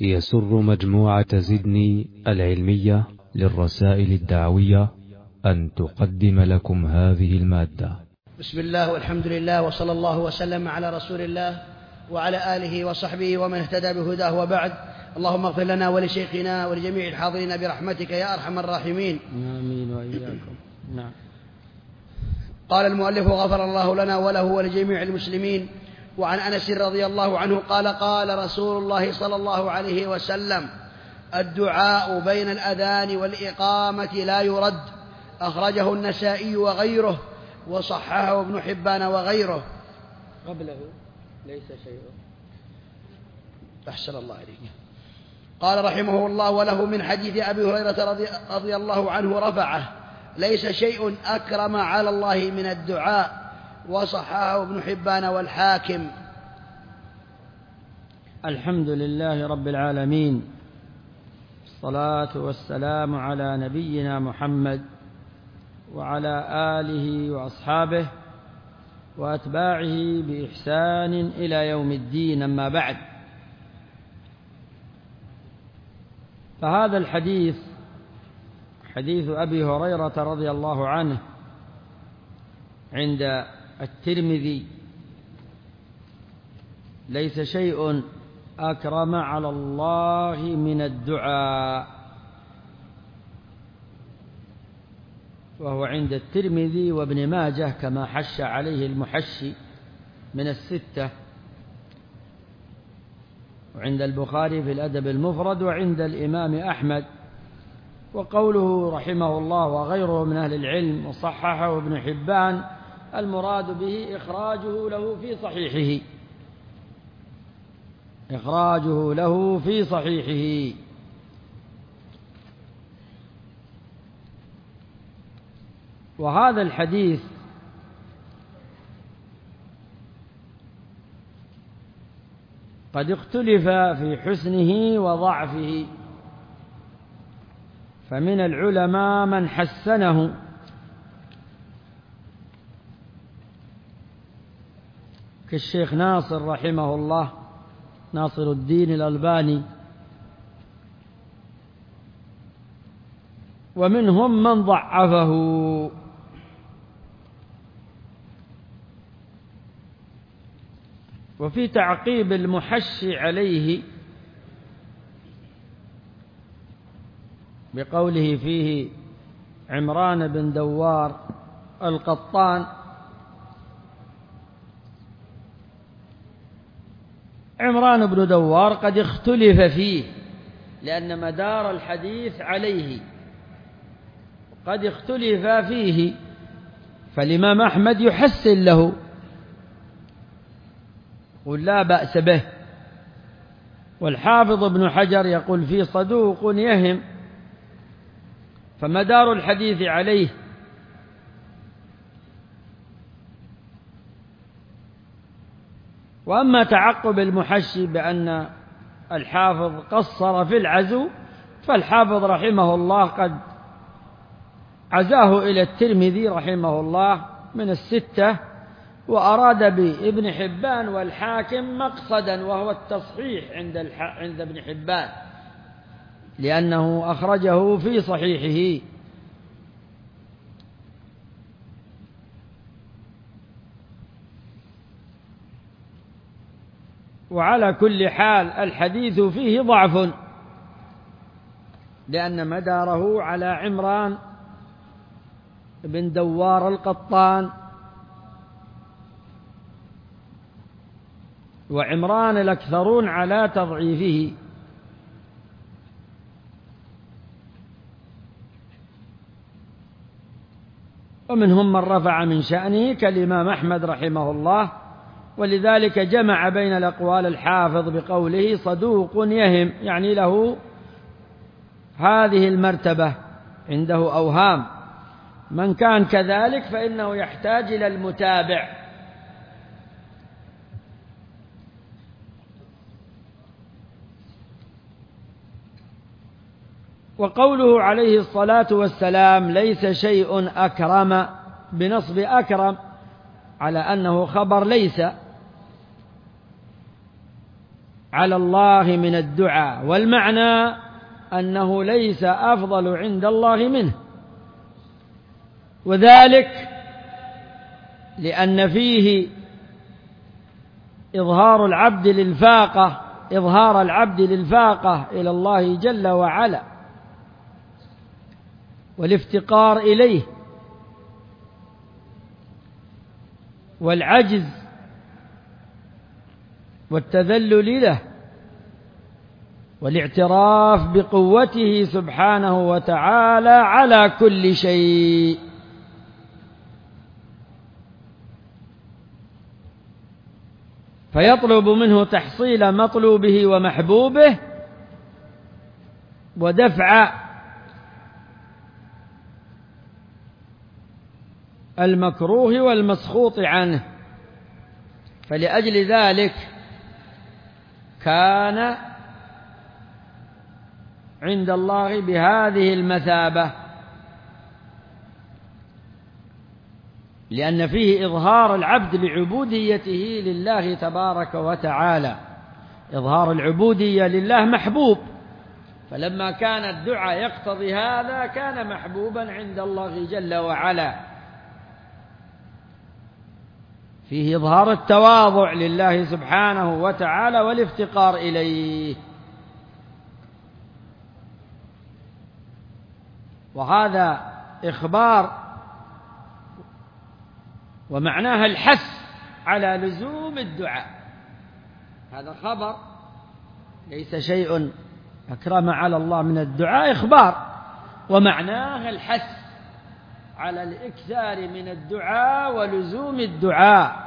يسر مجموعة زدني العلمية للرسائل الدعوية أن تقدم لكم هذه المادة. بسم الله والحمد لله وصلى الله وسلم على رسول الله وعلى آله وصحبه ومن اهتدى بهداه، وبعد. اللهم اغفر لنا ولشيخنا ولجميع الحاضرين برحمتك يا أرحم الراحمين. آمين وإياكم. نعم. قال المؤلف: غفر الله لنا وله ولجميع المسلمين. وعن أنس رضي الله عنه قال: قال رسول الله صلى الله عليه وسلم: الدعاء بين الأذان والإقامة لا يرد. أخرجه النسائي وغيره، وصححه ابن حبان وغيره. قبله ليس شيء. أحسن الله عليك. قال رحمه الله: وله من حديث أبي هريرة رضي الله عنه رفعه: ليس شيء أكرم على الله من الدعاء. وصححه ابن حبان والحاكم. الحمد لله رب العالمين، الصلاة والسلام على نبينا محمد وعلى آله وأصحابه وأتباعه بإحسان إلى يوم الدين. أما بعد، فهذا الحديث حديث أبي هريرة رضي الله عنه عند الترمذي: ليس شيء أكرم على الله من الدعاء، وهو عند الترمذي وابن ماجه كما حش عليه المحشي من الستة، وعند البخاري في الأدب المفرد، وعند الإمام أحمد. وقوله رحمه الله وغيره من أهل العلم وصححه ابن حبان، المراد به إخراجه له في صحيحه، إخراجه له في صحيحه. وهذا الحديث قد اختلف في حسنه وضعفه، فمن العلماء من حسنه كالشيخ ناصر رحمه الله، ناصر الدين الألباني، ومنهم من ضعفه. وفي تعقيب المحشي عليه بقوله فيه عمران بن دوار القطان: عمران بن دوار قد اختلف فيه، لأن مدار الحديث عليه قد اختلف فيه، فالإمام أحمد يحسن له، يقول لا بأس به، والحافظ ابن حجر يقول فيه صدوق يهم، فمدار الحديث عليه. وأما تعقب المحشي بأن الحافظ قصر في العزو، فالحافظ رحمه الله قد عزاه إلى الترمذي رحمه الله من الستة، وأراد بابن حبان والحاكم مقصدا، وهو التصحيح عند ابن حبان، لأنه أخرجه في صحيحه. وعلى كل حال الحديث فيه ضعف، لأن مداره على عمران بن دوار القطان، وعمران الأكثرون على تضعيفه. ومنهم من رفع من شأنه كالإمام أحمد رحمه الله، ولذلك جمع بين الأقوال الحافظ بقوله صدوق يهم، يعني له هذه المرتبة، عنده أوهام. من كان كذلك فإنه يحتاج إلى المتابع. وقوله عليه الصلاة والسلام ليس شيء أكرم بنصب أكرم على أنه خبر ليس، على الله من الدعاء، والمعنى أنه ليس أفضل عند الله منه، وذلك لأن فيه إظهار العبد للفاقة إلى الله جل وعلا والافتقار إليه والعجز والتذلل له والاعتراف بقوته سبحانه وتعالى على كل شيء. فيطلب منه تحصيل مطلوبه ومحبوبه ودفع المكروه والمسخوط عنه. فلأجل ذلك كان عند الله بهذه المثابة، لأن فيه إظهار العبد لعبوديته لله تبارك وتعالى. إظهار العبودية لله محبوب، فلما كان الدعاء يقتضي هذا كان محبوبا عند الله جل وعلا. فيه إظهار التواضع لله سبحانه وتعالى والافتقار إليه، وهذا إخبار ومعناها الحث على لزوم الدعاء. هذا خبر ليس شيء أكرم على الله من الدعاء، إخبار ومعناها الحث على الإكثار من الدعاء ولزوم الدعاء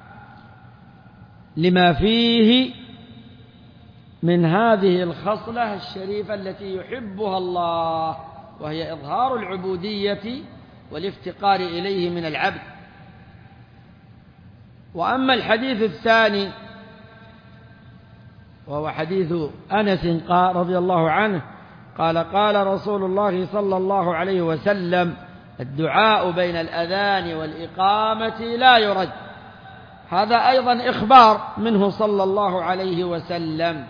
لما فيه من هذه الخصلة الشريفة التي يحبها الله، وهي إظهار العبودية والافتقار إليه من العبد. وأما الثاني وهو حديث أنس رضي الله عنه قال: قال رسول الله صلى الله عليه وسلم: الدعاء بين الأذان والإقامة لا يرد. هذا أيضا إخبار منه صلى الله عليه وسلم،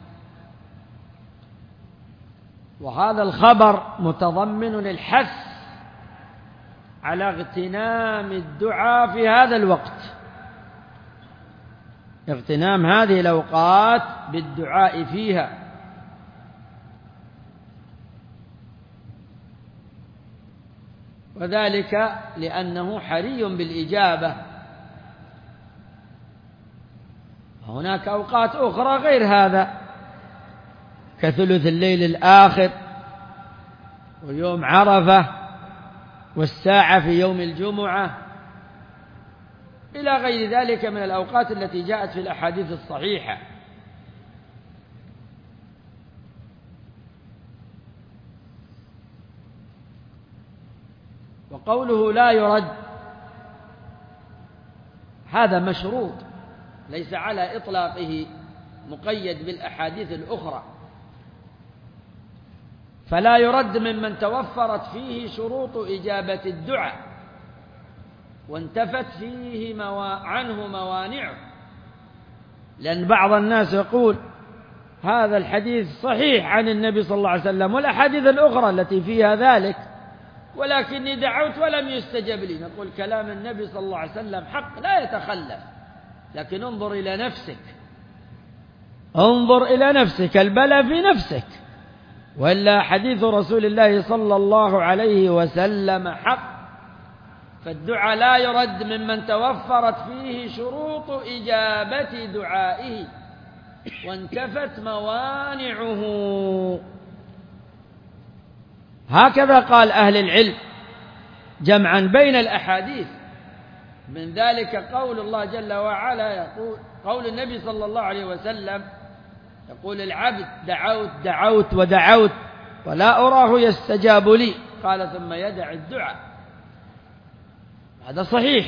وهذا الخبر متضمن الحث على اغتنام الدعاء في هذا الوقت، اغتنام هذه الأوقات بالدعاء فيها، وذلك لأنه حري بالإجابة. هناك أوقات أخرى غير هذا، كثلث الليل الآخر ويوم عرفة والساعة في يوم الجمعة إلى غير ذلك من الأوقات التي جاءت في الأحاديث الصحيحة. وقوله لا يرد هذا مشروط، ليس على إطلاقه مقيد بالأحاديث الأخرى، فلا يرد ممن توفرت فيه شروط إجابة الدعاء وانتفت فيه عنه موانعه. لأن بعض الناس يقول هذا الحديث صحيح عن النبي صلى الله عليه وسلم والأحاديث الأخرى التي فيها ذلك، ولكني دعوت ولم يستجب لي. نقول كلام النبي صلى الله عليه وسلم حق لا يتخلف، لكن انظر إلى نفسك، انظر إلى نفسك، البلاء في نفسك، وإلا حديث رسول الله صلى الله عليه وسلم حق. فالدعاء لا يرد ممن توفرت فيه شروط إجابة دعائه وانتفت موانعه. هكذا قال أهل العلم جمعا بين الأحاديث، من ذلك قول الله جل وعلا، يقول قول النبي صلى الله عليه وسلم، يقول العبد: دعوت دعوت ودعوت ولا أراه يستجاب لي، قال ثم يدع الدعاء. هذا صحيح.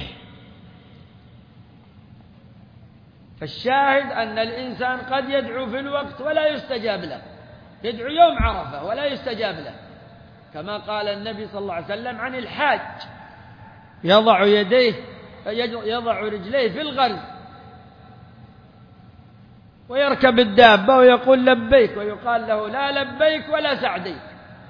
فالشاهد أن الإنسان قد يدعو في الوقت ولا يستجاب له، يدعو يوم عرفة ولا يستجاب له، كما قال النبي صلى الله عليه وسلم عن الحاج: يضع رجليه في الغرز ويركب الدابة ويقول لبيك، ويقال له لا لبيك ولا سعديك.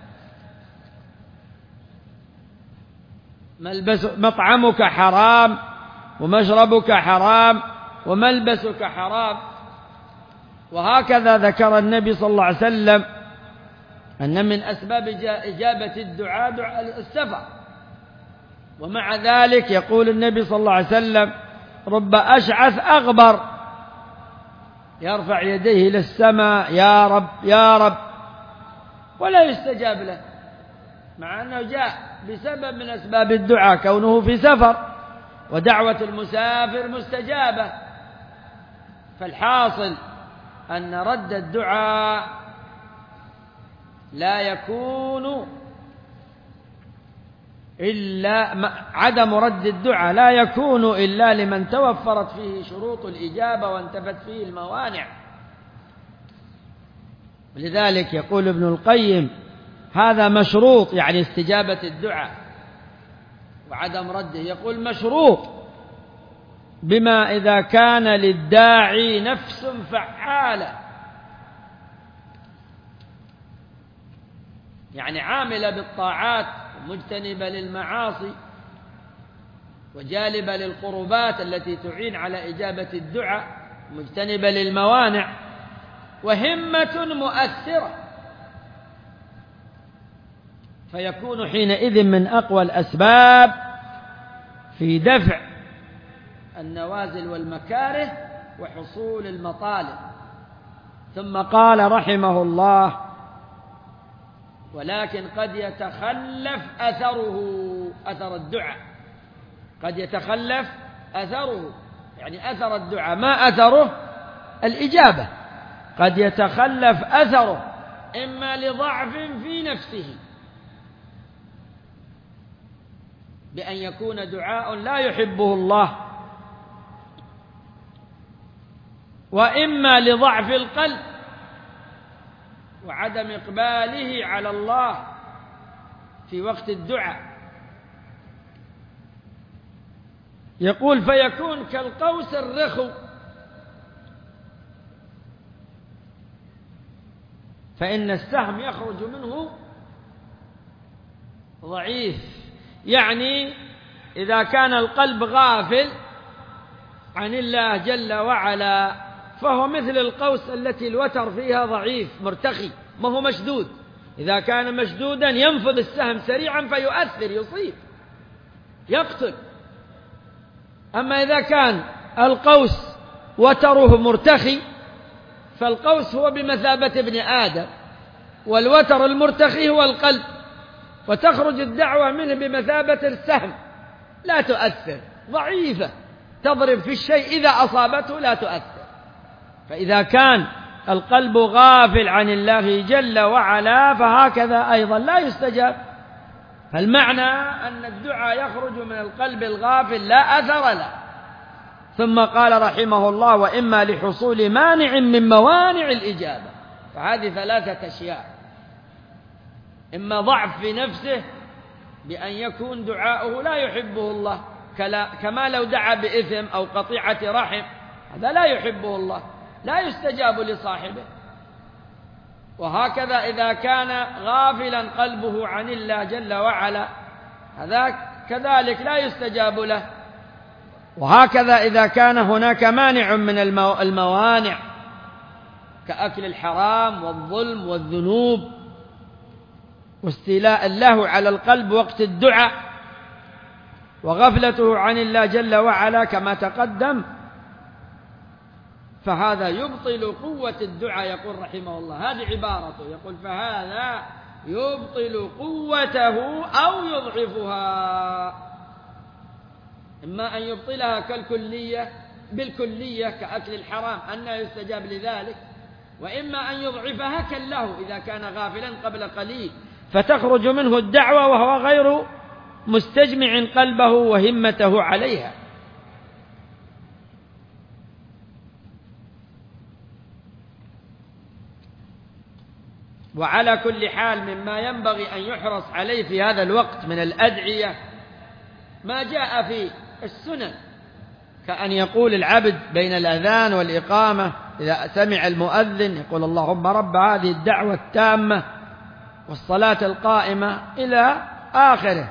مطعمك حرام، ومشربك حرام، وملبسك حرام. وهكذا ذكر النبي صلى الله عليه وسلم أن من أسباب إجابة الدعاء السفر. ومع ذلك يقول النبي صلى الله عليه وسلم: رب أشعث أغبر يرفع يديه إلى السماء: يا رب يا رب، ولا يستجاب له، مع أنه جاء بسبب من أسباب الدعاء كونه في سفر، ودعوة المسافر مستجابة. فالحاصل أن رد الدعاء لا يكون إلا عدم رد الدعاء لا يكون إلا لمن توفرت فيه شروط الإجابة وانتفت فيه الموانع. ولذلك يقول ابن القيم: هذا مشروط، يعني استجابة الدعاء وعدم رده. يقول مشروط بما إذا كان للداعي نفس فعالة، يعني عاملة بالطاعات مجتنبة للمعاصي وجالبة للقربات التي تعين على إجابة الدعاء، مجتنبة للموانع، وهمة مؤثرة، فيكون حينئذ من أقوى الأسباب في دفع النوازل والمكاره وحصول المطالب. ثم قال رحمه الله: ولكن قد يتخلف أثره، أثر الدعاء قد يتخلف أثره، يعني أثر الدعاء ما أثره الإجابة، قد يتخلف أثره إما لضعف في نفسه بأن يكون دعاء لا يحبه الله، وإما لضعف القلب وعدم إقباله على الله في وقت الدعاء. يقول: فيكون كالقوس الرخو، فإن السهم يخرج منه ضعيف. يعني إذا كان القلب غافل عن الله جل وعلا فهو مثل القوس التي الوتر فيها ضعيف مرتخي، ما هو مشدود. إذا كان مشدودا ينفذ السهم سريعا فيؤثر، يصيب، يقتل. أما إذا كان القوس وتره مرتخي فالقوس هو بمثابة ابن آدم، والوتر المرتخي هو القلب، وتخرج الدعوة منه بمثابة السهم، لا تؤثر، ضعيفة، تضرب في الشيء إذا أصابته لا تؤثر. فإذا كان القلب غافل عن الله جل وعلا فهكذا أيضا لا يستجاب. فالمعنى أن الدعاء يخرج من القلب الغافل لا أثر له. ثم قال رحمه الله: وإما لحصول مانع من موانع الإجابة. فهذه ثلاثة أشياء: إما ضعف في نفسه بأن يكون دعاؤه لا يحبه الله، كما لو دعا بإثم أو قطيعة رحم، هذا لا يحبه الله، لا يستجاب لصاحبه. وهكذا إذا كان غافلا قلبه عن الله جل وعلا هذا كذلك لا يستجاب له. وهكذا إذا كان هناك مانع من الموانع كأكل الحرام والظلم والذنوب واستيلاء الله على القلب وقت الدعاء وغفلته عن الله جل وعلا كما تقدم، فهذا يبطل قوة الدعاء. يقول رحمه الله، هذه عبارته، يقول: فهذا يبطل قوته أو يضعفها. إما أن يبطلها بالكلية كأكل الحرام أن يستجاب لذلك، وإما أن يضعفها كالله إذا كان غافلا قبل قليل فتخرج منه الدعوة وهو غير مستجمع قلبه وهمته عليها. وعلى كل حال مما ينبغي أن يحرص عليه في هذا الوقت من الأدعية ما جاء في السنن، كأن يقول العبد بين الأذان والإقامة: إذا سمع المؤذن يقول اللهم رب هذه الدعوة التامة والصلاة القائمة إلى آخره،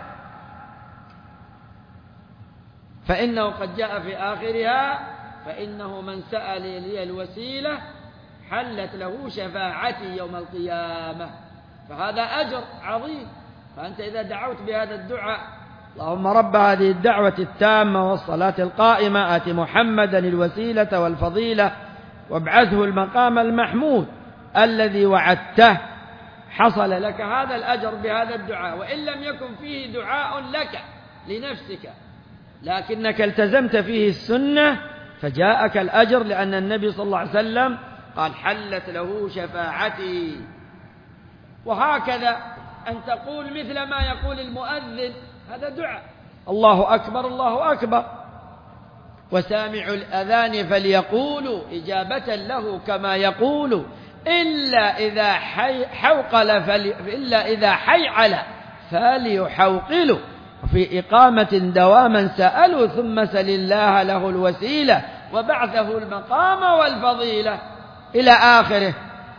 فإنه قد جاء في آخرها فإنه من سأل لي الوسيلة حلت له شفاعتي يوم القيامة، فهذا أجر عظيم. فأنت إذا دعوت بهذا الدعاء اللهم رب هذه الدعوة التامة والصلاة القائمة آت محمدا الوسيلة والفضيلة وابعثه المقام المحمود الذي وعدته، حصل لك هذا الأجر بهذا الدعاء، وإن لم يكن فيه دعاء لك لنفسك لكنك التزمت فيه السنة فجاءك الأجر، لأن النبي صلى الله عليه وسلم قال حلت له شفاعتي. وهكذا أن تقول مثل ما يقول المؤذن، هذا دعاء الله أكبر الله أكبر، وسامع الأذان فليقولوا إجابة له كما يقول إلا إذا حيعل فليحوقلوا، وفي إقامة دواما سألوا ثم سل الله له الوسيلة وبعثه المقام والفضيلة إلى آخره.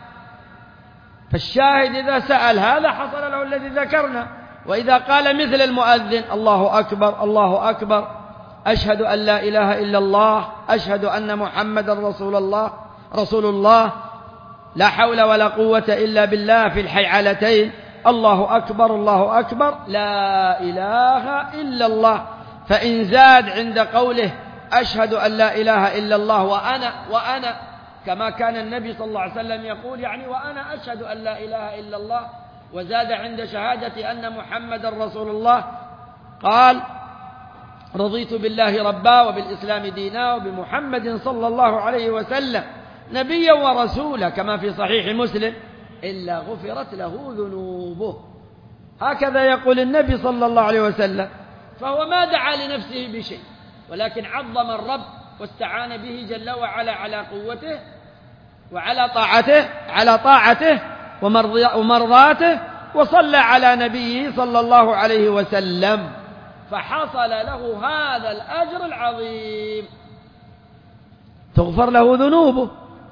فالشاهد إذا سأل هذا حصل له الذي ذكرنا. وإذا قال مثل المؤذن الله أكبر الله أكبر، أشهد أن لا إله إلا الله، أشهد أن محمدا رسول الله، لا حول ولا قوة إلا بالله في الحيعلتين، الله أكبر الله أكبر، لا إله إلا الله. فإن زاد عند قوله أشهد أن لا إله إلا الله وأنا كما كان النبي صلى الله عليه وسلم يقول، يعني وأنا أشهد أن لا إله إلا الله، وزاد عند شهادة أن محمدا رسول الله قال رضيت بالله ربا وبالإسلام دينا وبمحمد صلى الله عليه وسلم نبيا ورسولا كما في صحيح مسلم، إلا غفرت له ذنوبه. هكذا يقول النبي صلى الله عليه وسلم. فهو ما دعا لنفسه بشيء، ولكن عظم الرب واستعان به جل وعلا على قوته وعلى طاعته ومرضاته، وصلى على نبيه صلى الله عليه وسلم، فحصل له هذا الأجر العظيم، تغفر له ذنوبه،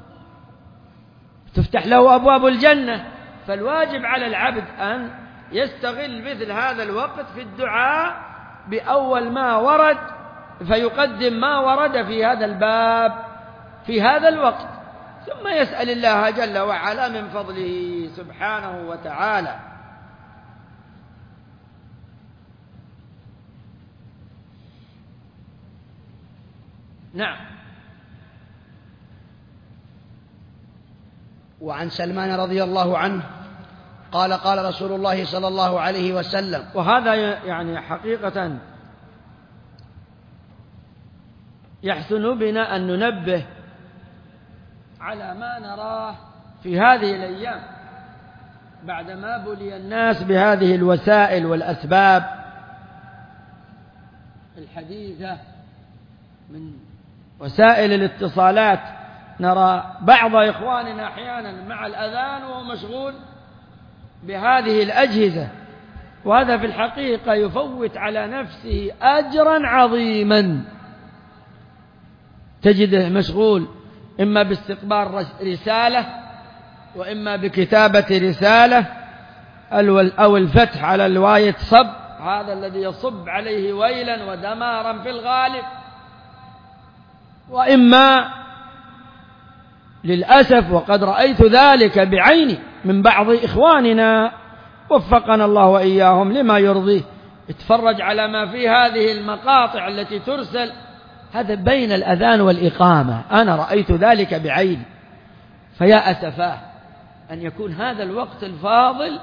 تفتح له أبواب الجنة. فالواجب على العبد أن يستغل مثل هذا الوقت في الدعاء بأول ما ورد، فيقدم ما ورد في هذا الباب في هذا الوقت، ثم يسأل الله جل وعلا من فضله سبحانه وتعالى. نعم. وعن سلمان رضي الله عنه قال قال رسول الله صلى الله عليه وسلم، وهذا يعني حقيقة يحسن بنا أن ننبه على ما نراه في هذه الأيام بعدما بلي الناس بهذه الوسائل والأسباب الحديثة من وسائل الاتصالات. نرى بعض إخواننا أحيانا مع الأذان وهو مشغول بهذه الأجهزة، وهذا في الحقيقة يفوت على نفسه أجرا عظيما. تجده مشغول إما باستقبال رسالة، وإما بكتابة رسالة، أو الفتح على الواية صب، هذا الذي يصب عليه ويلا ودمارا في الغالب، وإما للأسف وقد رأيت ذلك بعيني من بعض إخواننا وفقنا الله وإياهم لما يرضيه، اتفرج على ما في هذه المقاطع التي ترسل، هذا بين الأذان والإقامة، أنا رأيت ذلك بعيني. فيا أسفاه أن يكون هذا الوقت الفاضل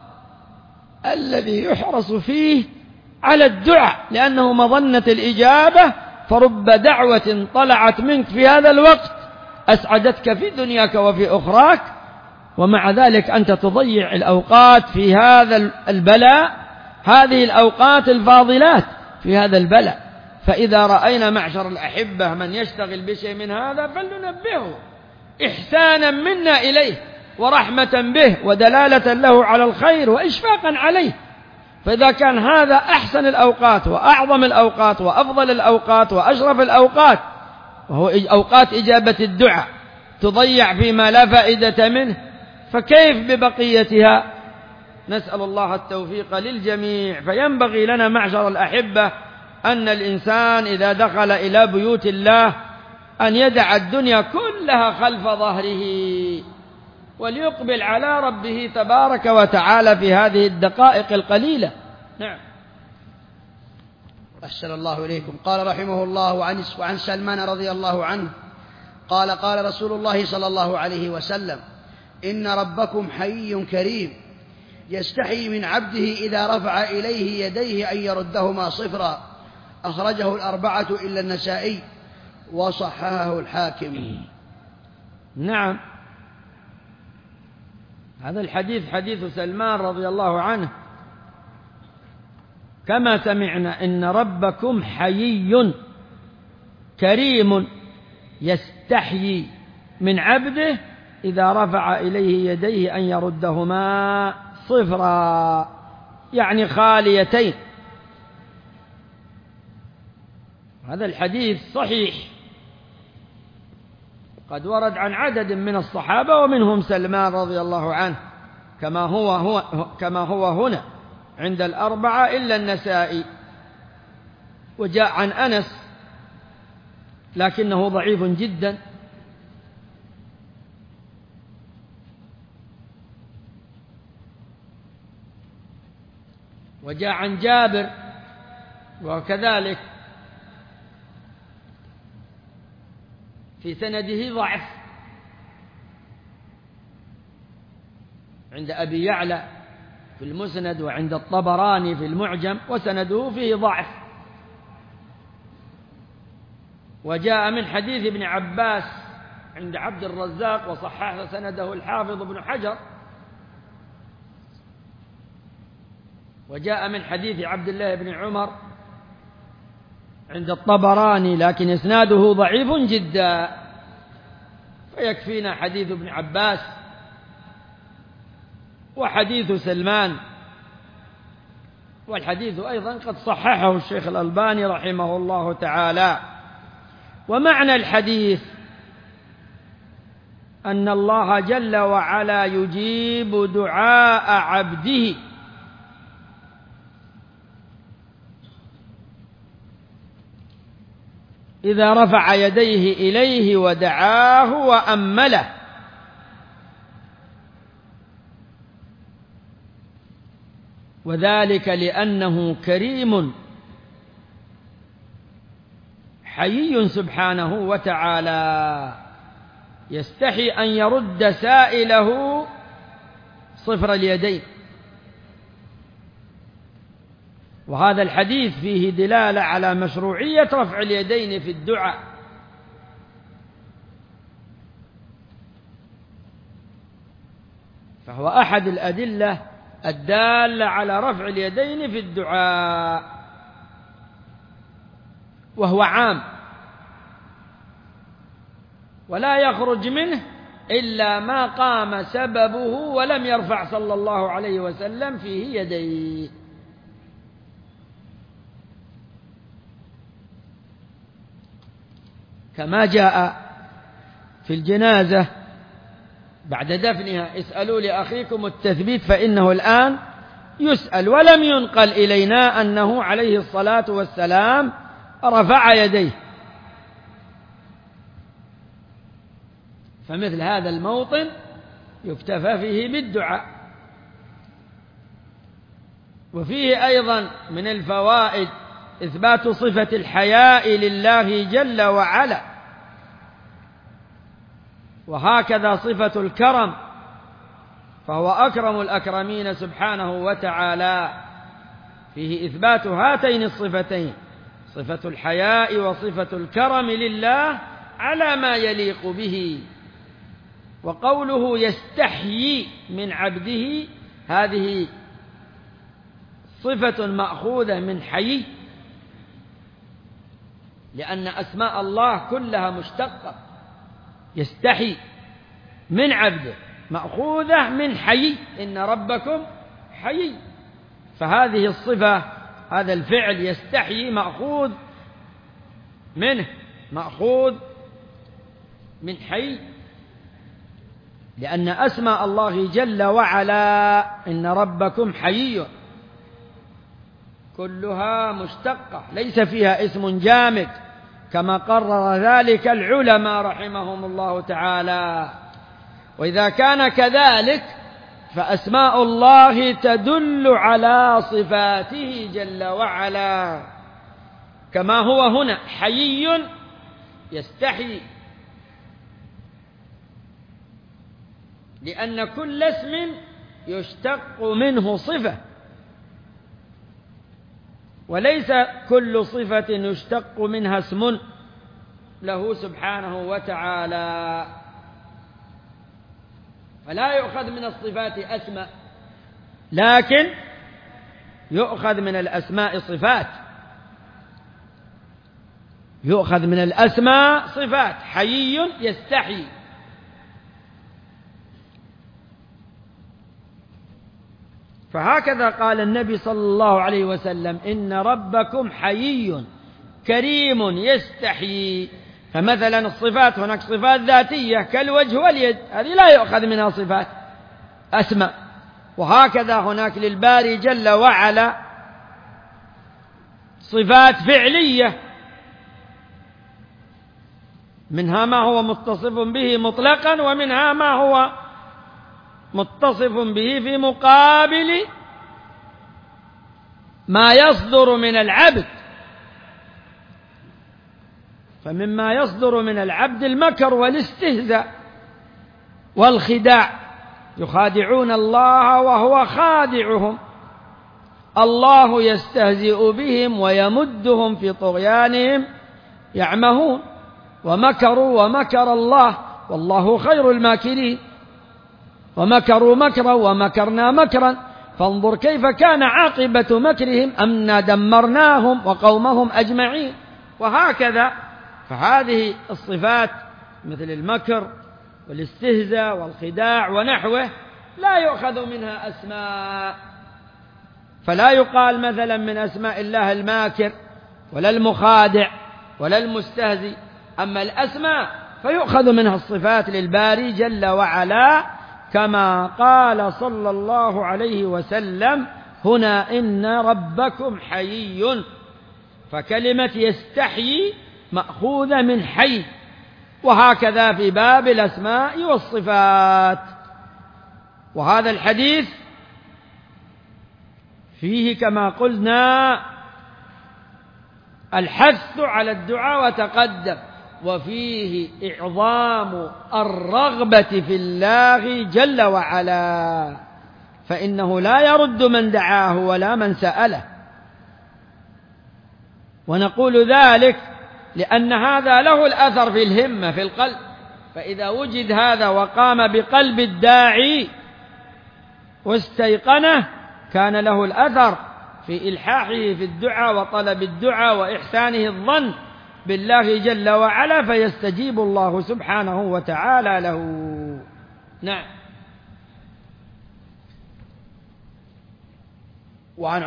الذي يحرص فيه على الدعاء، لأنه مظنة الإجابة، فرب دعوة طلعت منك في هذا الوقت أسعدتك في دنياك وفي أخراك، ومع ذلك أنت تضيع الأوقات في هذا البلاء، هذه الأوقات الفاضلات في هذا البلاء. فإذا رأينا معشر الأحبة من يشتغل بشيء من هذا فلننبهه إحسانا منا إليه ورحمة به ودلالة له على الخير وإشفاقا عليه. فإذا كان هذا أحسن الأوقات وأعظم الأوقات وأفضل الأوقات وأشرف الأوقات، وهو أوقات إجابة الدعاء، تضيع فيما لا فائدة منه، فكيف ببقيتها؟ نسأل الله التوفيق للجميع. فينبغي لنا معشر الأحبة أن الإنسان إذا دخل إلى بيوت الله أن يدع الدنيا كلها خلف ظهره وليقبل على ربه تبارك وتعالى في هذه الدقائق القليلة. نعم. أحسن الله إليكم. قال رحمه الله: وعن سلمان رضي الله عنه قال: قال رسول الله صلى الله عليه وسلم: إن ربكم حي كريم يستحي من عبده إذا رفع إليه يديه أن يردهما صفرا. أخرجه الأربعة إلا النسائي وصححه الحاكم. نعم، هذا الحديث حديث سلمان رضي الله عنه كما سمعنا: إن ربكم حيي كريم يستحيي من عبده إذا رفع إليه يديه أن يردهما صفرا، يعني خاليتين. هذا الحديث صحيح، قد ورد عن عدد من الصحابة ومنهم سلمان رضي الله عنه كما هو هنا عند الأربعة إلا النسائي. وجاء عن أنس لكنه ضعيف جدا. وجاء عن جابر وكذلك في سنده ضعف عند أبي يعلى في المسند وعند الطبراني في المعجم، وسنده فيه ضعف. وجاء من حديث ابن عباس عند عبد الرزاق وصححه سنده الحافظ ابن حجر. وجاء من حديث عبد الله بن عمر عند الطبراني لكن إسناده ضعيف جدا، فيكفينا حديث ابن عباس وحديث سلمان. والحديث أيضا قد صححه الشيخ الألباني رحمه الله تعالى. ومعنى الحديث أن الله جل وعلا يجيب دعاء عبده إذا رفع يديه إليه ودعاه وأمله، وذلك لأنه كريم حيي سبحانه وتعالى يستحي أن يرد سائله صفر اليدين. وهذا الحديث فيه دلالة على مشروعية رفع اليدين في الدعاء، فهو أحد الأدلة الدالة على رفع اليدين في الدعاء، وهو عام ولا يخرج منه إلا ما قام سببه ولم يرفع صلى الله عليه وسلم فيه يديه. كما جاء في الجنازة بعد دفنها: اسألوا لأخيكم التثبيت فإنه الآن يسأل. ولم ينقل إلينا أنه عليه الصلاة والسلام رفع يديه، فمثل هذا الموطن يكتفى فيه بالدعاء. وفيه أيضا من الفوائد إثبات صفة الحياء لله جل وعلا، وهكذا صفة الكرم، فهو أكرم الأكرمين سبحانه وتعالى. فيه إثبات هاتين الصفتين، صفة الحياء وصفة الكرم لله على ما يليق به. وقوله يستحيي من عبده هذه صفة مأخوذة من حيي، لأن أسماء الله كلها مشتقة. يستحي من عبده مأخوذة من حيي، إن ربكم حيي. فهذه الصفة، هذا الفعل يستحيي مأخوذ منه، مأخوذ من حي، لأن أسماء الله جل وعلا إن ربكم حيي كلها مشتقة ليس فيها اسم جامد كما قرر ذلك العلماء رحمهم الله تعالى. وإذا كان كذلك فأسماء الله تدل على صفاته جل وعلا، كما هو هنا حيي يستحيي، لأن كل اسم يشتق منه صفة، وليس كل صفة يشتق منها اسم له سبحانه وتعالى. فلا يؤخذ من الصفات أسماء، لكن يؤخذ من الأسماء صفات، يؤخذ من الأسماء صفات. حيي يستحيي، فهكذا قال النبي صلى الله عليه وسلم إن ربكم حيي كريم يستحيي. فمثلا الصفات هناك صفات ذاتية كالوجه واليد، هذه لا يؤخذ منها صفات أسماء. وهكذا هناك للباري جل وعلا صفات فعلية، منها ما هو متصف به مطلقا، ومنها ما هو متصف به في مقابل ما يصدر من العبد. فمما يصدر من العبد المكر والاستهزاء والخداع، يخادعون الله وهو خادعهم، الله يستهزئ بهم ويمدهم في طغيانهم يعمهون، ومكروا ومكر الله والله خير الماكرين، ومكروا مكرا ومكرنا مكرا فانظر كيف كان عاقبة مكرهم أنا دمرناهم وقومهم أجمعين. وهكذا فهذه الصفات مثل المكر والاستهزاء والخداع ونحوه لا يؤخذ منها أسماء، فلا يقال مثلا من أسماء الله الماكر ولا المخادع ولا المستهزئ. أما الأسماء فيؤخذ منها الصفات للباري جل وعلا، كما قال صلى الله عليه وسلم هنا إن ربكم حيي، فكلمة يستحيي مأخوذة من حي. وهكذا في باب الأسماء والصفات. وهذا الحديث فيه كما قلنا الحث على الدعاء وتقدم، وفيه إعظام الرغبة في الله جل وعلا، فإنه لا يرد من دعاه ولا من سأله. ونقول ذلك لأن هذا له الأثر في الهمة في القلب، فإذا وجد هذا وقام بقلب الداعي واستيقنه كان له الأثر في إلحاحه في الدعاء وطلب الدعاء وإحسانه الظن بالله جل وعلا، فيستجيب الله سبحانه وتعالى له. نعم. وعن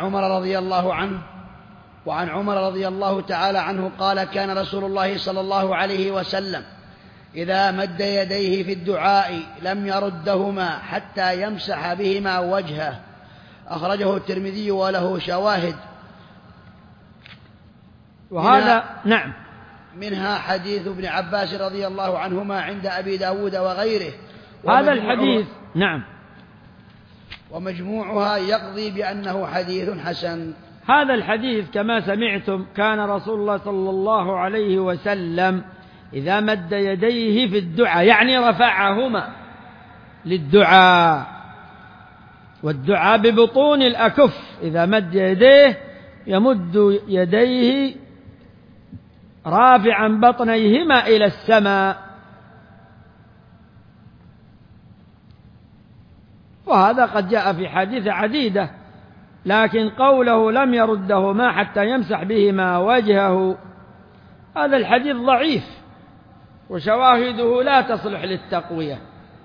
عمر رضي الله تعالى عنه قال كان رسول الله صلى الله عليه وسلم إذا مد يديه في الدعاء لم يردهما حتى يمسح بهما وجهه، أخرجه الترمذي وله شواهد. وهذا نعم منها حديث ابن عباس رضي الله عنهما عند أبي داود وغيره. هذا الحديث نعم، ومجموعها يقضي بأنه حديث حسن. هذا الحديث كما سمعتم كان رسول الله صلى الله عليه وسلم إذا مد يديه في الدعاء يعني رفعهما للدعاء، والدعاء ببطون الأكف، إذا مد يديه يمد يديه رافعا بطنيهما إلى السماء. وهذا قد جاء في حديث عديدة، لكن قوله لم يردهما حتى يمسح بهما وجهه هذا الحديث ضعيف، وشواهده لا تصلح للتقوية.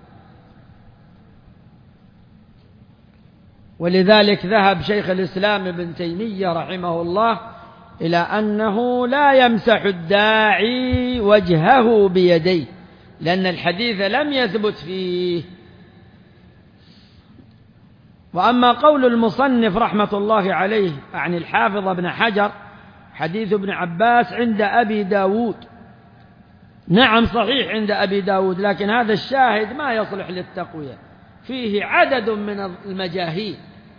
ولذلك ذهب شيخ الإسلام ابن تيمية رحمه الله إلى أنه لا يمسح الداعي وجهه بيديه، لأن الحديث لم يثبت فيه وأما قول المصنف رحمة الله عليه عن الحافظ ابن حجر حديث ابن عباس عند أبي داود، نعم صحيح عند أبي داود، لكن هذا الشاهد ما يصلح للتقوية، فيه عدد من المجاهيل.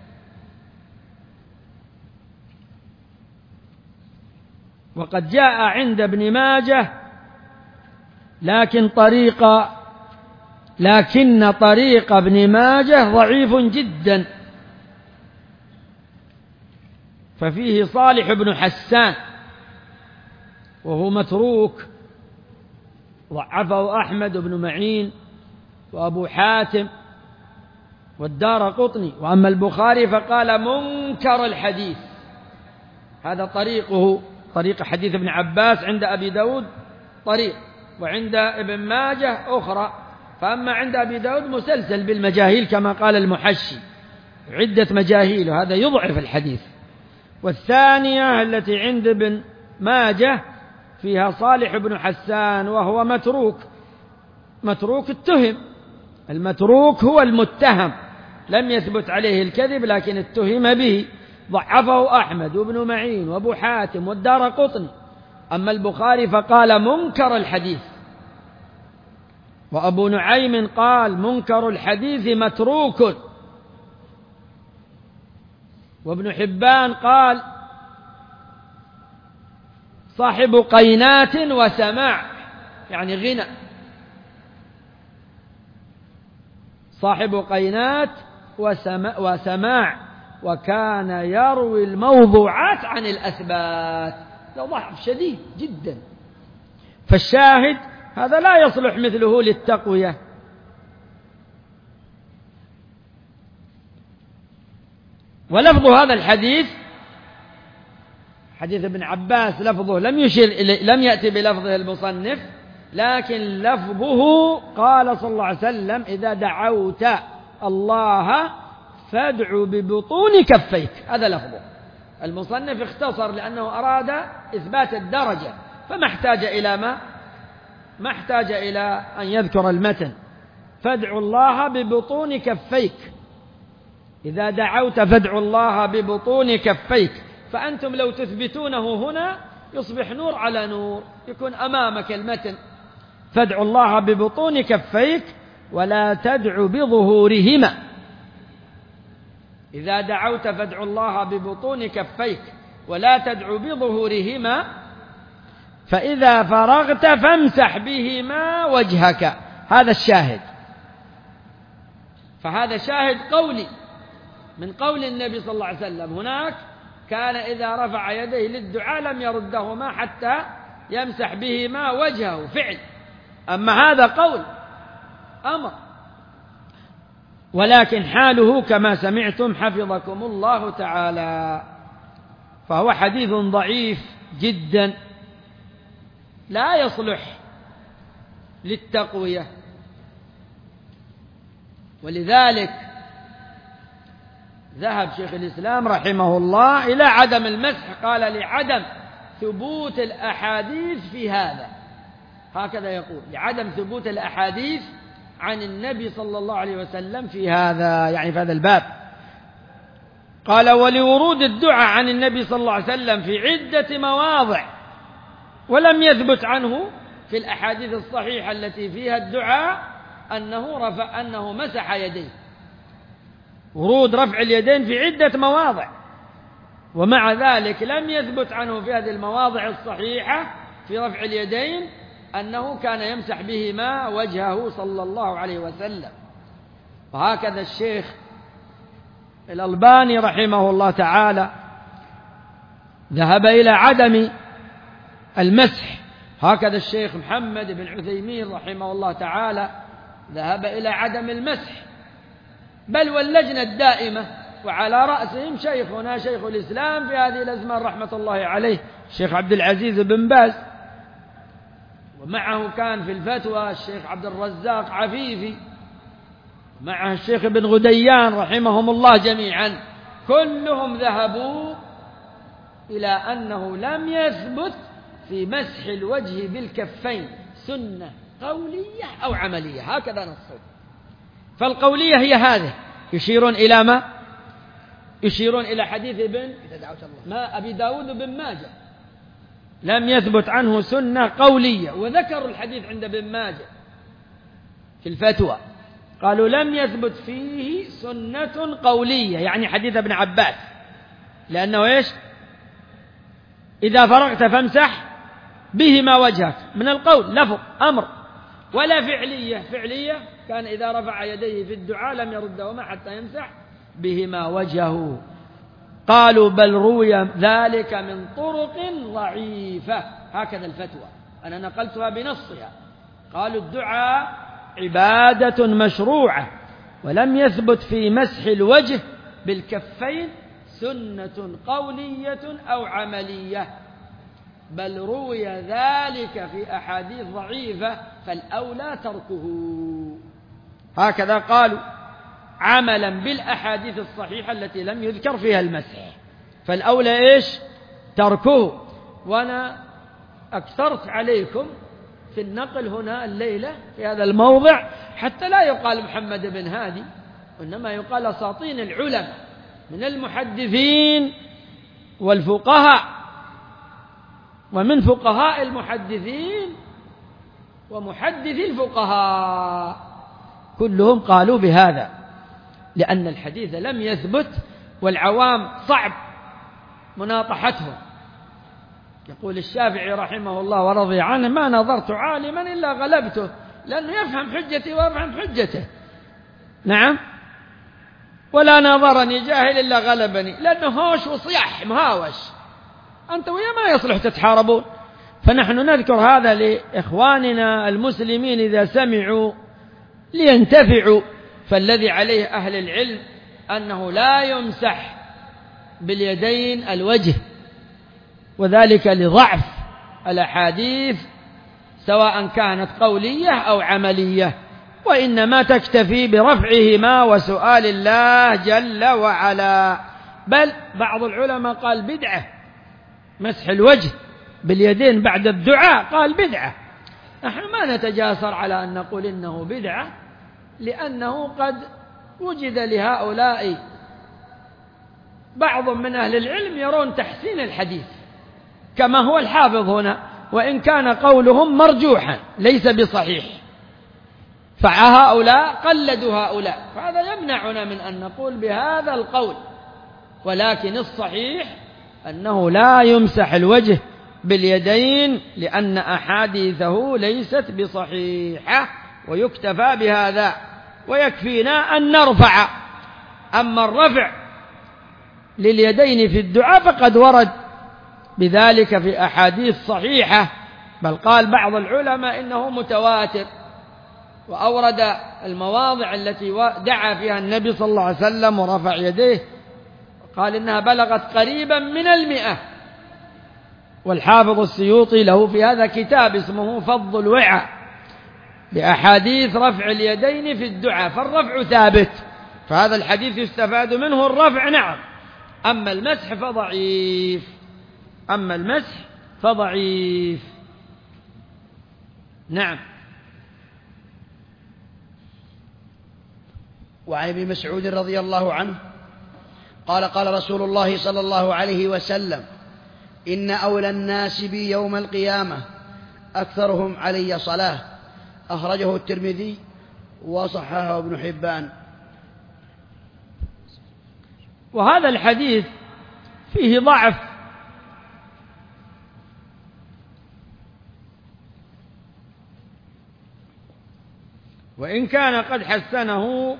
وقد جاء عند ابن ماجه لكن طريق ابن ماجه ضعيف جدا، ففيه صالح بن حسان وهو متروك، ضعفه أحمد بن معين وأبو حاتم والدارقطني. وأما البخاري فقال منكر الحديث، هذا طريقه، طريق حديث ابن عباس عند أبي داود طريق، وعند ابن ماجه أخرى. فأما عند أبي داود مسلسل بالمجاهيل كما قال المحشي، عدة مجاهيل، وهذا يضعف الحديث. والثانية التي عند ابن ماجه فيها صالح بن حسان وهو متروك التهم، المتروك هو المتهم، لم يثبت عليه الكذب لكن اتهم به، ضعفه أحمد وابن معين وابو حاتم والدارقطني. أما البخاري فقال منكر الحديث، وأبو نعيم قال منكر الحديث متروك، وابن حبان قال صاحب قينات وسماع، يعني غنى، صاحب قينات وسماع، وكان يروي الموضوعات عن الأثبات، له ضعف شديد جدا. فالشاهد هذا لا يصلح مثله للتقوية. ولفظ هذا الحديث حديث ابن عباس لفظه لم يأتي بلفظه المصنف، لكن لفظه قال صلى الله عليه وسلم إذا دعوت الله فادع ببطون كفيك، هذا لفظه. المصنف اختصر لأنه أراد إثبات الدرجة، فما احتاج إلى أن يذكر المتن. فادع الله ببطون كفيك، إذا دعوت فادع الله ببطون كفيك. فأنتم لو تثبتونه هنا يصبح نور على نور، يكون أمامك المتن فادع الله ببطون كفيك ولا تدع بظهورهما. إذا دعوت فادع الله ببطون كفيك ولا تدع بظهورهما، فإذا فرغت فامسح بهما وجهك. هذا الشاهد، فهذا شاهد قولي من قول النبي صلى الله عليه وسلم. هناك كان إذا رفع يديه للدعاء لم يردهما حتى يمسح بهما وجهه، فعل. أما هذا قول أمر، ولكن حاله كما سمعتم حفظكم الله تعالى. فهو حديث ضعيف جدا لا يصلح للتقوية. ولذلك ذهب شيخ الإسلام رحمه الله إلى عدم المسح، قال لعدم ثبوت الأحاديث في هذا، هكذا يقول، لعدم ثبوت الأحاديث عن النبي صلى الله عليه وسلم في هذا، يعني في هذا الباب. قال ولورود الدعاء عن النبي صلى الله عليه وسلم في عدة مواضع، ولم يثبت عنه في الأحاديث الصحيحة التي فيها الدعاء أنه مسح يديه. ورود رفع اليدين في عدة مواضع، ومع ذلك لم يثبت عنه في هذه المواضع الصحيحة في رفع اليدين أنه كان يمسح بهما وجهه صلى الله عليه وسلم. وهكذا الشيخ الألباني رحمه الله تعالى ذهب إلى عدم المسح، هكذا الشيخ محمد بن عثيمين رحمه الله تعالى ذهب إلى عدم المسح، بل واللجنة الدائمة وعلى رأسهم شيخنا شيخ الإسلام في هذه الأزمان رحمة الله عليه الشيخ عبد العزيز بن باز، ومعه كان في الفتوى الشيخ عبد الرزاق عفيفي، معه الشيخ ابن غديان رحمهم الله جميعا. كلهم ذهبوا إلى أنه لم يثبت في مسح الوجه بالكفين سنة قولية أو عملية، هكذا نصه. فالقولية هي هذه، يشيرون إلى ما؟ يشيرون إلى حديث أبي داود بن ماجه، لم يثبت عنه سنة قولية، وذكروا الحديث عند بن ماجه في الفتوى، قالوا لم يثبت فيه سنة قولية، يعني حديث ابن عباس، لأنه إيش؟ إذا فرغت فامسح بهما وجهك، من القول لفظ أمر، ولا فعلية كان إذا رفع يديه في الدعاء لم يردهما حتى يمسح بهما وجهه. قالوا بل روي ذلك من طرق ضعيفة، هكذا الفتوى، أنا نقلتها بنصها. قالوا الدعاء عبادة مشروعة، ولم يثبت في مسح الوجه بالكفين سنة قولية أو عملية، بل روي ذلك في أحاديث ضعيفة فالأولى تركه. هكذا قالوا عملا بالأحاديث الصحيحة التي لم يذكر فيها المسح، فالأولى إيش؟ تركه. وأنا أكثرت عليكم في النقل هنا الليلة في هذا الموضع حتى لا يقال محمد بن هادي، وإنما يقال أساطين العلماء من المحدثين والفقهاء، ومن فقهاء المحدثين ومحدثي الفقهاء، كلهم قالوا بهذا، لأن الحديث لم يثبت، والعوام صعب مناطحتهم. يقول الشافعي رحمه الله ورضي عنه: ما نظرت عالما إلا غلبته، لأنه يفهم حجتي ويفهم حجته. نعم. ولا نظرني جاهل إلا غلبني، لأنه هوش وصياح مهاوش، أنت ويا ما يصلح تتحاربون. فنحن نذكر هذا لإخواننا المسلمين إذا سمعوا لينتفعوا. فالذي عليه أهل العلم أنه لا يمسح باليدين الوجه، وذلك لضعف الأحاديث سواء كانت قولية أو عملية، وإنما تكتفي برفعهما وسؤال الله جل وعلا. بل بعض العلماء قال بدعة مسح الوجه باليدين بعد الدعاء، قال بدعة. نحن ما نتجاسر على أن نقول إنه بدعة، لأنه قد وجد لهؤلاء بعض من أهل العلم يرون تحسين الحديث كما هو الحافظ هنا، وإن كان قولهم مرجوحا ليس بصحيح، فهؤلاء قلدوا هؤلاء، فهذا يمنعنا من أن نقول بهذا القول. ولكن الصحيح أنه لا يمسح الوجه باليدين، لأن أحاديثه ليست بصحيحة، ويكتفى بهذا ويكفينا أن نرفع. أما الرفع لليدين في الدعاء فقد ورد بذلك في أحاديث صحيحة، بل قال بعض العلماء إنه متواتر، وأورد المواضع التي دعا فيها النبي صلى الله عليه وسلم ورفع يديه، قال إنها بلغت قريبا من 100. والحافظ السيوطي له في هذا كتاب اسمه فض الوعاء بأحاديث رفع اليدين في الدعاء، فالرفع ثابت، فهذا الحديث يستفاد منه الرفع. نعم. أما المسح فضعيف. نعم. وعن ابن مسعود رضي الله عنه قال: قال رسول الله صلى الله عليه وسلم: إن أولى الناس بي يوم القيامة أكثرهم علي صلاة. أخرجه الترمذي وصححه ابن حبان. وهذا الحديث فيه ضعف، وإن كان قد حسنه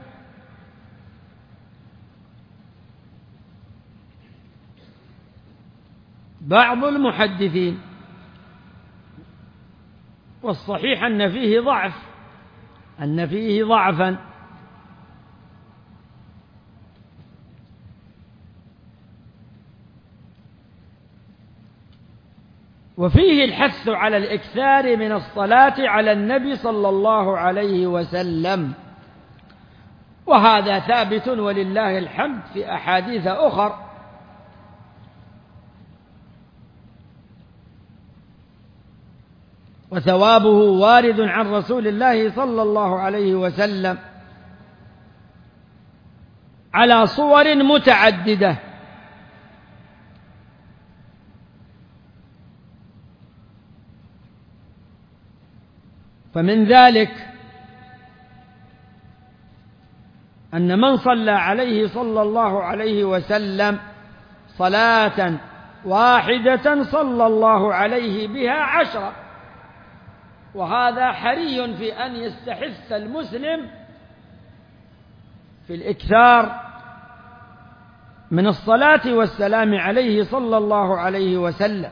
بعض المحدثين، والصحيح أن فيه ضعفا. وفيه الحث على الإكثار من الصلاة على النبي صلى الله عليه وسلم، وهذا ثابت ولله الحمد في أحاديث أخر. وثوابه وارد عن رسول الله صلى الله عليه وسلم. على صور متعددة. فمن ذلك أن من صلى عليه صلى الله عليه وسلم صلاة واحدة صلى الله عليه بها 10، وهذا حري في أن يستحث المسلم في الإكثار من الصلاة والسلام عليه صلى الله عليه وسلم.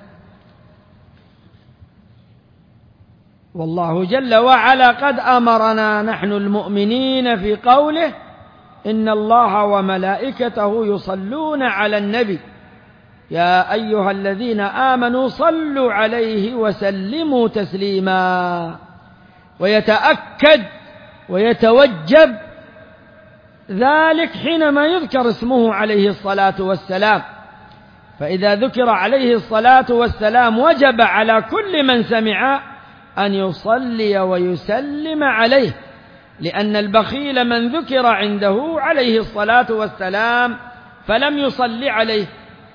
والله جل وعلا قد أمرنا نحن المؤمنين في قوله: إن الله وملائكته يصلون على النبي يا أيها الذين آمنوا صلوا عليه وسلموا تسليما. ويتأكد ويتوجب ذلك حينما يذكر اسمه عليه الصلاة والسلام، فإذا ذكر عليه الصلاة والسلام وجب على كل من سمع أن يصلي ويسلم عليه، لأن البخيل من ذكر عنده عليه الصلاة والسلام فلم يصلي عليه.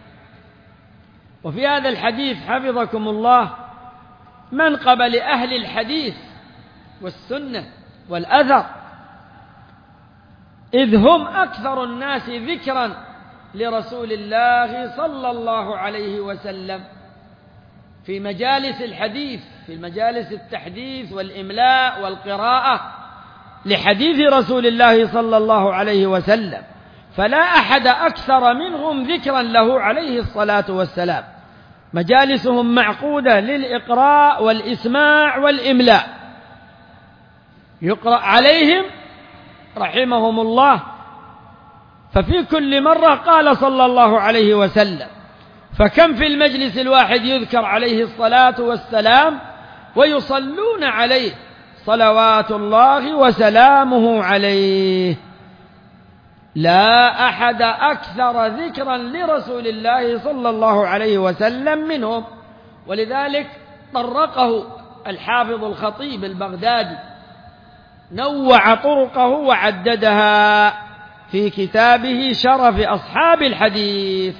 وفي هذا الحديث حفظكم الله منقب لأهل الحديث والسنة والأثر، إذ هم أكثر الناس ذكرا لرسول الله صلى الله عليه وسلم في مجالس الحديث، في مجالس التحديث والإملاء والقراءة لحديث رسول الله صلى الله عليه وسلم، فلا أحد أكثر منهم ذكرا له عليه الصلاة والسلام. مجالسهم معقودة للإقراء والإسماع والإملاء، يقرأ عليهم رحمهم الله، ففي كل مرة قال صلى الله عليه وسلم، فكم في المجلس الواحد يذكر عليه الصلاة والسلام ويصلون عليه صلوات الله وسلامه عليه. لا أحد أكثر ذكرا لرسول الله صلى الله عليه وسلم منهم. ولذلك طرقه الحافظ الخطيب البغدادي، نوع طرقه وعددها في كتابه شرف أصحاب الحديث،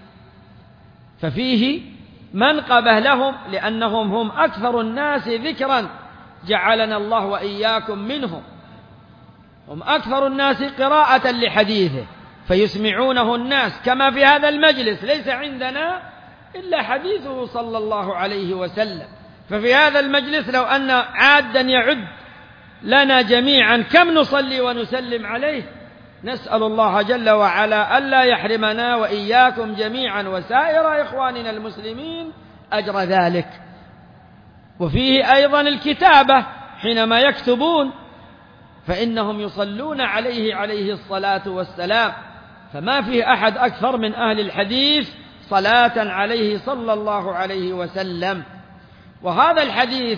ففيه منقبة لهم لأنهم هم أكثر الناس ذكرا، جعلنا الله وإياكم منهم. هم أكثر الناس قراءة لحديثه فيسمعونه الناس، كما في هذا المجلس ليس عندنا إلا حديثه صلى الله عليه وسلم. ففي هذا المجلس لو أن عادا يعد لنا جميعا كم نصلي ونسلم عليه، نسأل الله جل وعلا ألا يحرمنا وإياكم جميعا وسائر إخواننا المسلمين أجر ذلك. وفيه أيضا الكتابة، حينما يكتبون فإنهم يصلون عليه الصلاة والسلام، فما فيه أحد أكثر من أهل الحديث صلاة عليه صلى الله عليه وسلم. وهذا الحديث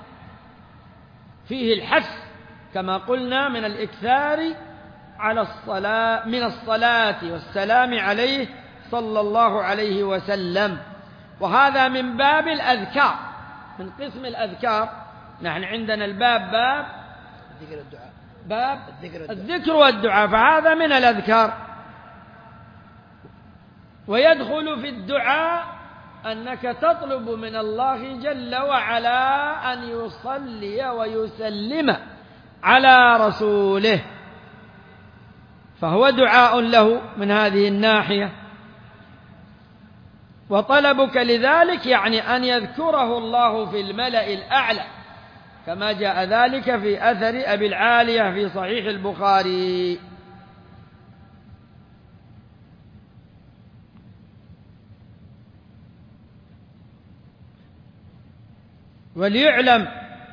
فيه الحث كما قلنا من الإكثار على الصلاة، من الصلاة والسلام عليه صلى الله عليه وسلم. وهذا من باب الأذكار، من قسم الأذكار. نحن عندنا الباب باب الذكر والدعاء، باب الذكر والدعاء، فهذا من الأذكار. ويدخل في الدعاء أنك تطلب من الله جل وعلا أن يصلي ويسلم على رسوله، فهو دعاء له من هذه الناحية. وطلبك لذلك يعني أن يذكره الله في الملأ الأعلى، كما جاء ذلك في أثر أبي العالية في صحيح البخاري. وليعلم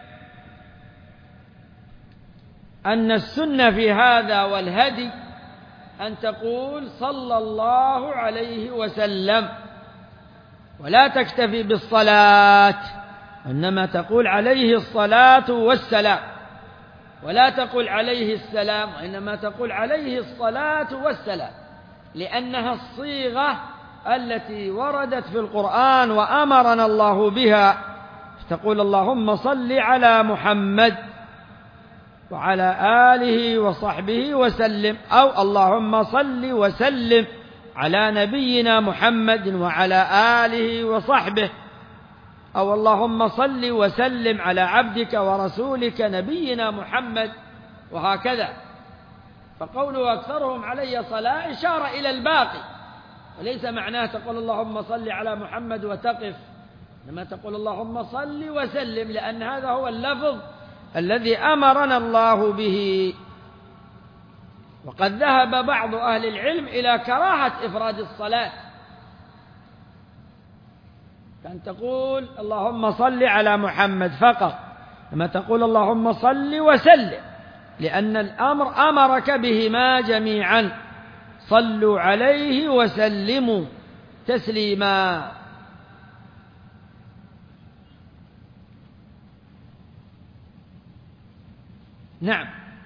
أن السنة في هذا والهدي أن تقول صلى الله عليه وسلم، ولا تكتفي بالصلاة، إنما تقول عليه الصلاة والسلام، ولا تقول عليه السلام، وإنما تقول عليه الصلاة والسلام، لأنها الصيغة التي وردت في القرآن وأمرنا الله بها. تقول اللهم صل على محمد، وعلى آله وصحبه وسلم، أو اللهم صل وسلم على نبينا محمد وعلى آله وصحبه، أو اللهم صل وسلم على عبدك ورسولك نبينا محمد، وهكذا. فقوله أكثرهم علي صلاة إشارة إلى الباقي، وليس معناه تقول اللهم صل على محمد وتقف، إنما تقول اللهم صل وسلم، لأن هذا هو اللفظ الذي أمرنا الله به. وقد ذهب بعض أهل العلم إلى كراهة إفراد الصلاة، كأن تقول اللهم صل على محمد فقط، لما تقول اللهم صل وسلم، لأن الأمر أمرك بهما جميعا، صلوا عليه وسلموا تسليما. نعم.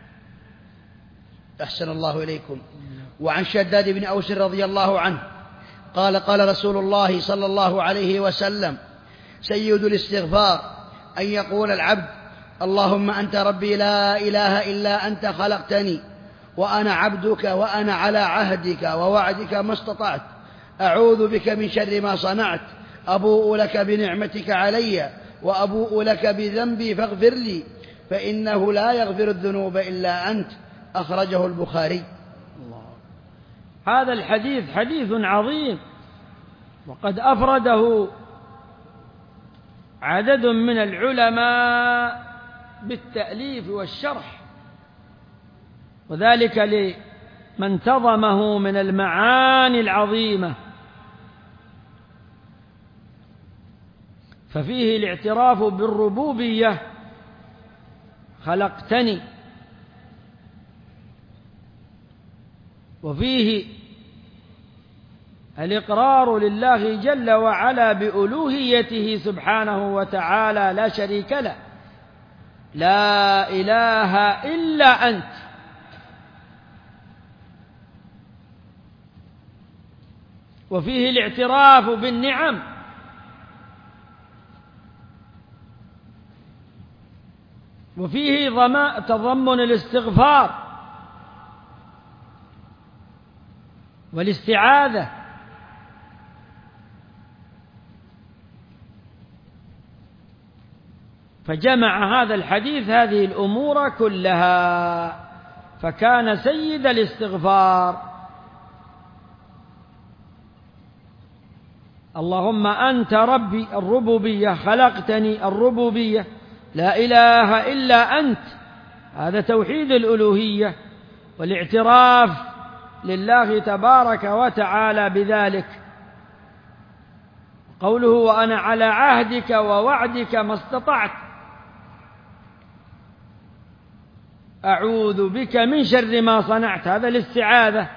أحسن الله إليكم. وعن شداد بن أوس رضي الله عنه قال قال رسول الله صلى الله عليه وسلم: سيد الاستغفار أن يقول العبد: اللهم أنت ربي لا إله إلا أنت خلقتني وأنا عبدك وأنا على عهدك ووعدك ما استطعت، أعوذ بك من شر ما صنعت، أبوء لك بنعمتك علي وأبوء لك بذنبي فاغفر لي فإنه لا يغفر الذنوب إلا أنت. أخرجه البخاري. هذا الحديث حديث عظيم، وقد أفرده عدد من العلماء بالتأليف والشرح، وذلك لمن انتظمه من المعاني العظيمة. ففيه الاعتراف بالربوبية، خلقتني، وفيه الإقرار لله جل وعلا بألوهيته سبحانه وتعالى لا شريك له، لا إله إلا أنت. وفيه الاعتراف بالنعم، وفيه تضمن الاستغفار والاستعاذة، فجمع هذا الحديث هذه الأمور كلها، فكان سيد الاستغفار. اللهم أنت ربي، الربوبية، خلقتني، الربوبية، لا إله إلا أنت، هذا توحيد الألوهية والاعتراف لله تبارك وتعالى بذلك. قوله وأنا على عهدك ووعدك ما استطعت، أعوذ بك من شر ما صنعت، هذا الاستعاذة.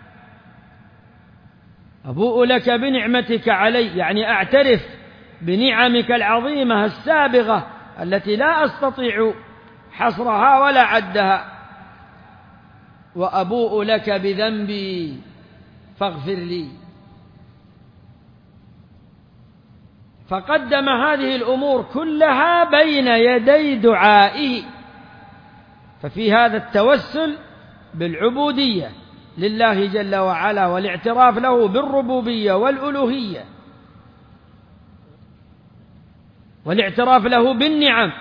أبوء لك بنعمتك علي، يعني أعترف بنعمك العظيمة السابغة التي لا أستطيع حصرها ولا عدها، وأبوء لك بذنبي فاغفر لي. فقدم هذه الأمور كلها بين يدي دعائه، ففي هذا التوسل بالعبودية لله جل وعلا، والاعتراف له بالربوبية والألوهية، والاعتراف له بالنعم.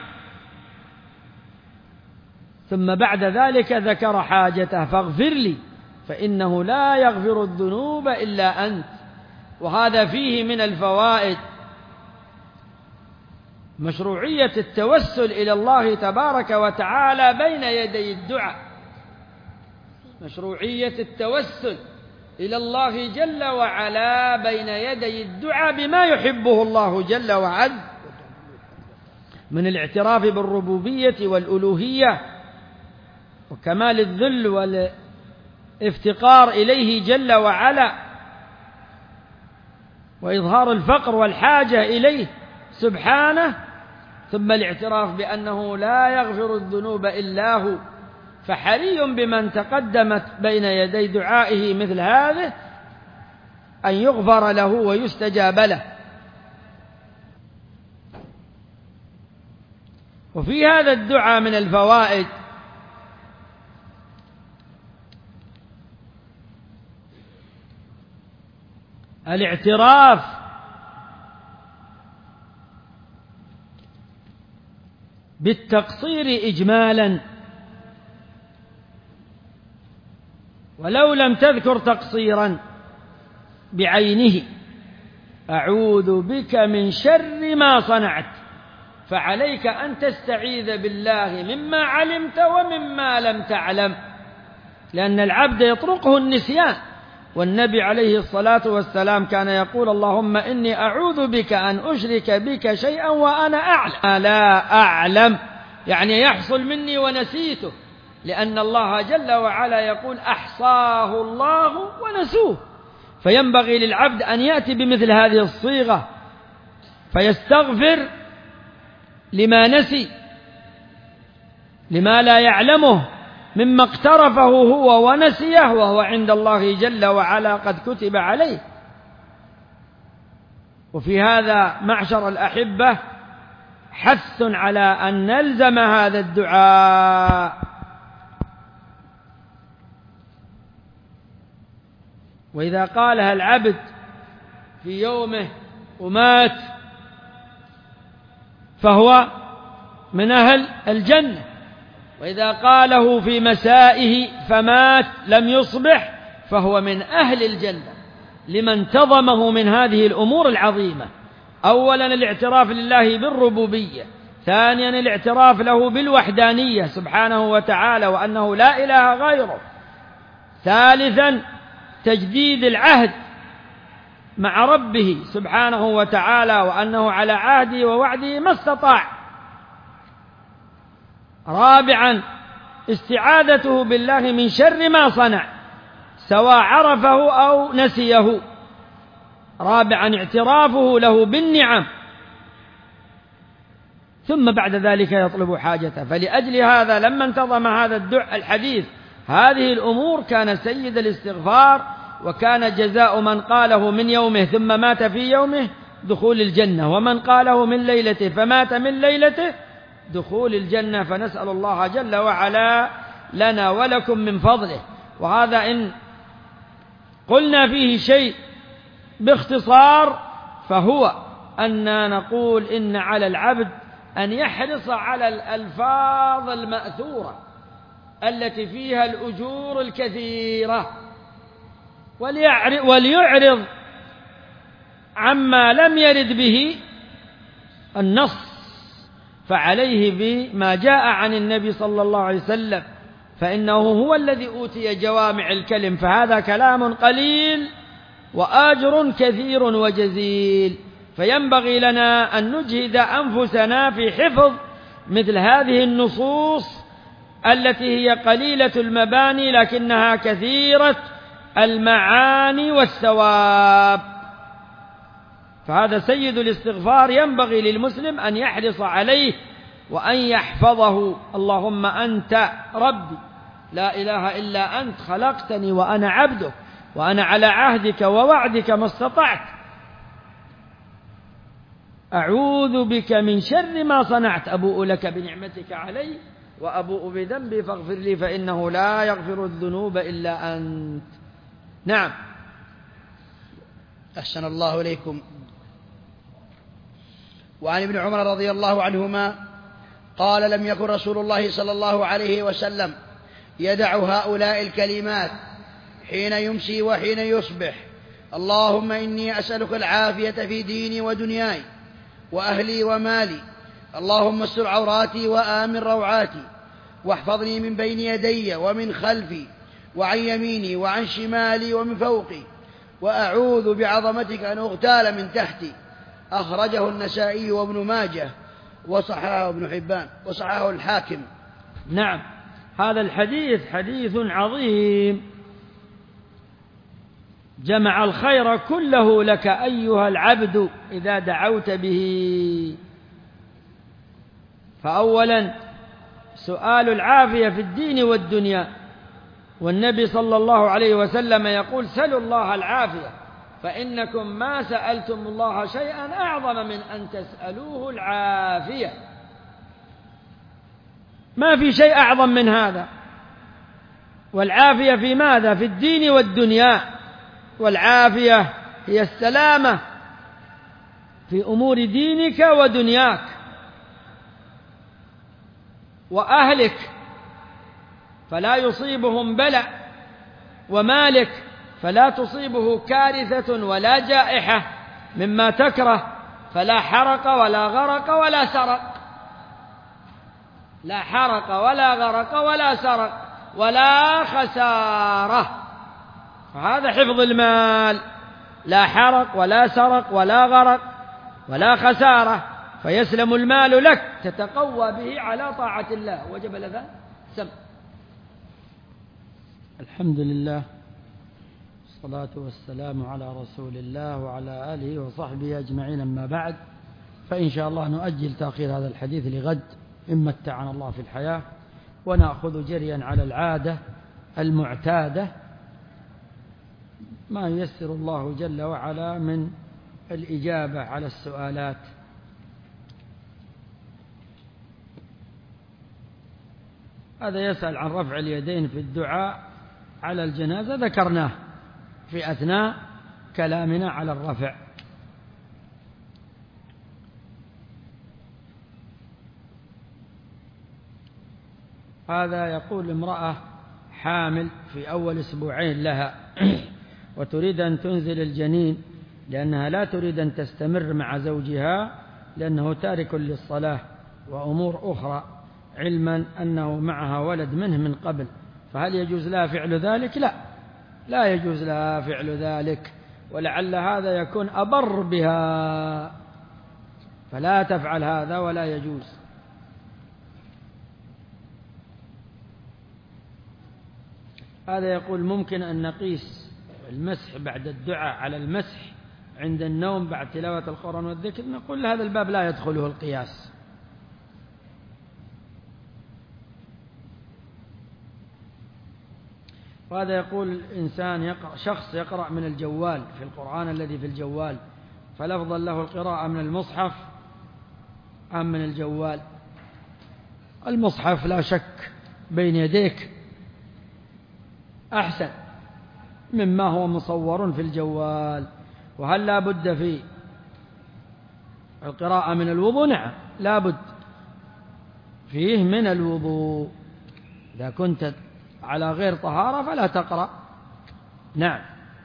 ثم بعد ذلك ذكر حاجته: فاغفر لي فإنه لا يغفر الذنوب إلا أنت. وهذا فيه من الفوائد مشروعية التوسل إلى الله تبارك وتعالى بين يدي الدعاء، مشروعية التوسل إلى الله جل وعلا بين يدي الدعاء بما يحبه الله جل وعلا من الاعتراف بالربوبية والألوهية وكمال الذل والافتقار إليه جل وعلا، وإظهار الفقر والحاجة إليه سبحانه، ثم الاعتراف بأنه لا يغفر الذنوب إلا هو. فحري بمن تقدمت بين يدي دعائه مثل هذا أن يغفر له ويستجاب له. وفي هذا الدعاء من الفوائد الاعتراف بالتقصير إجمالا، ولو لم تذكر تقصيرا بعينه، أعوذ بك من شر ما صنعت، فعليك أن تستعيذ بالله مما علمت ومما لم تعلم، لأن العبد يطرقه النسيان، والنبي عليه الصلاة والسلام كان يقول اللهم إني أعوذ بك أن أشرك بك شيئا وأنا أعلم لا أعلم، يعني يحصل مني ونسيته، لأن الله جل وعلا يقول أحصاه الله ونسوه، فينبغي للعبد أن يأتي بمثل هذه الصيغة فيستغفر لما نسي، لما لا يعلمه مما اقترفه هو ونسيه وهو عند الله جل وعلا قد كتب عليه. وفي هذا معشر الأحبة حث على أن نلزم هذا الدعاء، وإذا قالها العبد في يومه ومات فهو من أهل الجنة، وإذا قاله في مسائه فمات لم يصبح فهو من أهل الجنة، لمن انتظمه من هذه الأمور العظيمة. أولا الاعتراف لله بالربوبية، ثانيا الاعتراف له بالوحدانية سبحانه وتعالى وأنه لا إله غيره، ثالثا تجديد العهد مع ربه سبحانه وتعالى وأنه على عهده ووعده ما استطاع، رابعا استعاذته بالله من شر ما صنع سواء عرفه أو نسيه، رابعا اعترافه له بالنعم، ثم بعد ذلك يطلب حاجته. فلأجل هذا لما انتظم هذا الحديث هذه الأمور كان سيد الاستغفار، وكان جزاء من قاله من يومه ثم مات في يومه دخول الجنة، ومن قاله من ليلته فمات من ليلته دخول الجنة. فنسأل الله جل وعلا لنا ولكم من فضله. وهذا إن قلنا فيه شيء باختصار فهو أننا نقول إن على العبد أن يحرص على الألفاظ المأثورة التي فيها الأجور الكثيرة، وليعرض عما لم يرد به النص، فعليه بما جاء عن النبي صلى الله عليه وسلم، فإنه هو الذي أوتي جوامع الكلم، فهذا كلام قليل وآجر كثير وجزيل. فينبغي لنا أن نجهد أنفسنا في حفظ مثل هذه النصوص التي هي قليلة المباني لكنها كثيرة المعاني والثواب. فهذا سيد الاستغفار ينبغي للمسلم أن يحرص عليه وأن يحفظه. اللهم أنت ربي لا إله إلا أنت خلقتني وأنا عبدك وأنا على عهدك ووعدك ما استطعت، أعوذ بك من شر ما صنعت، أبوء لك بنعمتك علي وأبوء بذنبي فاغفر لي فإنه لا يغفر الذنوب إلا أنت. نعم. أحسن الله إليكم. وعن ابن عمر رضي الله عنهما قال لم يكن رسول الله صلى الله عليه وسلم يدع هؤلاء الكلمات حين يمسي وحين يصبح: اللهم إني أسألك العافية في ديني ودنياي وأهلي ومالي، اللهم استر عوراتي وآمن روعاتي، واحفظني من بين يدي ومن خلفي وعن يميني وعن شمالي ومن فوقي، وأعوذ بعظمتك أن أغتال من تحتي. أخرجه النسائي وابن ماجه وصححه ابن حبان وصححه الحاكم. نعم، هذا الحديث حديث عظيم جمع الخير كله لك أيها العبد إذا دعوت به. فأولا سؤال العافية في الدين والدنيا، والنبي صلى الله عليه وسلم يقول: سلوا الله العافية فإنكم ما سألتم الله شيئا أعظم من أن تسألوه العافية. ما في شيء أعظم من هذا. والعافية في ماذا؟ في الدين والدنيا. والعافية هي السلامة في أمور دينك ودنياك وأهلك، فلا يصيبهم بلاء، ومالك فلا تصيبه كارثة ولا جائحة مما تكره، فلا حرق ولا غرق ولا سرق، لا حرق ولا غرق ولا سرق ولا خسارة. فهذا حفظ المال، لا حرق ولا سرق ولا غرق ولا خسارة، فيسلم المال لك تتقوى به على طاعة الله. وجب لك سم. الحمد لله والصلاة والسلام على رسول الله وعلى آله وصحبه أجمعين. أما بعد، فإن شاء الله نؤجل تأخير هذا الحديث لغد إن متعنا الله في الحياة، ونأخذ جريا على العادة المعتادة ما ييسر الله جل وعلا من الإجابة على السؤالات. هذا يسأل عن رفع اليدين في الدعاء على الجنازة، ذكرناه في أثناء كلامنا على الرفع. هذا يقول امرأة حامل في أول أسبوعين لها وتريد أن تنزل الجنين لأنها لا تريد أن تستمر مع زوجها لأنه تارك للصلاة وأمور أخرى، علما أنه معها ولد منه من قبل، فهل يجوز لها فعل ذلك؟ لا يجوز لها فعل ذلك، ولعل هذا يكون أبر بها، فلا تفعل هذا ولا يجوز. هذا يقول ممكن أن نقيس المسح بعد الدعاء على المسح عند النوم بعد تلاوة القرآن والذكر؟ نقول هذا الباب لا يدخله القياس. وهذا يقول إنسان شخص يقرأ من الجوال في القرآن الذي في الجوال، فالأفضل له القراءة من المصحف أم من الجوال؟ المصحف لا شك بين يديك أحسن مما هو مصور في الجوال. وهل لا بد في القراءة من الوضوء؟ نعم لا بد فيه من الوضوء، إذا كنت على غير طهارة فلا تقرأ. نعم.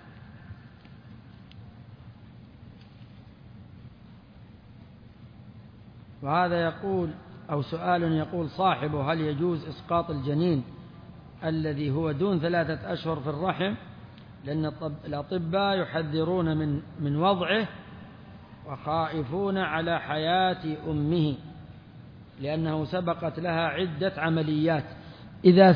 وهذا يقول أو سؤال يقول صاحبه هل يجوز إسقاط الجنين الذي هو دون 3 أشهر في الرحم، لأن الأطباء يحذرون من وضعه وخائفون على حياة أمه لأنه سبقت لها عدة عمليات. إذا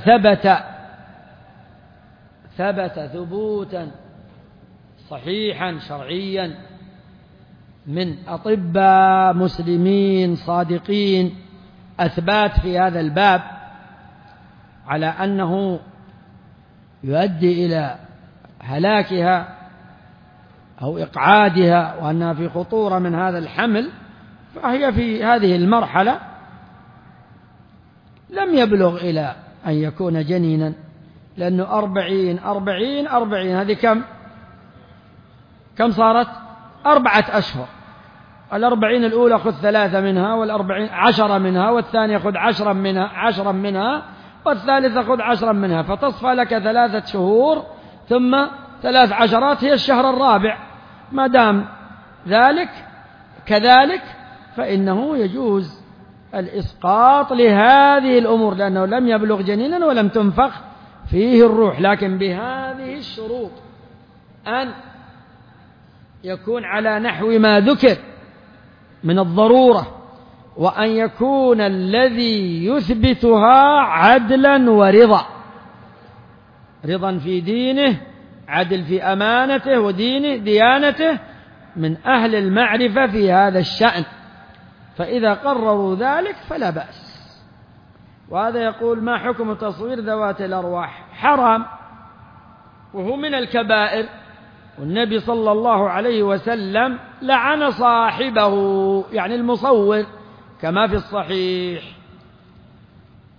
ثبت ثبوتا صحيحا شرعيا من أطباء مسلمين صادقين أثبات في هذا الباب على أنه يؤدي إلى هلاكها أو إقعادها وأنها في خطورة من هذا الحمل، فهي في هذه المرحلة لم يبلغ إلى أن يكون جنينا، لأنه 40 هذه كم صارت؟ 4 أشهر. 40 الأولى خذ 3 منها، 10 منها، والثانية خذ 10 منها، والثالثة خذ 10 منها، فتصفى لك 3 شهور ثم 3 عشرات هي الشهر الرابع. ما دام ذلك كذلك فإنه يجوز الإسقاط لهذه الأمور، لأنه لم يبلغ جنينا ولم تنفخ فيه الروح، لكن بهذه الشروط: أن يكون على نحو ما ذكر من الضرورة، وأن يكون الذي يثبتها عدلا ورضا، رضا في دينه، عدل في أمانته ودينه ديانته، من أهل المعرفة في هذا الشأن، فإذا قرروا ذلك فلا بأس. وهذا يقول ما حكم تصوير ذوات الأرواح؟ حرام وهو من الكبائر، والنبي صلى الله عليه وسلم لعن صاحبه يعني المصور كما في الصحيح.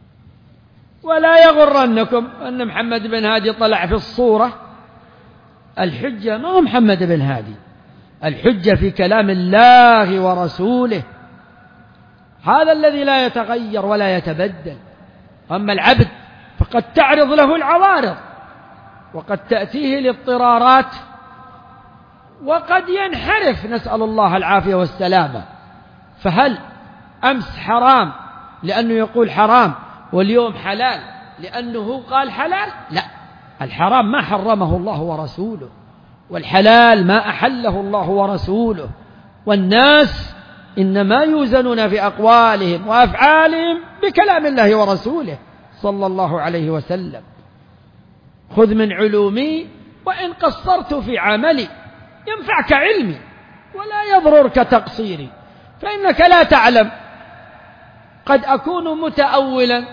ولا يغرنكم أن محمد بن هادي طلع في الصورة الحجة ما هو محمد بن هادي، الحجة في كلام الله ورسوله، هذا الذي لا يتغير ولا يتبدل. أما العبد فقد تعرض له العوارض، وقد تأتيه الاضطرارات، وقد ينحرف، نسأل الله العافية والسلامة. فهل أمس حرام لأنه يقول حرام، واليوم حلال لأنه قال حلال؟ لا، الحرام ما حرمه الله ورسوله، والحلال ما أحله الله ورسوله، والناس إنما يوزنون في أقوالهم وأفعالهم بكلام الله ورسوله صلى الله عليه وسلم. خذ من علومي وإن قصرت في عملي ينفعك علمي ولا يضررك تقصيري، فإنك لا تعلم، قد أكون متأولا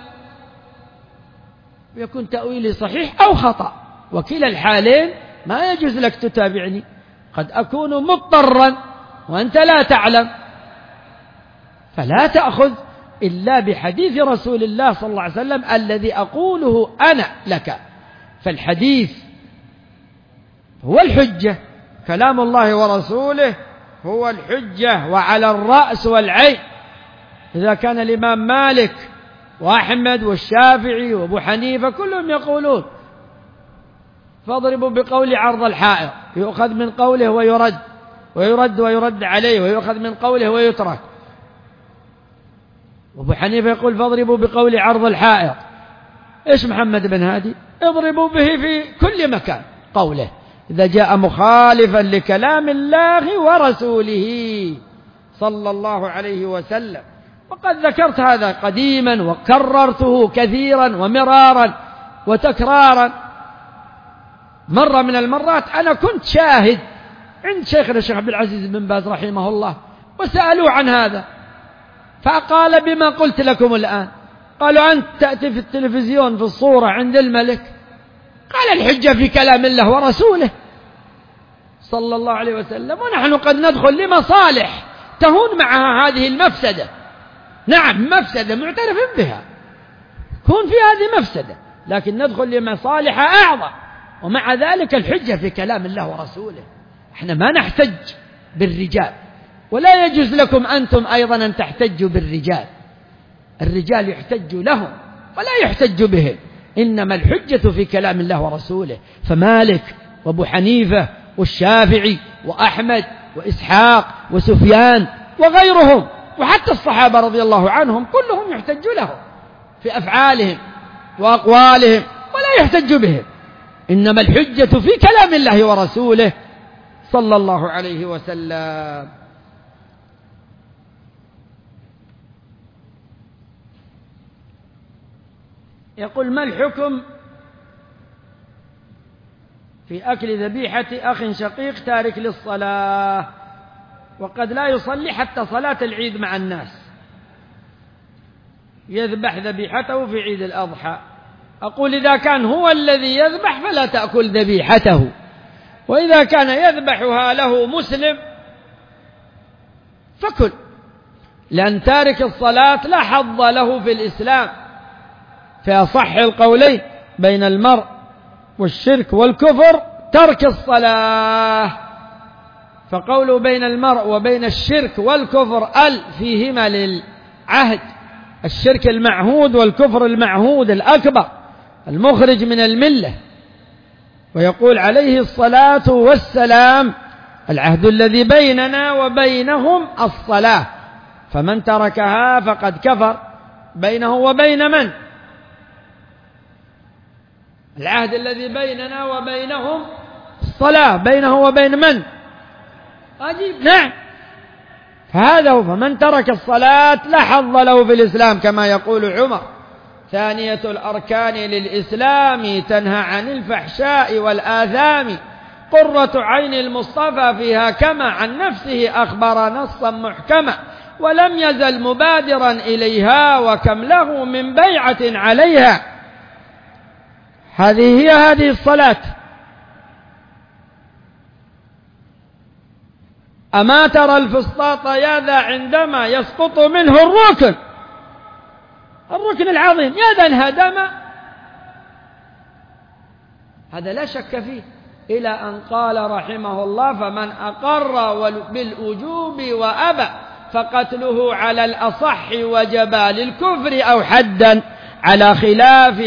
ويكون تأويلي صحيح أو خطأ، وكلا الحالين ما يجوز لك تتابعني. قد أكون مضطرا وأنت لا تعلم، فلا تأخذ إلا بحديث رسول الله صلى الله عليه وسلم الذي أقوله أنا لك. فالحديث هو الحجة، كلام الله ورسوله هو الحجة، وعلى الرأس والعين. إذا كان الإمام مالك وأحمد والشافعي وأبو حنيفة كلهم يقولون فاضربوا بقول عرض الحائط، يؤخذ من قوله ويرد عليه، ويؤخذ من قوله ويترك. وأبو حنيفة يقول فاضربوا بقول عرض الحائط. إيش محمد بن هادي؟ اضربوا به في كل مكان قوله إذا جاء مخالفا لكلام الله ورسوله صلى الله عليه وسلم. وقد ذكرت هذا قديما وكررته كثيرا ومرارا وتكرارا. مرة من المرات أنا كنت شاهد عند شيخنا الشيخ عبد العزيز بن باز رحمه الله، وسألوه عن هذا فقال بما قلت لكم الآن. قالوا أنت تأتي في التلفزيون في الصورة عند الملك، قال الحجة في كلام الله ورسوله صلى الله عليه وسلم، ونحن قد ندخل لمصالح تهون معها هذه المفسدة. نعم مفسدة معترف بها، كون في هذه مفسدة، لكن ندخل لمصالح أعظم، ومع ذلك الحجة في كلام الله ورسوله. احنا ما نحتج بالرجال، ولا يجوز لكم أنتم أيضا أن تحتجوا بالرجال. الرجال يحتج لهم ولا يحتج بهم، إنما الحجة في كلام الله ورسوله. فمالك وأبو حنيفة والشافعي وأحمد وإسحاق وسفيان وغيرهم وحتى الصحابة رضي الله عنهم كلهم يحتج لهم في أفعالهم وأقوالهم ولا يحتج بهم، إنما الحجة في كلام الله ورسوله صلى الله عليه وسلم. يقول ما الحكم في أكل ذبيحة أخ شقيق تارك للصلاة وقد لا يصلي حتى صلاة العيد مع الناس، يذبح ذبيحته في عيد الأضحى؟ أقول إذا كان هو الذي يذبح فلا تأكل ذبيحته، وإذا كان يذبحها له مسلم فكل، لأن تارك الصلاة لا حظ له في الإسلام. في أصح القولين بين المرء والشرك والكفر ترك الصلاة، فقوله بين المرء وبين الشرك والكفر فيهما للعهد، الشرك المعهود والكفر المعهود الأكبر المخرج من الملة. ويقول عليه الصلاة والسلام العهد الذي بيننا وبينهم الصلاة، فمن تركها فقد كفر. بينه وبين من؟ العهد الذي بيننا وبينهم الصلاة، بينه وبين من؟ أجيب نعم. فهذا هو، فمن ترك الصلاة لا حظ له في الإسلام كما يقول عمر. ثانية الأركان للإسلام تنهى عن الفحشاء والآثام، قرة عين المصطفى فيها كما عن نفسه أخبر نصا محكما، ولم يزل مبادرا إليها وكم له من بيعة عليها. هذه الصلاة. أما ترى الفسطاط يا ذا عندما يسقط منه الركن العظيم يا ذا انهدم، هذا لا شك فيه. إلى أن قال رحمه الله: فمن أقر بالوجوب وأبى فقتله على الأصح وجبى للكفر أو حدا، على خلاف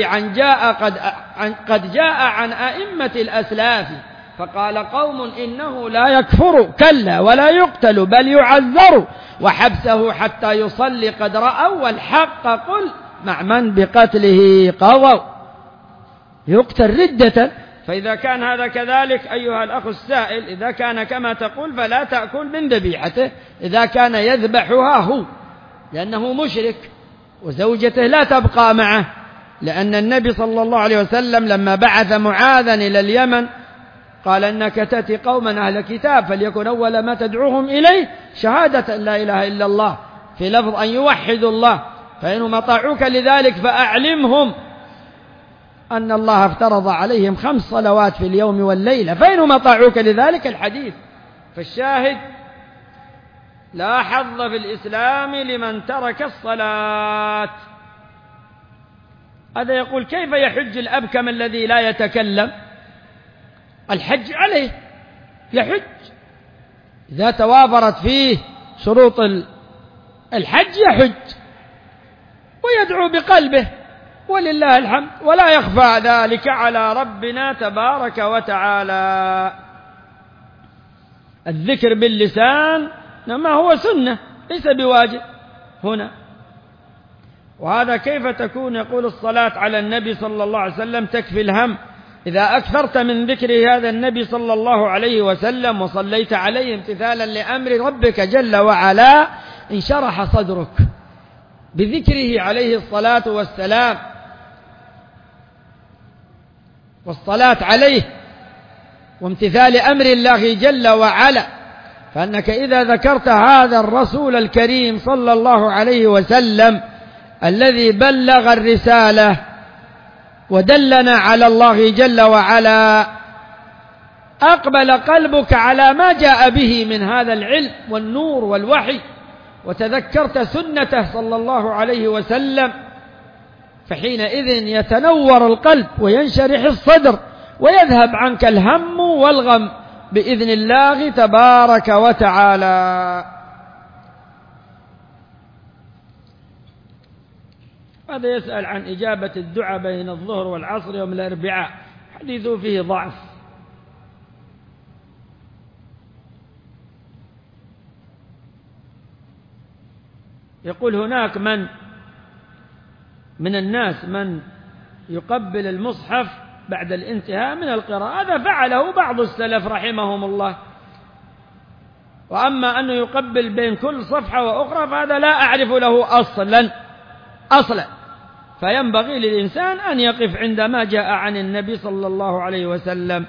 قد جاء عن أئمة الأسلاف. فقال قوم: إنه لا يكفر، كلا ولا يقتل بل يعذر، وحبسه حتى يصلي قد رأوا، والحق قل مع من بقتله قضوا. يقتل ردة. فإذا كان هذا كذلك أيها الأخ السائل، إذا كان كما تقول فلا تأكل من ذبيحته إذا كان يذبحها هو، لأنه مشرك، وزوجته لا تبقى معه، لأن النبي صلى الله عليه وسلم لما بعث معاذا إلى اليمن قال: إنك تأتي قوما أهل كتاب فليكن أول ما تدعوهم إليه شهادة أن لا إله إلا الله، في لفظ أن يوحدوا الله، فإنهم أطاعوك لذلك فأعلمهم أن الله افترض عليهم 5 صلوات في اليوم والليلة، فإنهم أطاعوك لذلك الحديث. فالشاهد: لا حظ في الإسلام لمن ترك الصلاة. هذا يقول: كيف يحج الأبكم الذي لا يتكلم؟ الحج عليه، يحج إذا توافرت فيه شروط الحج، يحج ويدعو بقلبه ولله الحمد، ولا يخفى ذلك على ربنا تبارك وتعالى. الذكر باللسان ما هو سنة، ليس بواجب هنا. وهذا كيف تكون؟ يقول: الصلاة على النبي صلى الله عليه وسلم تكفي الهم. إذا أكثرت من ذكر هذا النبي صلى الله عليه وسلم وصليت عليه امتثالا لأمر ربك جل وعلا، انشرح صدرك بذكره عليه الصلاة والسلام والصلاة عليه وامتثال أمر الله جل وعلا. فأنك إذا ذكرت هذا الرسول الكريم صلى الله عليه وسلم الذي بلغ الرسالة ودلنا على الله جل وعلا، أقبل قلبك على ما جاء به من هذا العلم والنور والوحي، وتذكرت سنته صلى الله عليه وسلم، فحينئذ يتنور القلب وينشرح الصدر ويذهب عنك الهم والغم بإذن الله تبارك وتعالى. هذا يسأل عن إجابة الدعاء بين الظهر والعصر يوم الأربعاء، حديثه فيه ضعف. يقول: هناك من الناس من يقبل المصحف بعد الانتهاء من القراءة، هذا فعله بعض السلف رحمهم الله. وأما أنه يقبل بين كل صفحة وأخرى فهذا لا أعرف له أصلا. فينبغي للإنسان أن يقف عندما جاء عن النبي صلى الله عليه وسلم.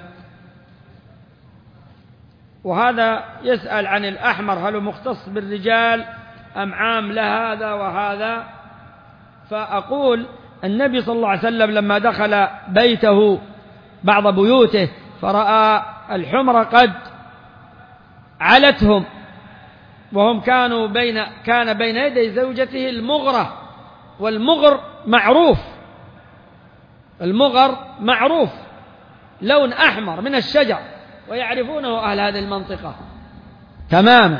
وهذا يسأل عن الأحمر، هل هو مختص بالرجال أم عام لهذا وهذا؟ فأقول: النبي صلى الله عليه وسلم لما دخل بيته بعض بيوته فرأى الحمر قد علتهم، وهم كان بين يدي زوجته المغرة، والمغر معروف لون أحمر من الشجر، ويعرفونه أهل هذه المنطقة تماما.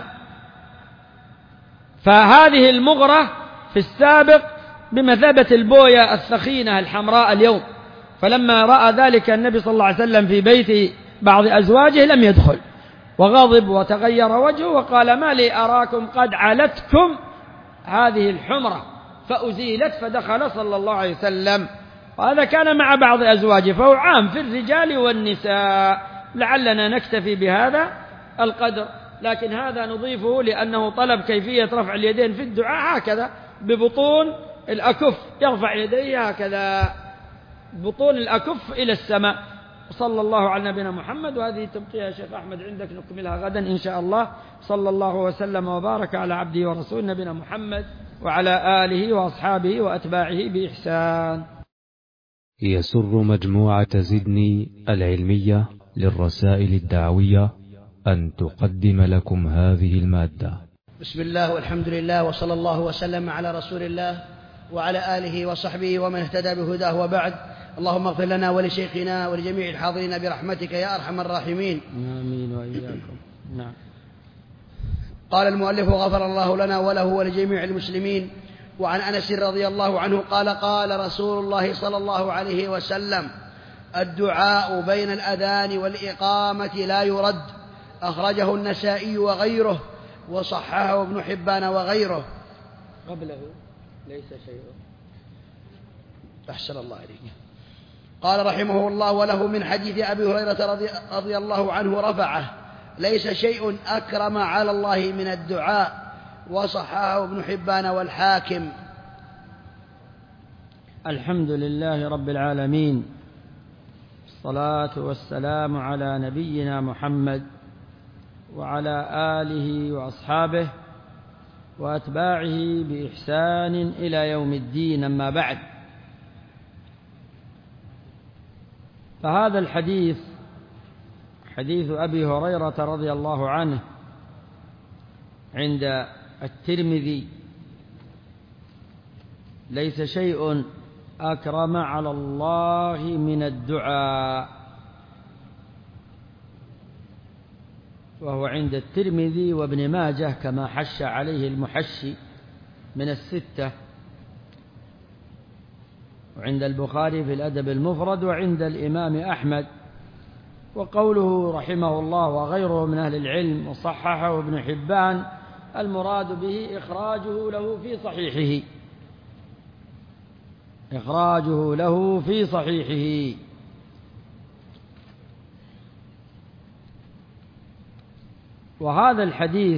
فهذه المغرة في السابق بمثابة البوية الثخينة الحمراء اليوم. فلما رأى ذلك النبي صلى الله عليه وسلم في بيت بعض أزواجه لم يدخل، وغضب وتغير وجهه وقال: ما لي أراكم قد علتكم هذه الحمرة، فأزيلت. فدخل صلى الله عليه وسلم. وهذا كان مع بعض أزواجه، فهو عام في الرجال والنساء. لعلنا نكتفي بهذا القدر، لكن هذا نضيفه لأنه طلب كيفية رفع اليدين في الدعاء هكذا ببطون الأكف، يرفع يديه هكذا بطون الأكف إلى السماء. صلى الله على نبينا محمد. وهذه تبقى يا شيخ أحمد عندك، نكملها غدا إن شاء الله. صلى الله وسلم وبارك على عبده ورسول نبينا محمد وعلى آله وأصحابه وأتباعه بإحسان. يسر مجموعة زدني العلمية للرسائل الدعوية أن تقدم لكم هذه المادة. بسم الله والحمد لله وصلى الله وسلم على رسول الله وعلى آله وصحبه ومن اهتدى بهداه، وبعد. اللهم اغفر لنا ولشيخنا ولجميع الحاضرين برحمتك يا أرحم الراحمين. آمين وإياكم. نعم. قال المؤلف غفر الله لنا وله ولجميع المسلمين. وعن أنس رضي الله عنه قال قال رسول الله صلى الله عليه وسلم: الدعاء بين الأذان والإقامة لا يرد. أخرجه النسائي وغيره، وصححه ابن حبان وغيره. قبله ليس شيء. أحسن الله عليك. قال رحمه الله: وله من حديث أبي هريرة رضي الله عنه رفعه: ليس شيء أكرم على الله من الدعاء. وصححه ابن حبان والحاكم. الحمد لله رب العالمين، الصلاة والسلام على نبينا محمد وعلى آله وأصحابه وأتباعه بإحسان إلى يوم الدين. أما بعد، فهذا الحديث حديث أبي هريرة رضي الله عنه عند الترمذي: ليس شيء أكرم على الله من الدعاء، وهو عند الترمذي وابن ماجه كما حش عليه المحشي من الستة، وعند البخاري في الأدب المفرد، وعند الإمام أحمد. وقوله رحمه الله وغيره من أهل العلم وصححه ابن حبان المراد به إخراجه له في صحيحه، إخراجه له في صحيحه. وهذا الحديث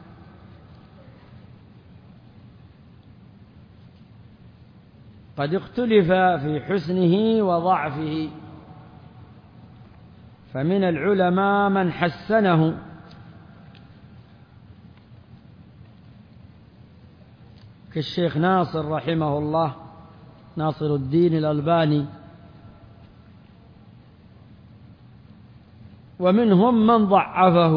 قد اختلف في حسنه وضعفه، فمن العلماء من حسنه كالشيخ ناصر رحمه الله، ناصر الدين الألباني، ومنهم من ضعفه.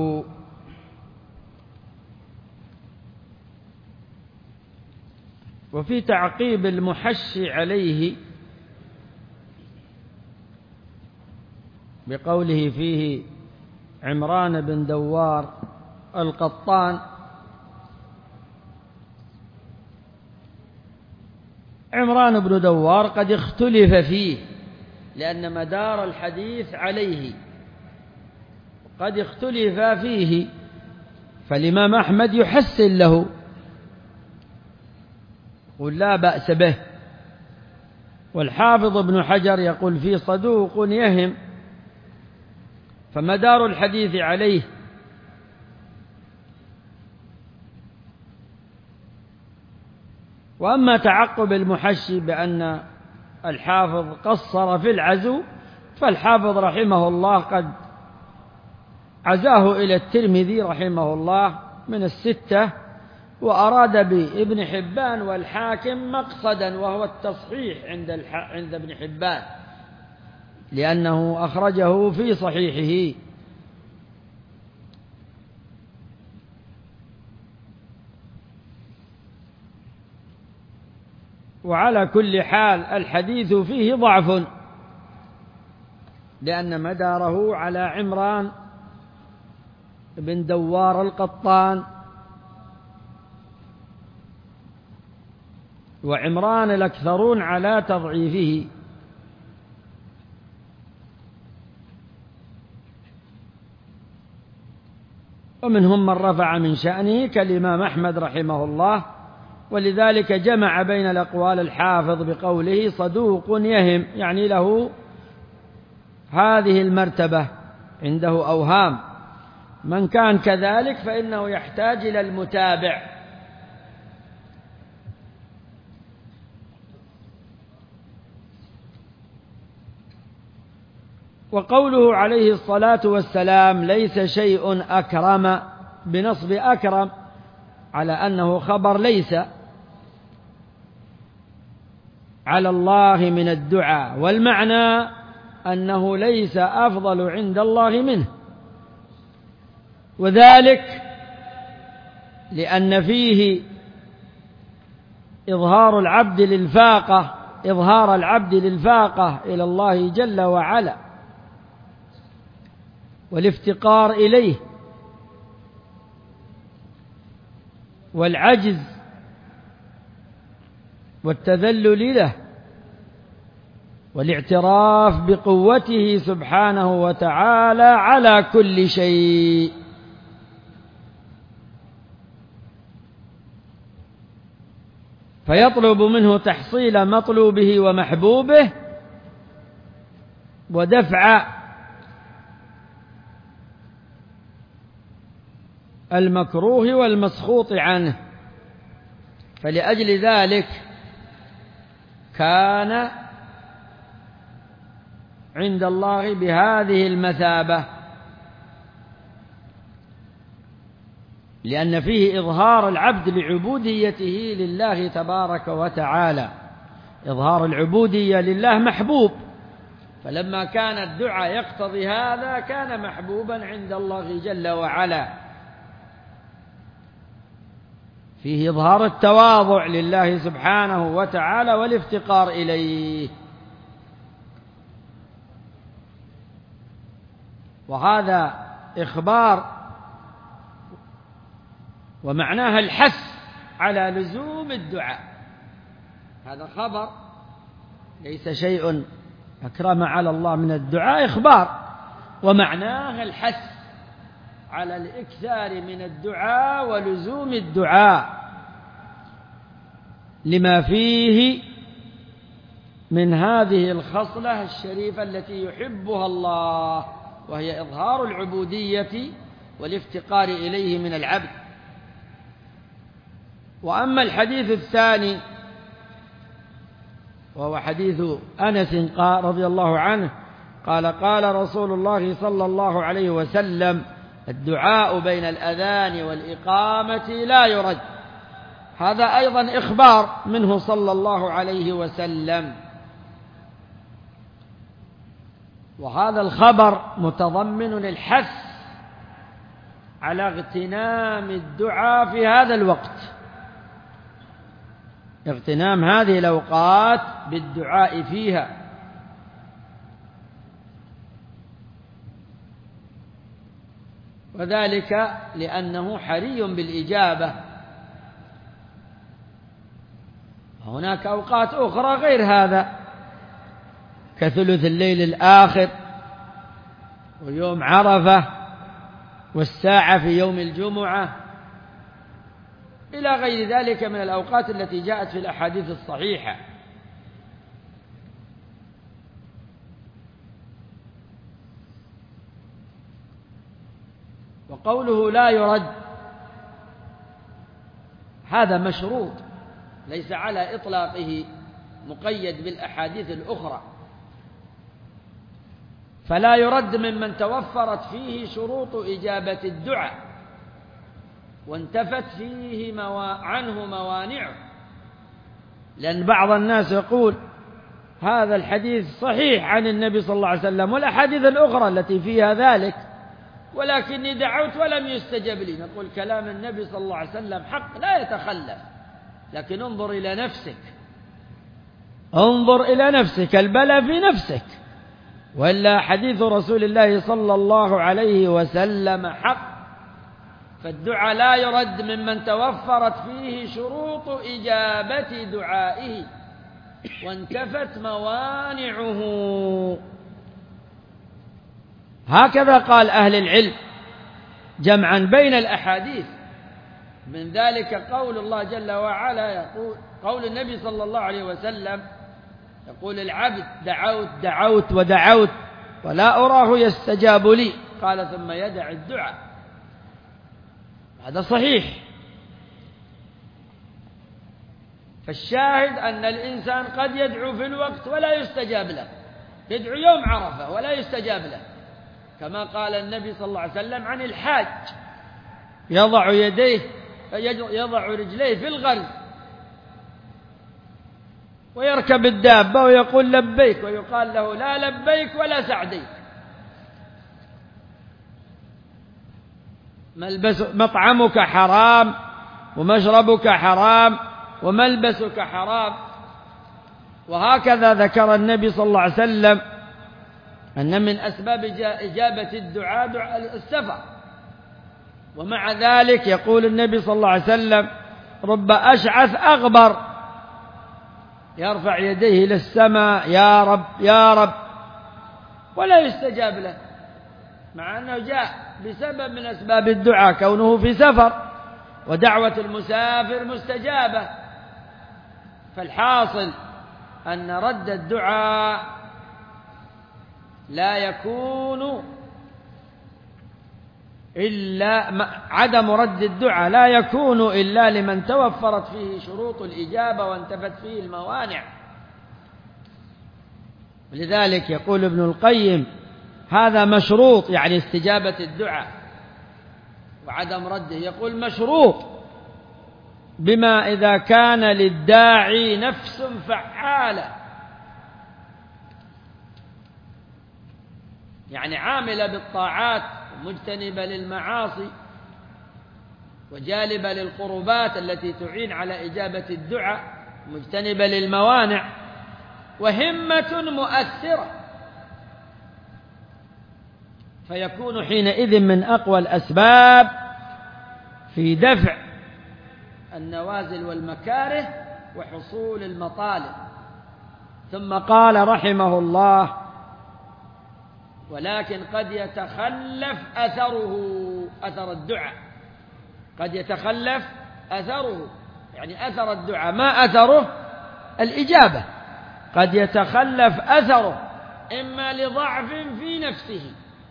وفي تعقيب المحشي عليه بقوله فيه عمران بن دوار القطان: عمران بن دوار قد اختلف فيه لأن مدار الحديث عليه، قد اختلف فيه، فالإمام أحمد يحسن له، يقول لا بأس به، والحافظ ابن حجر يقول فيه صدوق يهم، فمدار الحديث عليه. وأما تعقب المحشي بأن الحافظ قصر في العزو، فالحافظ رحمه الله قد عزاه إلى الترمذي رحمه الله من الستة، وأراد بابن حبان والحاكم مقصدا، وهو التصحيح عند ابن حبان، لأنه أخرجه في صحيحه. وعلى كل حال الحديث فيه ضعف، لأن مداره على عمران بن دوار القطان، وعمران الأكثرون على تضعيفه. ومنهم من رفع من شأنه كالإمام أحمد رحمه الله، ولذلك جمع بين الأقوال الحافظ بقوله صدوق يهم، يعني له هذه المرتبة، عنده أوهام. من كان كذلك فإنه يحتاج إلى المتابع. وقوله عليه الصلاة والسلام ليس شيء أكرم بنصب أكرم على أنه خبر ليس على الله من الدعاء، والمعنى أنه ليس أفضل عند الله منه، وذلك لأن فيه إظهار العبد للفاقة إظهار العبد للفاقة إلى الله جل وعلا والافتقار إليه والعجز والتذلل له والاعتراف بقوته سبحانه وتعالى على كل شيء. فيطلب منه تحصيل مطلوبه ومحبوبه ودفع المكروه والمسخوط عنه. فلأجل ذلك كان عند الله بهذه المثابة، لأن فيه إظهار العبد لعبوديته لله تبارك وتعالى. إظهار العبودية لله محبوب، فلما كان الدعاء يقتضي هذا كان محبوبا عند الله جل وعلا. فيه إظهار التواضع لله سبحانه وتعالى والافتقار إليه، وهذا إخبار ومعناها الحث على لزوم الدعاء. هذا خبر ليس شيء أكرم على الله من الدعاء، إخبار ومعناها الحث على الإكثار من الدعاء ولزوم الدعاء لما فيه من هذه الخصلة الشريفة التي يحبها الله، وهي إظهار العبودية والافتقار إليه من العبد. وأما الحديث الثاني وهو حديث أنس رضي الله عنه قال: قال رسول الله صلى الله عليه وسلم: الدعاء بين الأذان والإقامة لا يرد. هذا أيضا إخبار منه صلى الله عليه وسلم، وهذا الخبر متضمن الحث على اغتنام الدعاء في هذا الوقت، اغتنام هذه الأوقات بالدعاء فيها. وذلك لأنه حري بالإجابة. هناك أوقات أخرى غير هذا، كثلث الليل الآخر ويوم عرفة والساعة في يوم الجمعة إلى غير ذلك من الأوقات التي جاءت في الأحاديث الصحيحة. وقوله لا يرد هذا مشروط، ليس على إطلاقه، مقيد بالأحاديث الأخرى. فلا يرد ممن توفرت فيه شروط إجابة الدعاء وانتفت فيه عنه موانعه. لأن بعض الناس يقول هذا الحديث صحيح عن النبي صلى الله عليه وسلم والأحاديث الأخرى التي فيها ذلك، ولكني دعوت ولم يستجب لي. نقول كلام النبي صلى الله عليه وسلم حق لا يتخلف، لكن انظر إلى نفسك، انظر إلى نفسك، البلاء في نفسك. وإلا حديث رسول الله صلى الله عليه وسلم حق. فالدعاء لا يرد ممن توفرت فيه شروط إجابة دعائه وانتفت موانعه. هكذا قال أهل العلم جمعا بين الأحاديث. من ذلك قول الله جل وعلا، يقول قول النبي صلى الله عليه وسلم، يقول العبد: دعوت دعوت ودعوت ولا أراه يستجاب لي، قال ثم يدع الدعاء. هذا صحيح. فالشاهد أن الإنسان قد يدعو في الوقت ولا يستجاب له، يدعو يوم عرفة ولا يستجاب له، كما قال النبي صلى الله عليه وسلم عن الحاج: يضع يديه يضع رجليه في الغرز ويركب الدابة ويقول لبيك، ويقال له: لا لبيك ولا سعديك. مطعمك حرام ومشربك حرام وملبسك حرام. وهكذا ذكر النبي صلى الله عليه وسلم أن من أسباب إجابة الدعاء السفر. ومع ذلك يقول النبي صلى الله عليه وسلم: رب أشعث أغبر يرفع يديه للسماء يا رب يا رب ولا يستجاب له، مع أنه جاء بسبب من أسباب الدعاء كونه في سفر، ودعوة المسافر مستجابة. فالحاصل أن رد الدعاء لا يكون إلا عدم رد الدعاء لا يكون إلا لمن توفرت فيه شروط الإجابة وانتفت فيه الموانع. ولذلك يقول ابن القيم: هذا مشروط، يعني استجابة الدعاء وعدم رده، يقول مشروط بما إذا كان للداعي نفس فعالة، يعني عاملة بالطاعات مجتنبة للمعاصي وجالبة للقربات التي تعين على إجابة الدعاء، مجتنبة للموانع، وهمة مؤثرة، فيكون حينئذ من أقوى الأسباب في دفع النوازل والمكاره وحصول المطالب. ثم قال رحمه الله: ولكن قد يتخلف أثر الدعاء، قد يتخلف أثره، يعني أثر الدعاء ما أثره الإجابة، قد يتخلف أثره إما لضعف في نفسه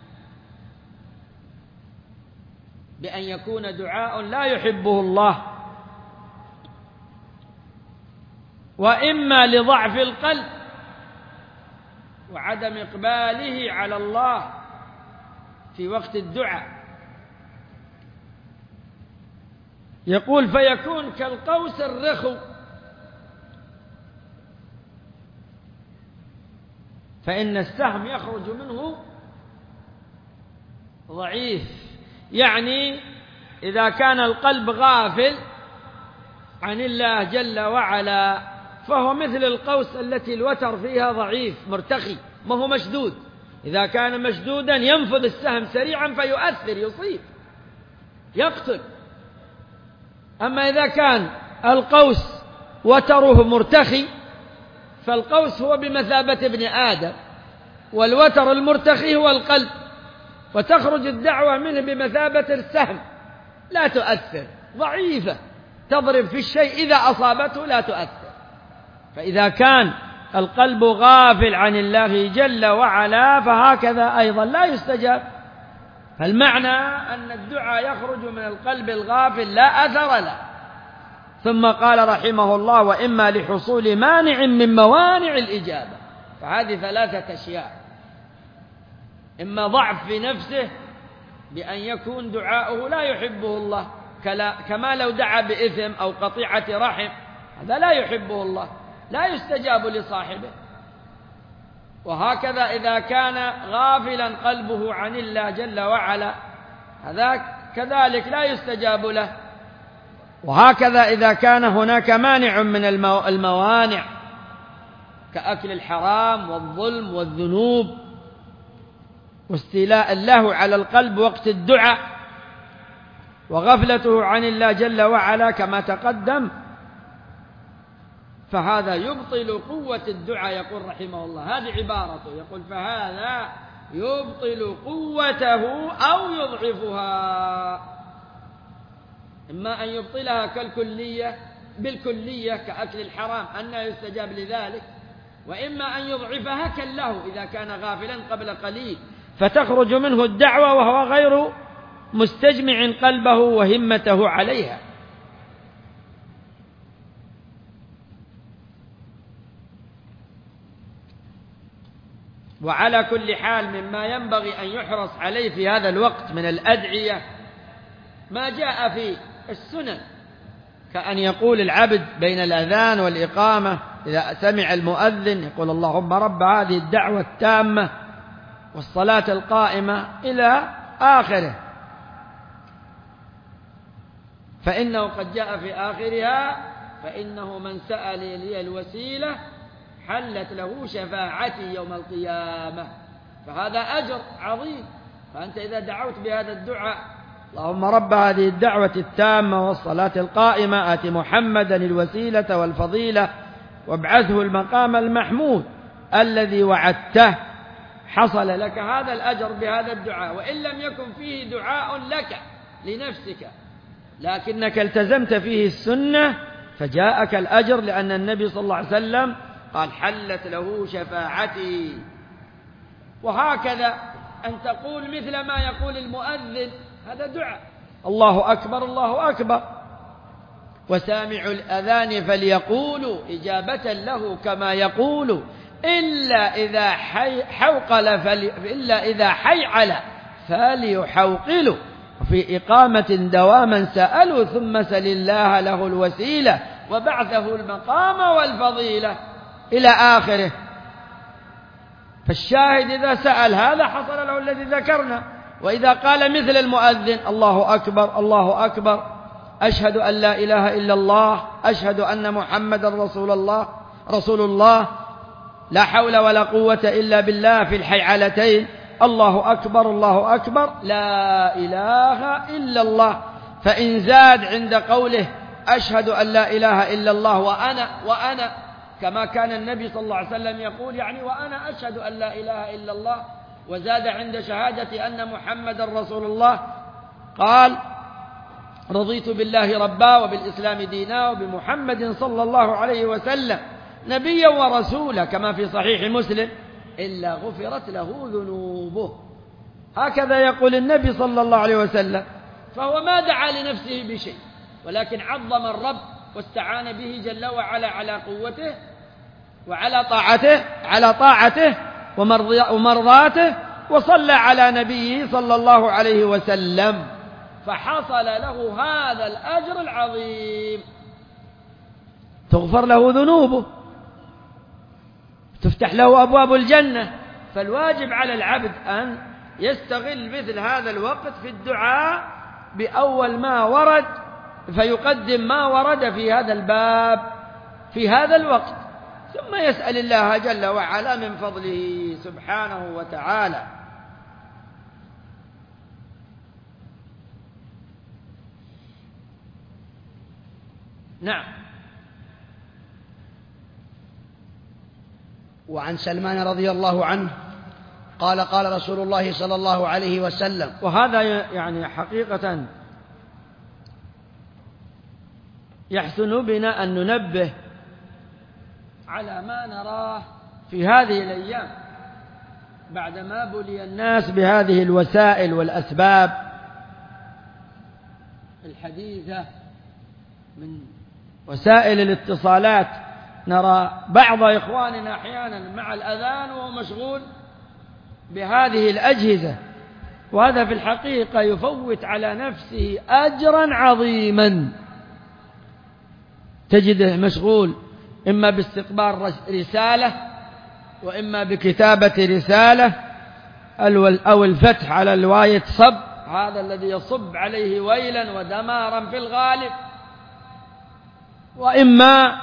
بأن يكون دعاء لا يحبه الله، وإما لضعف القلب وعدم إقباله على الله في وقت الدعاء. يقول: فيكون كالقوس الرخو، فإن السهم يخرج منه ضعيف، يعني إذا كان القلب غافل عن الله جل وعلا فهو مثل القوس التي الوتر فيها ضعيف مرتخي، ما هو مشدود. إذا كان مشدودا ينفذ السهم سريعا فيؤثر، يصيب، يقتل. أما إذا كان القوس وتره مرتخي فالقوس هو بمثابة ابن آدم، والوتر المرتخي هو القلب، وتخرج الدعوة منه بمثابة السهم، لا تؤثر، ضعيفة، تضرب في الشيء إذا أصابته لا تؤثر. فإذا كان القلب غافل عن الله جل وعلا فهكذا أيضا لا يستجاب. فالمعنى أن الدعاء يخرج من القلب الغافل لا أثر له. ثم قال رحمه الله: وإما لحصول مانع من موانع الإجابة. فهذه ثلاثة أشياء: إما ضعف في نفسه بأن يكون دعاؤه لا يحبه الله، كما لو دعا بإثم أو قطيعة رحم، هذا لا يحبه الله، لا يستجاب لصاحبه. وهكذا إذا كان غافلا قلبه عن الله جل وعلا، هذا كذلك لا يستجاب له. وهكذا إذا كان هناك مانع من الموانع كأكل الحرام والظلم والذنوب واستيلاء الله على القلب وقت الدعاء وغفلته عن الله جل وعلا كما تقدم، فهذا يبطل قوة الدعاء. يقول رحمه الله، هذه عبارته، يقول: فهذا يبطل قوته أو يضعفها، إما أن يبطلها بالكلية كأكل الحرام أنه يستجاب لذلك، وإما أن يضعفها كالله إذا كان غافلا قبل قليل فتخرج منه الدعوة وهو غير مستجمع قلبه وهمته عليها. وعلى كل حال مما ينبغي أن يحرص عليه في هذا الوقت من الأدعية ما جاء في السنن، كأن يقول العبد بين الأذان والإقامة إذا سمع المؤذن يقول: اللهم رب هذه الدعوة التامة والصلاة القائمة إلى آخره، فإنه قد جاء في آخرها: فإنه من سأل لي الوسيلة حلت له شفاعتي يوم القيامة. فهذا أجر عظيم. فأنت إذا دعوت بهذا الدعاء: اللهم رب هذه الدعوة التامة والصلاة القائمة آت محمدا الوسيلة والفضيلة وابعثه المقام المحمود الذي وعدته، حصل لك هذا الأجر بهذا الدعاء، وإن لم يكن فيه دعاء لك لنفسك لكنك التزمت فيه السنة فجاءك الأجر، لأن النبي صلى الله عليه وسلم قال: حلت له شفاعتي. وهكذا أن تقول مثل ما يقول المؤذن، هذا دعاء: الله أكبر الله أكبر. وسامع الأذان فليقولوا إجابة له كما يقول، إلا إذا حيعل فليحوقلوا، في إقامة دواما سألوا، ثم سل الله له الوسيلة وبعثه المقام والفضيلة إلى آخره. فالشاهد إذا سأل هذا حصل له الذي ذكرنا. وإذا قال مثل المؤذن: الله أكبر الله أكبر، أشهد أن لا إله إلا الله، أشهد أن محمد رسول الله، لا حول ولا قوة إلا بالله، في الحيعلتين: الله أكبر الله أكبر، لا إله إلا الله. فإن زاد عند قوله: أشهد أن لا إله إلا الله وأنا كما كان النبي صلى الله عليه وسلم يقول، يعني وأنا أشهد أن لا إله إلا الله، وزاد عند شهادة أن محمد رسول الله قال: رضيت بالله ربا وبالإسلام دينا وبمحمد صلى الله عليه وسلم نبيا ورسولا، كما في صحيح مسلم: إلا غفرت له ذنوبه. هكذا يقول النبي صلى الله عليه وسلم. فهو ما دعا لنفسه بشيء، ولكن عظم الرب واستعان به جل وعلا على قوته وعلى طاعته ومرضاته، وصلى على نبيه صلى الله عليه وسلم، فحصل له هذا الأجر العظيم. تغفر له ذنوبه، تفتح له أبواب الجنة. فالواجب على العبد أن يستغل مثل هذا الوقت في الدعاء بأول ما ورد، فيقدم ما ورد في هذا الباب في هذا الوقت، ثم يسأل الله جل وعلا من فضله سبحانه وتعالى. نعم. وعن سلمان رضي الله عنه قال: قال رسول الله صلى الله عليه وسلم. وهذا يعني حقيقة يحسن بنا أن ننبه على ما نراه في هذه الأيام بعدما بلي الناس بهذه الوسائل والأسباب الحديثة من وسائل الاتصالات. نرى بعض إخواننا أحيانا مع الأذان وهو مشغول بهذه الأجهزة، وهذا في الحقيقة يفوت على نفسه أجرا عظيما. تجده مشغول إما باستقبال رسالة، وإما بكتابة رسالة، أو الفتح على الواية صب، هذا الذي يصب عليه ويلا ودمارا في الغالب، وإما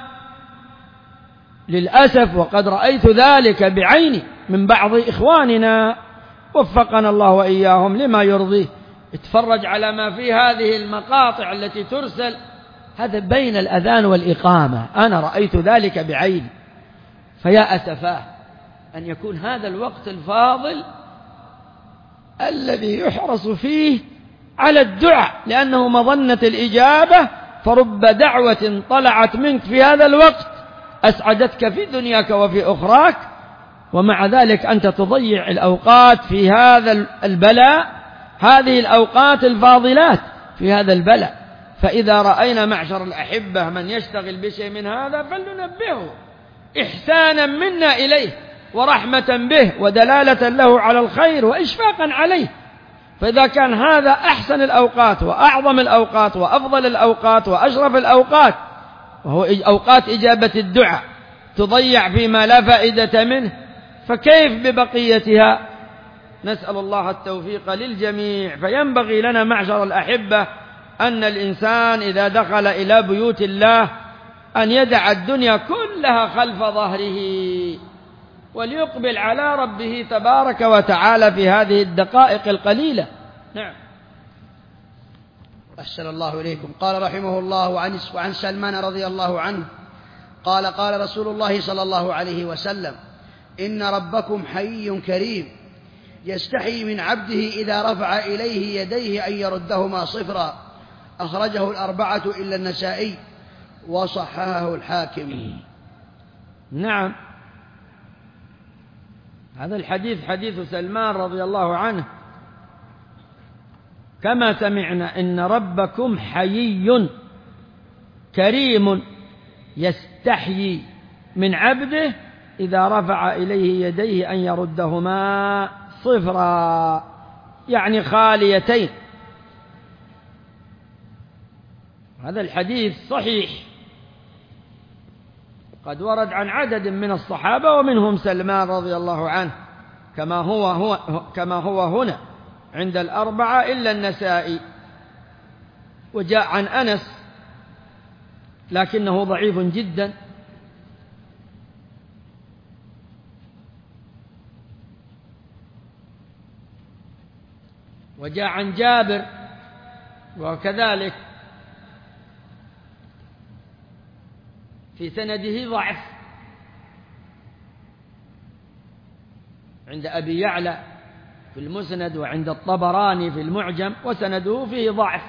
للأسف وقد رأيت ذلك بعيني من بعض إخواننا وفقنا الله وإياهم لما يرضيه، اتفرج على ما في هذه المقاطع التي ترسل، هذا بين الأذان والإقامة، أنا رأيت ذلك بعيني. فيا أسفاه أن يكون هذا الوقت الفاضل الذي يحرص فيه على الدعاء، لأنه مظنة الإجابة، فرب دعوة طلعت منك في هذا الوقت أسعدتك في دنياك وفي أخراك، ومع ذلك أنت تضيع الأوقات في هذا البلاء، هذه الأوقات الفاضلات في هذا البلاء. فإذا رأينا معشر الأحبة من يشتغل بشيء من هذا فلننبهه إحسانا منا إليه ورحمة به ودلالة له على الخير وإشفاقا عليه. فإذا كان هذا أحسن الأوقات وأعظم الأوقات وأفضل الأوقات وأشرف الأوقات، وهو أوقات إجابة الدعاء، تضيع فيما لا فائدة منه، فكيف ببقيتها؟ نسأل الله التوفيق للجميع. فينبغي لنا معشر الأحبة أن الإنسان إذا دخل إلى بيوت الله أن يدع الدنيا كلها خلف ظهره وليقبل على ربه تبارك وتعالى في هذه الدقائق القليلة. نعم. أحسن الله إليكم. قال رحمه الله وعن سلمان رضي الله عنه قال قال رسول الله صلى الله عليه وسلم: إن ربكم حيي كريم يستحي من عبده إذا رفع إليه يديه أن يردهما صفرا. أخرجه الأربعة إلا النسائي وصححه الحاكم. نعم، هذا الحديث حديث سلمان رضي الله عنه كما سمعنا: إن ربكم حيي كريم يستحيي من عبده إذا رفع إليه يديه أن يردهما صفرا، يعني خاليتين. هذا الحديث صحيح، قد ورد عن عدد من الصحابة ومنهم سلمان رضي الله عنه كما هو هنا عند الأربعة إلا النسائي. وجاء عن أنس لكنه ضعيف جدا. وجاء عن جابر وكذلك في سنده ضعف عند أبي يعلى في المسند وعند الطبراني في المعجم، وسنده فيه ضعف.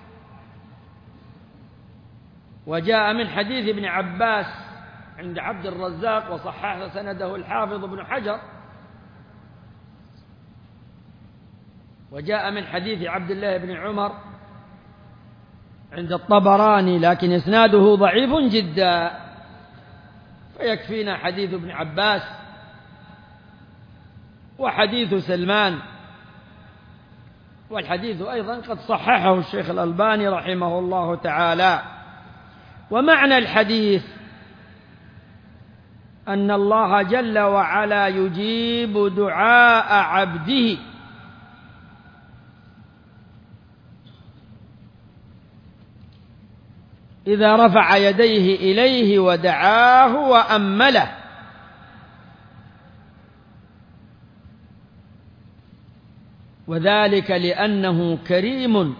وجاء من حديث ابن عباس عند عبد الرزاق وصحح سنده الحافظ ابن حجر. وجاء من حديث عبد الله بن عمر عند الطبراني لكن إسناده ضعيف جدا، فيكفينا حديث ابن عباس وحديث سلمان. والحديث أيضا قد صححه الشيخ الألباني رحمه الله تعالى. ومعنى الحديث أن الله جل وعلا يجيب دعاء عبده إذا رفع يديه إليه ودعاه وأمله، وذلك لأنه كريم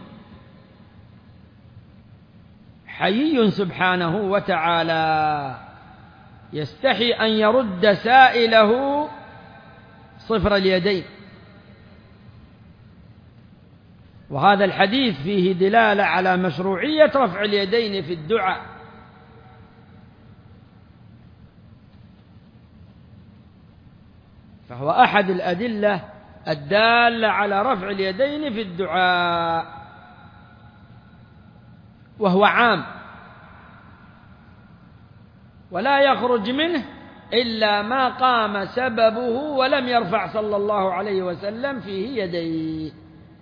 حيي سبحانه وتعالى يستحي أن يرد سائله صفر اليدين. وهذا الحديث فيه دلالة على مشروعية رفع اليدين في الدعاء، فهو أحد الأدلة الدالة على رفع اليدين في الدعاء، وهو عام ولا يخرج منه إلا ما قام سببه ولم يرفع صلى الله عليه وسلم فيه يديه.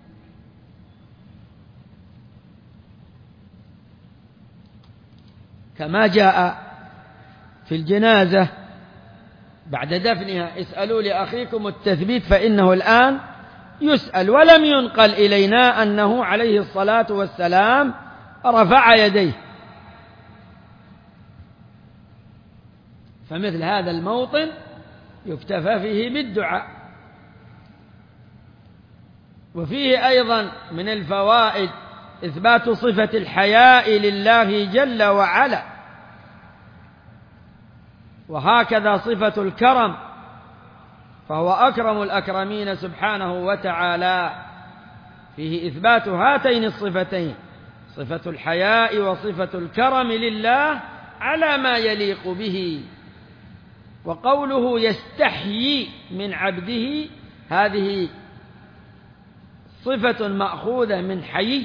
كما جاء في الجنازة بعد دفنها: اسألوا لأخيكم التثبيت فإنه الآن يسأل. ولم ينقل إلينا أنه عليه الصلاة والسلام رفع يديه، فمثل هذا الموطن يكتفى فيه بالدعاء. وفيه أيضا من الفوائد إثبات صفة الحياء لله جل وعلا، وهكذا صفة الكرم، فهو أكرم الأكرمين سبحانه وتعالى. فيه إثبات هاتين الصفتين، صفة الحياء وصفة الكرم لله على ما يليق به. وقوله يستحيي من عبده هذه صفة مأخوذة من حيي،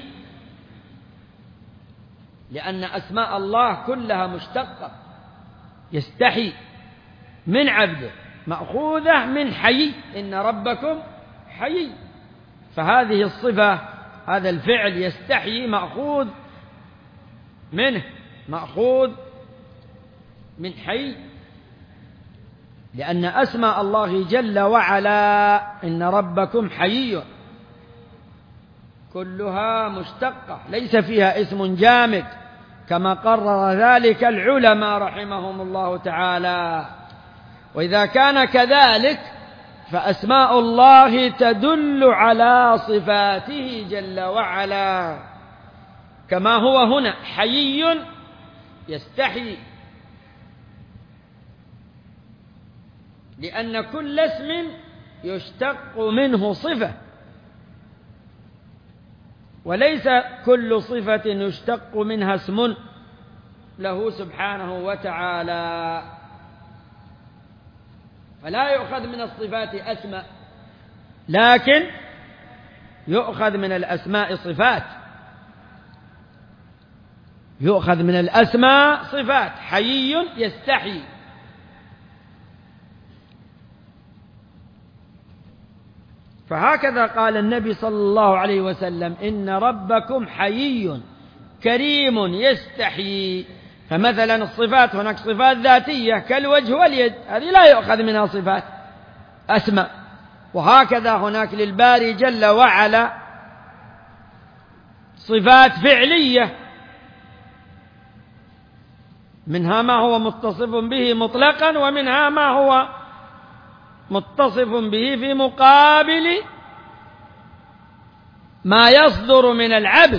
لأن أسماء الله كلها مشتقة. يستحي من عبده مأخوذة من حيي، إن ربكم حيي، فهذه الصفة هذا الفعل يستحي مأخوذ منه، مأخوذ من حي، لأن أسماء الله جل وعلا إن ربكم حيي كلها مشتقة، ليس فيها اسم جامد كما قرر ذلك العلماء رحمهم الله تعالى. وإذا كان كذلك فأسماء الله تدل على صفاته جل وعلا، كما هو هنا حيي يستحيي، لأن كل اسم يشتق منه صفة، وليس كل صفة يشتق منها اسم له سبحانه وتعالى. فلا يؤخذ من الصفات أسماء، لكن يؤخذ من الأسماء صفات، يؤخذ من الأسماء صفات. حيي يستحي، فهكذا قال النبي صلى الله عليه وسلم: إن ربكم حيي كريم يستحيي. فمثلا الصفات هناك صفات ذاتية كالوجه واليد، هذه لا يؤخذ منها صفات أسماء. وهكذا هناك للباري جل وعلا صفات فعلية، منها ما هو متصف به مطلقا، ومنها ما هو متصف به في مقابل ما يصدر من العبد.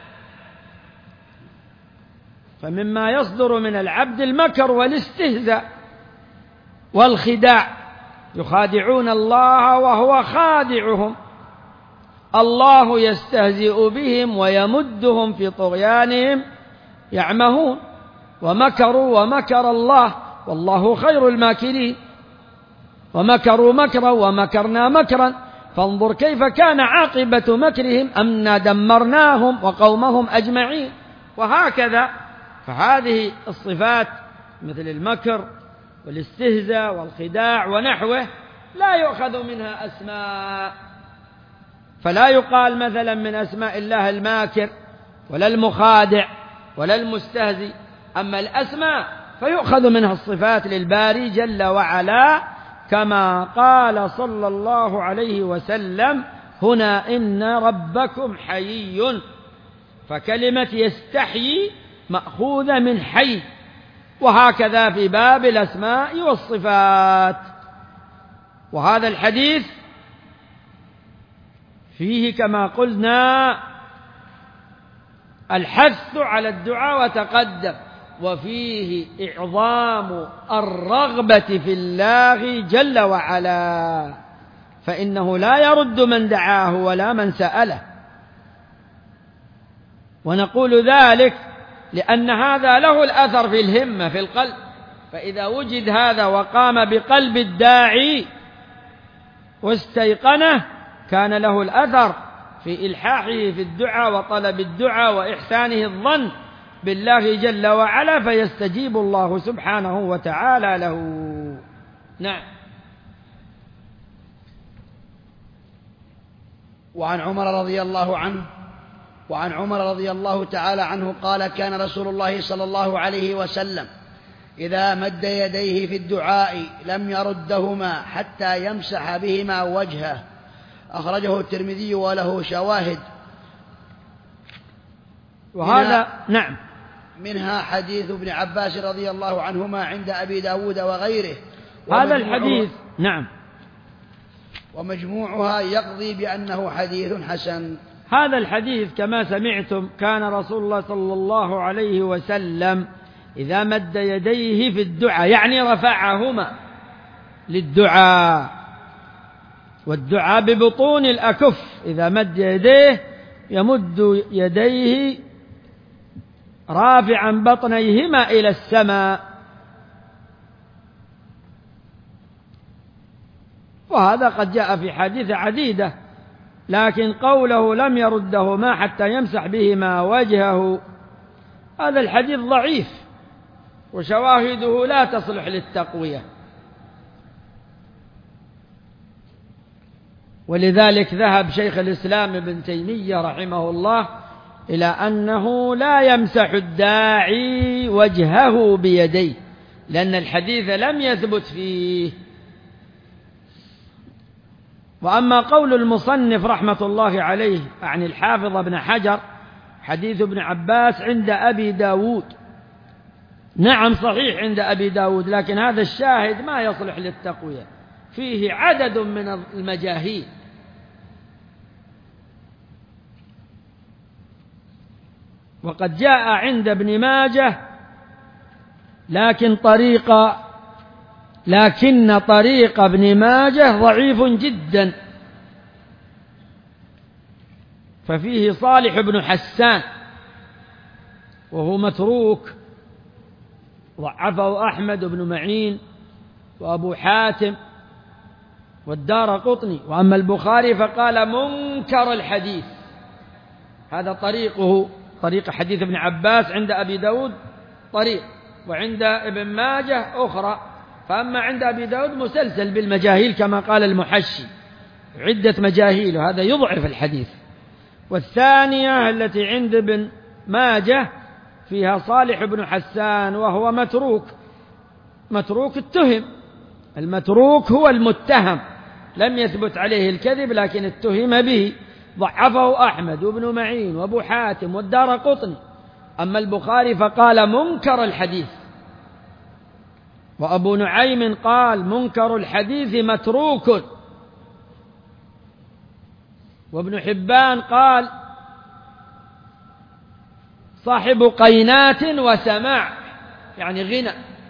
فمما يصدر من العبد المكر والاستهزاء والخداع، يخادعون الله وهو خادعهم، الله يستهزئ بهم ويمدهم في طغيانهم يعمهون، ومكروا ومكر الله والله خير الماكرين، ومكروا مكرا ومكرنا مكرا فانظر كيف كان عاقبة مكرهم أنا دمرناهم وقومهم أجمعين. وهكذا فهذه الصفات مثل المكر والاستهزاء والخداع ونحوه لا يؤخذ منها أسماء، فلا يقال مثلا من أسماء الله الماكر ولا المخادع ولا المستهزئ. أما الأسماء فيؤخذ منها الصفات للباري جل وعلا، كما قال صلى الله عليه وسلم هنا: إن ربكم حيي. فكلمة يستحيي مأخوذة من حي، وهكذا في باب الأسماء والصفات. وهذا الحديث فيه كما قلنا الحث على الدعاء وتقدم، وفيه إعظام الرغبة في الله جل وعلا، فإنه لا يرد من دعاه ولا من سأله. ونقول ذلك لأن هذا له الأثر في الهمة في القلب، فإذا وجد هذا وقام بقلب الداعي واستيقنه كان له الأثر في إلحاحه في الدعاء وطلب الدعاء وإحسانه الظن بالله جل وعلا، فيستجيب الله سبحانه وتعالى له. نعم. وعن عمر رضي الله تعالى عنه قال: كان رسول الله صلى الله عليه وسلم إذا مد يديه في الدعاء لم يردهما حتى يمسح بهما وجهه. أخرجه الترمذي وله شواهد. وهذا نعم، منها حديث ابن عباس رضي الله عنهما عند أبي داود وغيره. هذا الحديث نعم، ومجموعها يقضي بأنه حديث حسن. هذا الحديث كما سمعتم كان رسول الله صلى الله عليه وسلم إذا مد يديه في الدعاء يعني رفعهما للدعاء، والدعاء ببطون الأكف، إذا مد يديه يمد يديه رافعا بطنيهما إلى السماء. وهذا قد جاء في حديث عديدة، لكن قوله لم يردهما حتى يمسح بهما وجهه هذا الحديث ضعيف، وشواهده لا تصلح للتقوية. ولذلك ذهب شيخ الإسلام ابن تيمية رحمه الله إلى أنه لا يمسح الداعي وجهه بيديه، لأن الحديث لم يثبت فيه. وأما قول المصنف رحمة الله عليه عن الحافظ ابن حجر حديث ابن عباس عند أبي داود. نعم صحيح عند أبي داود، لكن هذا الشاهد ما يصلح للتقوية، فيه عدد من المجاهيل. وقد جاء عند ابن ماجه لكن طريق ابن ماجه ضعيف جدا، ففيه صالح بن حسان وهو متروك، ضعفه أحمد بن معين وأبو حاتم والدارقطني. وأما البخاري فقال منكر الحديث. هذا طريقه، طريق حديث ابن عباس عند أبي داود طريق، وعند ابن ماجه أخرى. فأما عند أبي داود مسلسل بالمجاهيل كما قال المحشي، عدة مجاهيل، وهذا يضعف الحديث. والثانية التي عند ابن ماجه فيها صالح بن حسان وهو متروك اتهم. المتروك هو المتهم، لم يثبت عليه الكذب لكن اتهم به، ضعفه أحمد وابن معين وابو حاتم والدارقطني. أما البخاري فقال منكر الحديث، وأبو نعيم قال منكر الحديث متروك، وابن حبان قال صاحب قينات وسماع، يعني غنى،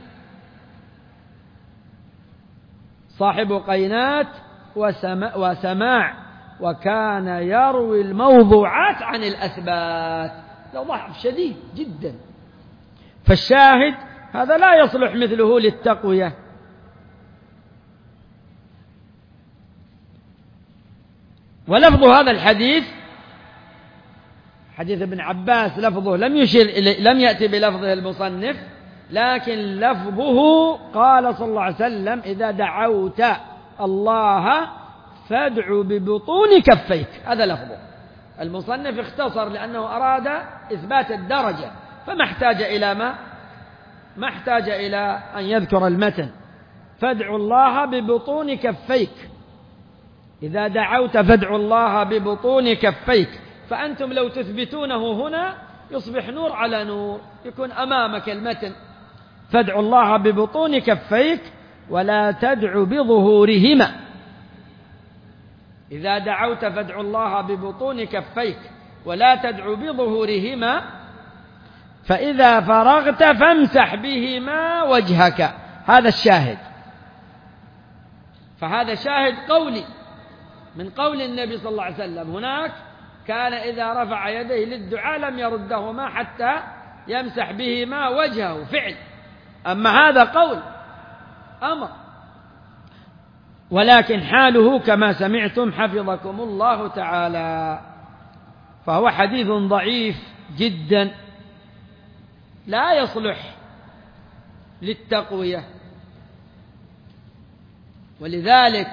صاحب قينات وسماع، وكان يروي الموضوعات عن الأثبات، لو ضعف شديد جدا. فالشاهد هذا لا يصلح مثله للتقوية. ولفظ هذا الحديث حديث ابن عباس لفظه لم يأتي بلفظه المصنف، لكن لفظه قال صلى الله عليه وسلم إذا دعوت الله فادع ببطون كفيك، هذا لفظه. المصنف اختصر لأنه أراد إثبات الدرجة، فما احتاج إلى أن يذكر المتن. فادع الله ببطون كفيك، إذا دعوت فادع الله ببطون كفيك. فأنتم لو تثبتونه هنا يصبح نور على نور، يكون أمامك المتن فادع الله ببطون كفيك ولا تدع بظهورهما. إذا دعوت فادع الله ببطون كفيك ولا تدع بظهورهما، فإذا فرغت فامسح بهما وجهك. هذا الشاهد. فهذا شاهد قولي من قول النبي صلى الله عليه وسلم. هناك كان إذا رفع يديه للدعاء لم يردهما حتى يمسح بهما وجهه، فعل. أما هذا قول أمر، ولكن حاله كما سمعتم حفظكم الله تعالى. فهو حديث ضعيف جدا لا يصلح للتقوية. ولذلك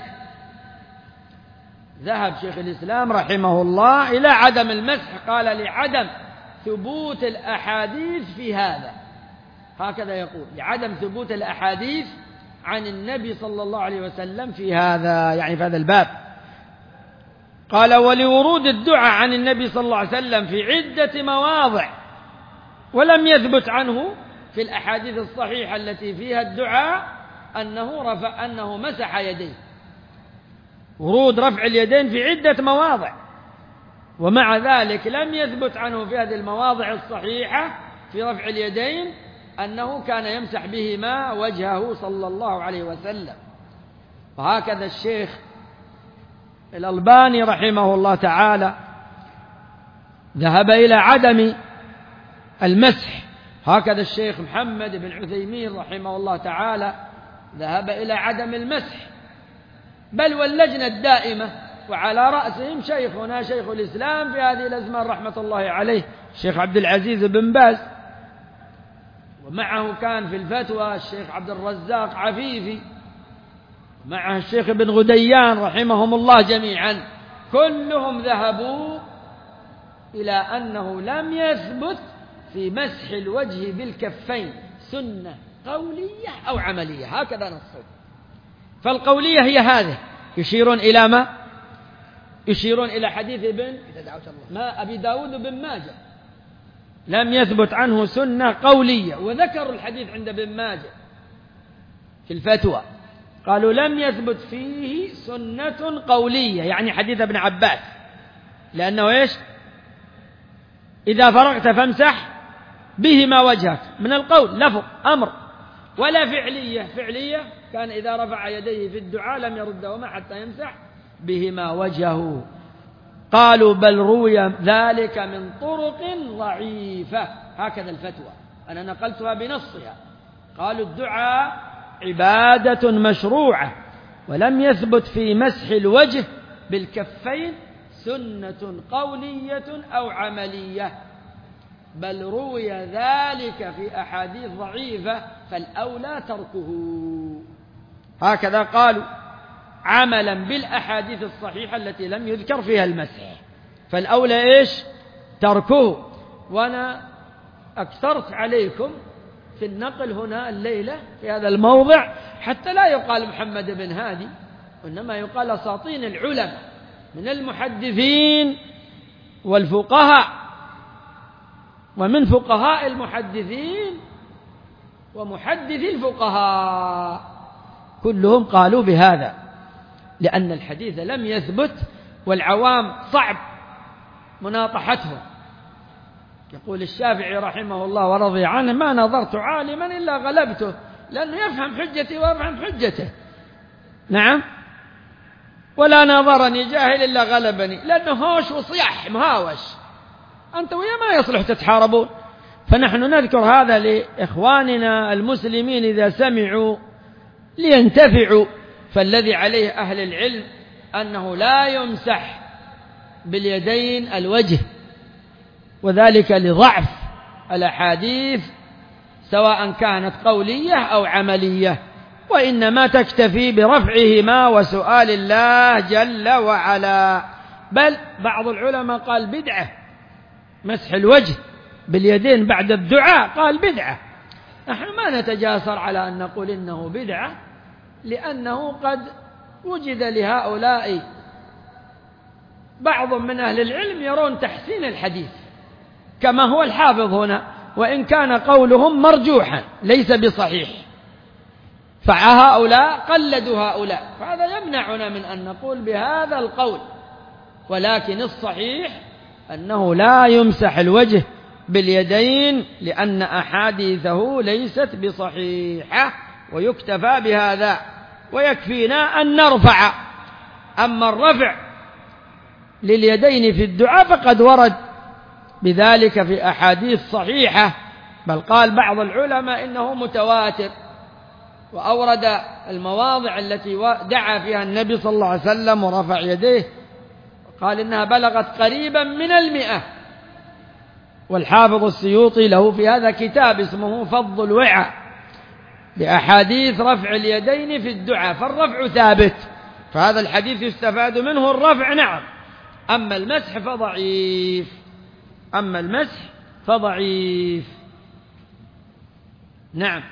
ذهب شيخ الإسلام رحمه الله إلى عدم المسح، قال لعدم ثبوت الأحاديث في هذا، هكذا يقول، لعدم ثبوت الأحاديث عن النبي صلى الله عليه وسلم في هذا، يعني في هذا الباب. قال ولورود الدعاء عن النبي صلى الله عليه وسلم في عدة مواضع، ولم يثبت عنه في الأحاديث الصحيحة التي فيها الدعاء أنه مسح يديه. ورود رفع اليدين في عدة مواضع، ومع ذلك لم يثبت عنه في هذه المواضع الصحيحة في رفع اليدين أنه كان يمسح بهما وجهه صلى الله عليه وسلم. وهكذا الشيخ الألباني رحمه الله تعالى ذهب إلى عدم المسح. هكذا الشيخ محمد بن عثيمين رحمه الله تعالى ذهب إلى عدم المسح، بل واللجنة الدائمة وعلى رأسهم شيخنا شيخ الإسلام في هذه الأزمان رحمة الله عليه الشيخ عبد العزيز بن باز، ومعه كان في الفتوى الشيخ عبد الرزاق عفيفي، ومعه الشيخ ابن غديان رحمهم الله جميعا. كلهم ذهبوا إلى أنه لم يثبت في مسح الوجه بالكفين سنة قولية أو عملية، هكذا نصه. فالقولية هي هذه، يشيرون إلى ما؟ يشيرون إلى حديث ابن أبي داود بن ماجه لم يثبت عنه سنة قولية. وذكروا الحديث عند ابن ماجه في الفتوى، قالوا لم يثبت فيه سنة قولية، يعني حديث ابن عباس، لأنه إيش؟ إذا فرغت فامسح بهما وجهك، من القول لفظ أمر، ولا فعلية كان إذا رفع يديه في الدعاء لم يردهما حتى يمسح بهما وجهه. قالوا بل روي ذلك من طرق ضعيفة، هكذا الفتوى، أنا نقلتها بنصها. قالوا الدعاء عبادة مشروعة، ولم يثبت في مسح الوجه بالكفين سنة قولية أو عملية، بل روي ذلك في أحاديث ضعيفة فالأولى تركه. هكذا قالوا عملا بالأحاديث الصحيحة التي لم يذكر فيها المسح، فالأولى إيش؟ تركه. وأنا أكثرت عليكم في النقل هنا الليلة في هذا الموضع حتى لا يقال محمد بن هادي، وإنما يقال أساطين العلماء من المحدثين والفقهاء، ومن فقهاء المحدثين ومحدثي الفقهاء، كلهم قالوا بهذا، لأن الحديث لم يثبت والعوام صعب مناطحتهم. يقول الشافعي رحمه الله ورضي عنه: ما نظرت عالما إلا غلبته، لأنه يفهم حجتي ويفهم حجته. نعم. ولا نظرني جاهل إلا غلبني، لأنه هوش وصياح مهاوش، أنت ويا ما يصلح تتحاربون. فنحن نذكر هذا لإخواننا المسلمين إذا سمعوا لينتفعوا. فالذي عليه أهل العلم أنه لا يمسح باليدين الوجه، وذلك لضعف الأحاديث سواء كانت قولية أو عملية، وإنما تكتفي برفعهما وسؤال الله جل وعلا. بل بعض العلماء قال بدعة مسح الوجه باليدين بعد الدعاء، قال بدعة. نحن ما نتجاسر على أن نقول إنه بدعة، لأنه قد وجد لهؤلاء بعض من أهل العلم يرون تحسين الحديث كما هو الحافظ هنا، وإن كان قولهم مرجوحا ليس بصحيح، فهؤلاء قلدوا هؤلاء، فهذا يمنعنا من أن نقول بهذا القول. ولكن الصحيح أنه لا يمسح الوجه باليدين، لأن أحاديثه ليست بصحيحة، ويكتفى بهذا ويكفينا أن نرفع. أما الرفع لليدين في الدعاء فقد ورد بذلك في أحاديث صحيحة، بل قال بعض العلماء إنه متواتر، وأورد المواضع التي دعا فيها النبي صلى الله عليه وسلم ورفع يديه، قال إنها بلغت قريبا من 100. والحافظ السيوطي له في هذا كتاب اسمه فض الوعاء بأحاديث رفع اليدين في الدعاء، فالرفع ثابت، فهذا الحديث يستفاد منه الرفع. نعم. أما المسح فضعيف. نعم.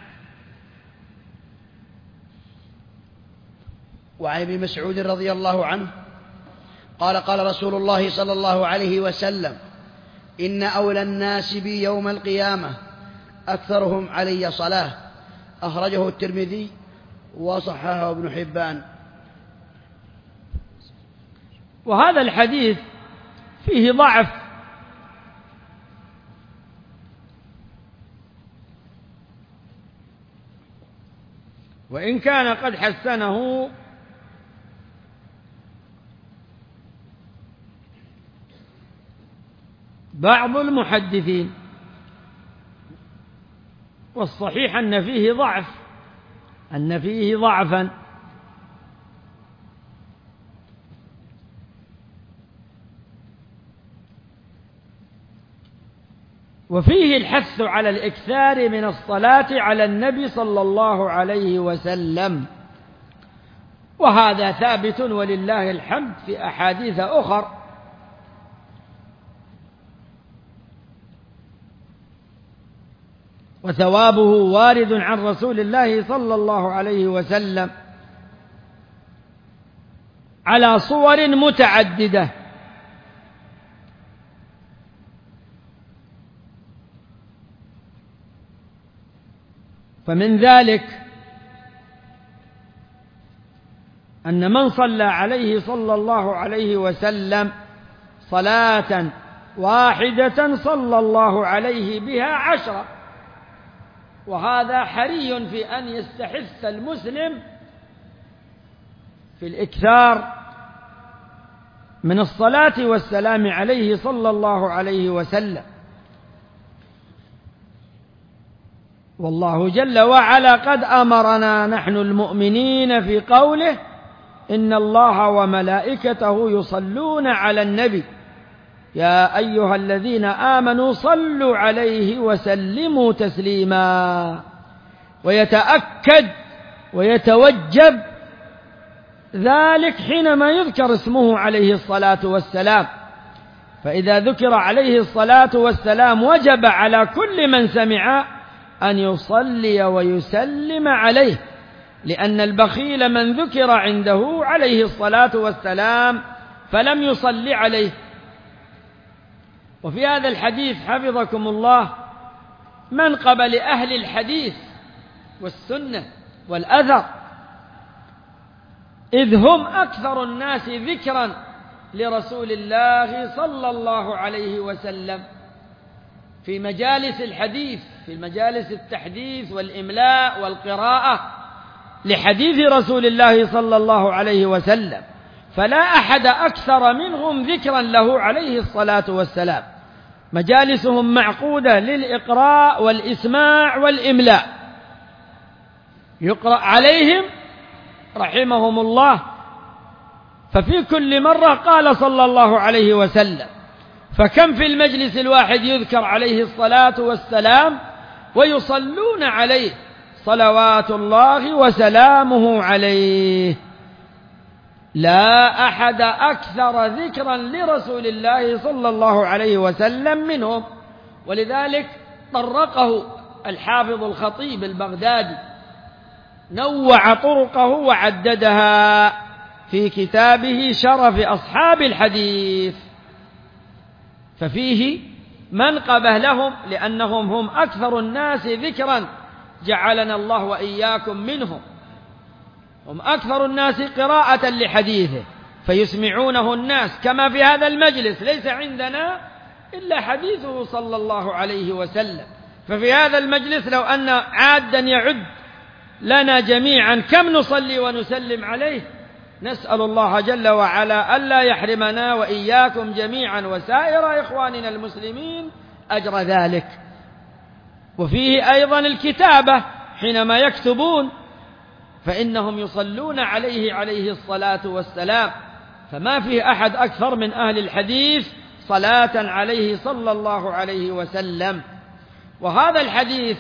وعن ابن مسعود رضي الله عنه قال: قال رسول الله صلى الله عليه وسلم: إن أولى الناس بي يوم القيامة أكثرهم علي صلاة. أخرجه الترمذي وصححه ابن حبان. وهذا الحديث فيه ضعف، وإن كان قد حسنه بعض المحدثين، والصحيح أن فيه ضعفا. وفيه الحث على الإكثار من الصلاة على النبي صلى الله عليه وسلم، وهذا ثابت ولله الحمد في أحاديث أخر. وثوابه وارد عن رسول الله صلى الله عليه وسلم على صور متعددة، فمن ذلك أن من صلى عليه صلى الله عليه وسلم صلاة واحدة صلى الله عليه بها 10، وهذا حري في أن يستحث المسلم في الإكثار من الصلاة والسلام عليه صلى الله عليه وسلم. والله جل وعلا قد أمرنا نحن المؤمنين في قوله: إن الله وملائكته يصلون على النبي يا أيها الذين آمنوا صلوا عليه وسلموا تسليما. ويتأكد ويتوجب ذلك حينما يذكر اسمه عليه الصلاة والسلام، فإذا ذكر عليه الصلاة والسلام وجب على كل من سمع أن يصلي ويسلم عليه، لأن البخيل من ذكر عنده عليه الصلاة والسلام فلم يصلي عليه. وفي هذا الحديث حفظكم الله منقب لأهل الحديث والسنة والأثر، إذ هم أكثر الناس ذكرا لرسول الله صلى الله عليه وسلم في مجالس الحديث، في مجالس التحديث والإملاء والقراءة لحديث رسول الله صلى الله عليه وسلم، فلا أحد أكثر منهم ذكرا له عليه الصلاة والسلام. مجالسهم معقودة للإقراء والإسماع والإملاء، يقرأ عليهم رحمهم الله، ففي كل مرة قال صلى الله عليه وسلم، فكم في المجلس الواحد يذكر عليه الصلاة والسلام ويصلون عليه صلوات الله وسلامه عليه. لا أحد أكثر ذكرا لرسول الله صلى الله عليه وسلم منهم. ولذلك طرقه الحافظ الخطيب البغدادي، نوع طرقه وعددها في كتابه شرف أصحاب الحديث، ففيه منقبة لهم لأنهم هم أكثر الناس ذكرا، جعلنا الله وإياكم منهم. هم أكثر الناس قراءة لحديثه فيسمعونه الناس، كما في هذا المجلس ليس عندنا إلا حديثه صلى الله عليه وسلم. ففي هذا المجلس لو أن عادا يعد لنا جميعا كم نصلي ونسلم عليه، نسأل الله جل وعلا ألا يحرمنا وإياكم جميعا وسائر إخواننا المسلمين أجر ذلك. وفيه أيضا الكتابة، حينما يكتبون فإنهم يصلون عليه الصلاة والسلام، فما فيه أحد أكثر من أهل الحديث صلاة عليه صلى الله عليه وسلم. وهذا الحديث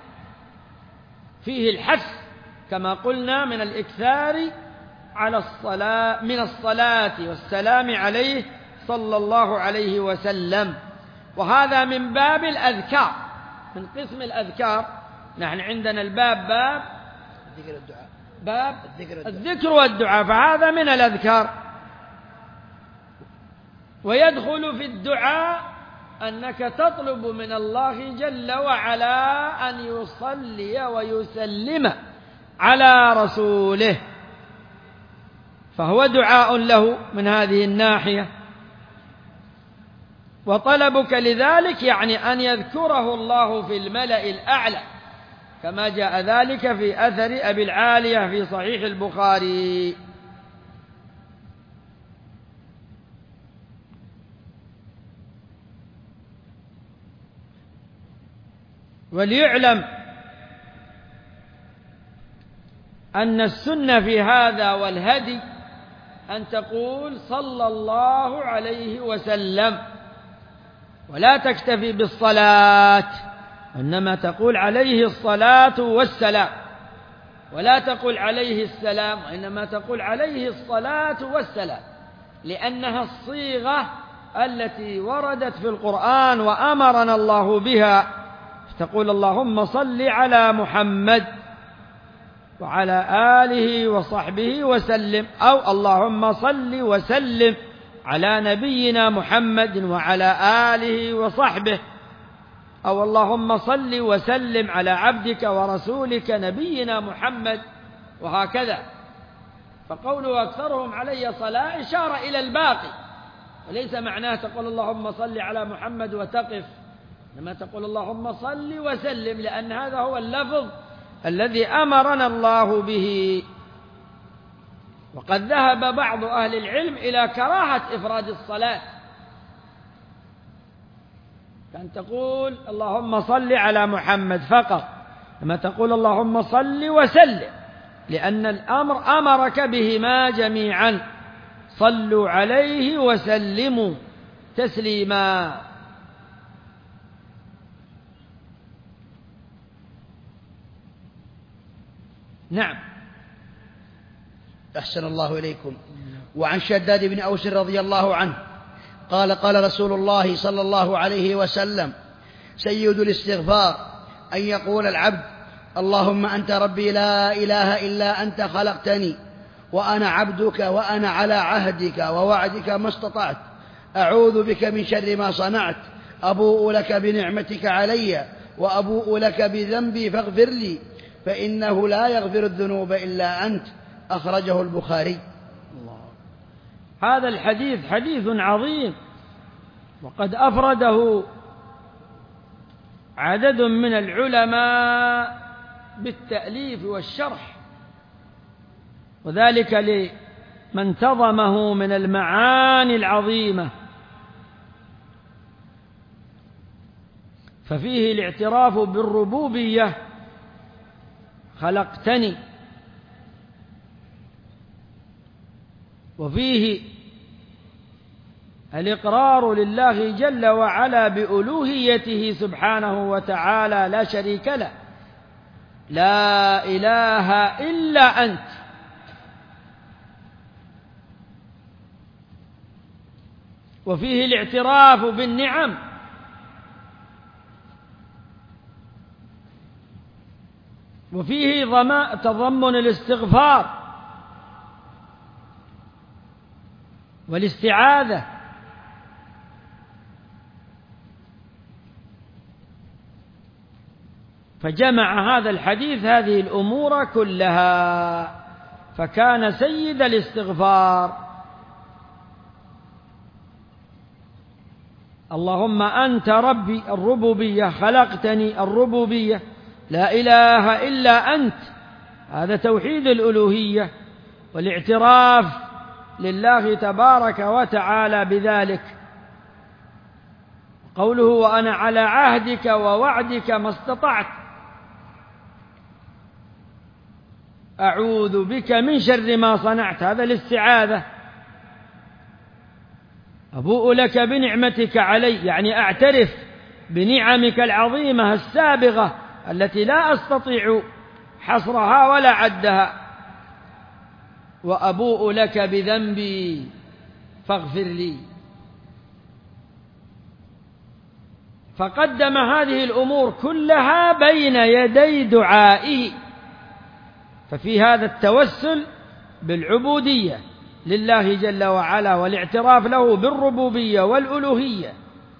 فيه الحث كما قلنا من الإكثار على الصلاة، من الصلاة والسلام عليه صلى الله عليه وسلم. وهذا من باب الأذكار، من قسم الأذكار. نحن عندنا الباب باب الذكر والدعاء، باب الذكر والدعاء، فهذا من الأذكار. ويدخل في الدعاء أنك تطلب من الله جل وعلا أن يصلي ويسلم على رسوله، فهو دعاء له من هذه الناحية. وطلبك لذلك يعني أن يذكره الله في الملأ الأعلى، كما جاء ذلك في أثر أبي العالية في صحيح البخاري. وليعلم أن السنة في هذا والهدي أن تقول صلى الله عليه وسلم، ولا تكتفي بالصلاة، إنما تقول عليه الصلاة والسلام، ولا تقول عليه السلام، وإنما تقول عليه الصلاة والسلام، لأنها الصيغة التي وردت في القرآن وأمرنا الله بها. تقول اللهم صل على محمد وعلى آله وصحبه وسلم، أو اللهم صل وسلم على نبينا محمد وعلى آله وصحبه. أو اللهم صل وسلم على عبدك ورسولك نبينا محمد، وهكذا. فقوله أكثرهم علي صلاة إشارة إلى الباقي، وليس معناه تقول اللهم صل على محمد وتقف، إنما تقول اللهم صل وسلم، لأن هذا هو اللفظ الذي أمرنا الله به. وقد ذهب بعض أهل العلم إلى كراهة إفراد الصلاة، كان تقول اللهم صل على محمد فقط، لما تقول اللهم صل وسلم، لأن الأمر أمرك بهما جميعا، صلوا عليه وسلموا تسليما. نعم. أحسن الله إليكم. وعن شداد بن أوس رضي الله عنه قال قال رسول الله صلى الله عليه وسلم: سيد الاستغفار أن يقول العبد: اللهم أنت ربي لا إله إلا أنت خلقتني وأنا عبدك وأنا على عهدك ووعدك ما استطعت، أعوذ بك من شر ما صنعت، أبوء لك بنعمتك علي وأبوء لك بذنبي فاغفر لي، فإنه لا يغفر الذنوب إلا أنت. أخرجه البخاري. هذا الحديث حديث عظيم، وقد أفرده عدد من العلماء بالتأليف والشرح، وذلك لمن انتظمه من المعاني العظيمة. ففيه الاعتراف بالربوبية، خلقتني، وفيه الإقرار لله جل وعلا بألوهيته سبحانه وتعالى لا شريك له، لا إله إلا أنت. وفيه الاعتراف بالنعم، وفيه تضمن الاستغفار والاستعاذة. فجمع هذا الحديث هذه الأمور كلها، فكان سيد الاستغفار. اللهم أنت ربي، الربوبية، خلقتني، الربوبية، لا إله إلا أنت، هذا توحيد الألوهية والاعتراف لله تبارك وتعالى بذلك. قوله وأنا على عهدك ووعدك ما استطعت، أعوذ بك من شر ما صنعت، هذا الاستعاذة. أبوء لك بنعمتك علي، يعني أعترف بنعمك العظيمة السابغة التي لا أستطيع حصرها ولا عدها، وأبوء لك بذنبي فاغفر لي. فقدم هذه الأمور كلها بين يدي دعائه، ففي هذا التوسل بالعبودية لله جل وعلا، والاعتراف له بالربوبية والألوهية،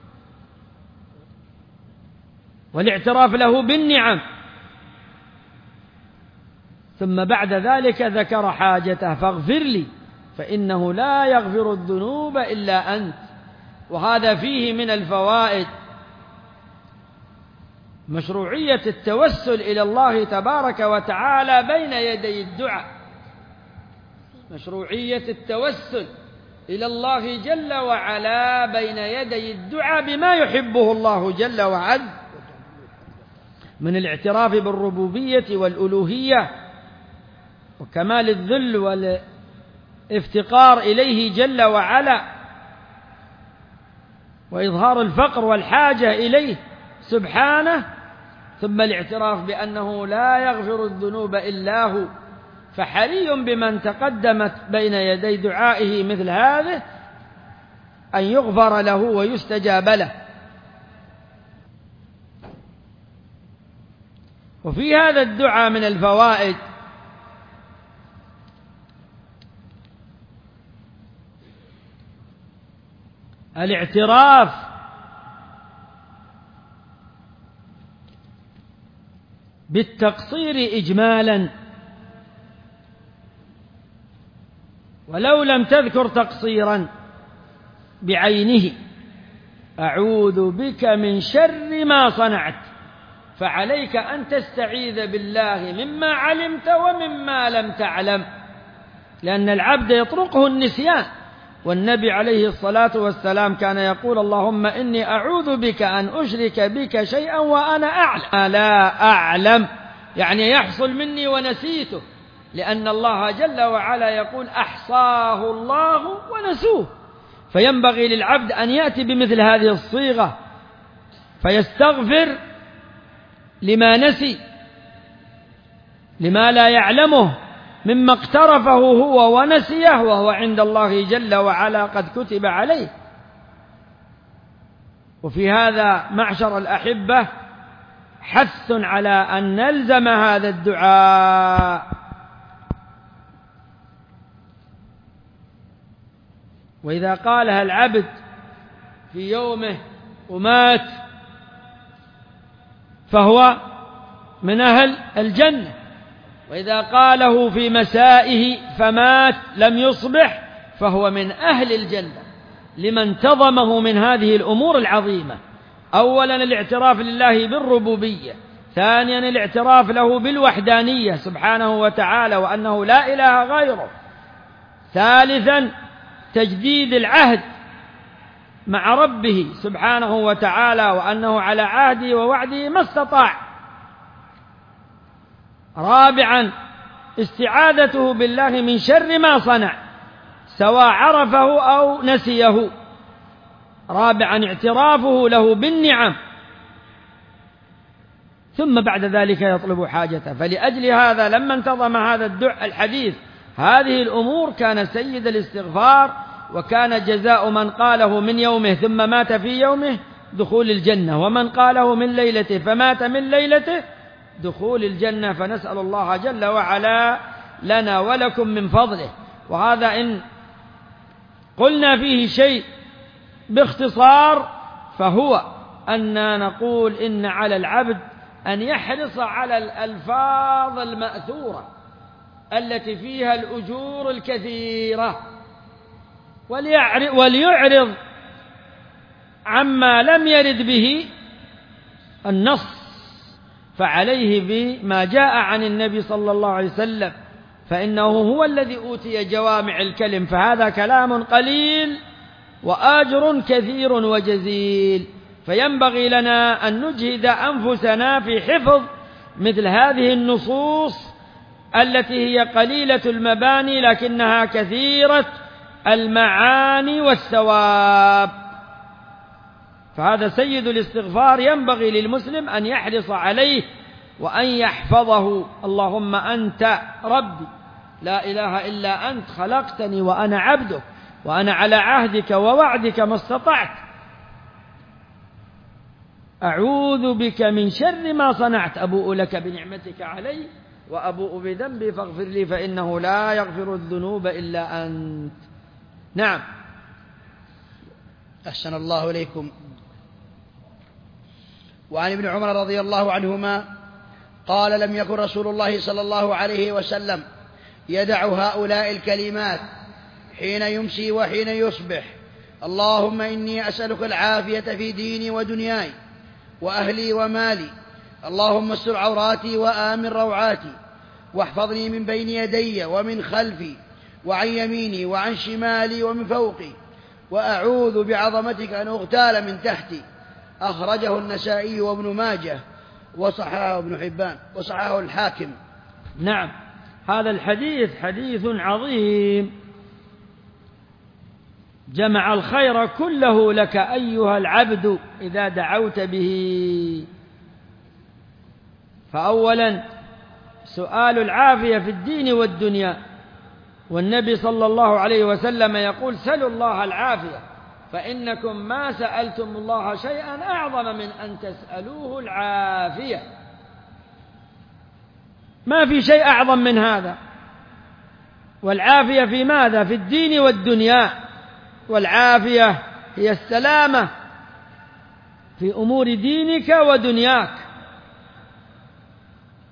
والاعتراف له بالنعم. ثم بعد ذلك ذكر حاجته: فاغفر لي فإنه لا يغفر الذنوب إلا أنت. وهذا فيه من الفوائد مشروعية التوسل إلى الله تبارك وتعالى بين يدي الدعاء، مشروعية التوسل إلى الله جل وعلا بين يدي الدعاء بما يحبه الله جل وعلا من الاعتراف بالربوبية والألوهية وكمال الذل والافتقار إليه جل وعلا، وإظهار الفقر والحاجة إليه سبحانه، ثم الاعتراف بأنه لا يغفر الذنوب إلا هو. فحري بمن تقدمت بين يدي دعائه مثل هذا أن يغفر له ويستجاب له. وفي هذا الدعاء من الفوائد الاعتراف بالتقصير إجمالا، ولو لم تذكر تقصيرا بعينه: أعوذ بك من شر ما صنعت، فعليك أن تستعيذ بالله مما علمت ومما لم تعلم، لأن العبد يطرقه النسيان، والنبي عليه الصلاة والسلام كان يقول: اللهم إني أعوذ بك أن أشرك بك شيئا وأنا أعلم لا أعلم، يعني يحصل مني ونسيته، لأن الله جل وعلا يقول: أحصاه الله ونسوه. فينبغي للعبد أن يأتي بمثل هذه الصيغة فيستغفر لما نسي، لما لا يعلمه مما اقترفه هو ونسيه، وهو عند الله جل وعلا قد كتب عليه. وفي هذا معشر الأحبة حث على أن نلزم هذا الدعاء. وإذا قالها العبد في يومه ومات فهو من أهل الجنة، وإذا قاله في مسائه فمات لم يصبح فهو من أهل الجنة، لما انتظمه من هذه الأمور العظيمة: أولا الاعتراف لله بالربوبية، ثانيا الاعتراف له بالوحدانية سبحانه وتعالى وأنه لا إله غيره، ثالثا تجديد العهد مع ربه سبحانه وتعالى وأنه على عهده ووعده ما استطاع، رابعا استعاذته بالله من شر ما صنع سواء عرفه أو نسيه، رابعا اعترافه له بالنعم، ثم بعد ذلك يطلب حاجته. فلأجل هذا لما انتظم هذا الحديث هذه الأمور كان سيد الاستغفار، وكان جزاء من قاله من يومه ثم مات في يومه دخول الجنة، ومن قاله من ليلته فمات من ليلته دخول الجنة. فنسأل الله جل وعلا لنا ولكم من فضله. وهذا إن قلنا فيه شيء باختصار فهو أننا نقول إن على العبد أن يحرص على الألفاظ المأثورة التي فيها الأجور الكثيرة، وليعرض عما لم يرد به النص، فعليه بما جاء عن النبي صلى الله عليه وسلم، فإنه هو الذي أوتي جوامع الكلم، فهذا كلام قليل وآجر كثير وجزيل. فينبغي لنا أن نجهد أنفسنا في حفظ مثل هذه النصوص التي هي قليلة المباني لكنها كثيرة المعاني والثواب. فهذا سيد الاستغفار ينبغي للمسلم أن يحرص عليه وأن يحفظه: اللهم أنت ربي لا إله إلا أنت، خلقتني وأنا عبدك، وأنا على عهدك ووعدك ما استطعت، أعوذ بك من شر ما صنعت، أبوء لك بنعمتك علي وأبوء بذنبي فاغفر لي فإنه لا يغفر الذنوب إلا أنت. نعم. أحسن الله إليكم. وعن ابن عمر رضي الله عنهما قال: لم يكن رسول الله صلى الله عليه وسلم يدع هؤلاء الكلمات حين يمسي وحين يصبح: اللهم إني أسألك العافية في ديني ودنياي وأهلي ومالي، اللهم استر عوراتي وآمن روعاتي، واحفظني من بين يدي ومن خلفي وعن يميني وعن شمالي ومن فوقي، وأعوذ بعظمتك أن أغتال من تحتي. أخرجه النسائي وابن ماجه وصححه ابن حبان وصححه الحاكم. نعم، هذا الحديث حديث عظيم جمع الخير كله لك أيها العبد إذا دعوت به. فأولا سؤال العافية في الدين والدنيا، والنبي صلى الله عليه وسلم يقول: سلوا الله العافية، فإنكم ما سألتم الله شيئا أعظم من أن تسألوه العافية. ما في شيء أعظم من هذا. والعافية في ماذا؟ في الدين والدنيا. والعافية هي السلامة في أمور دينك ودنياك.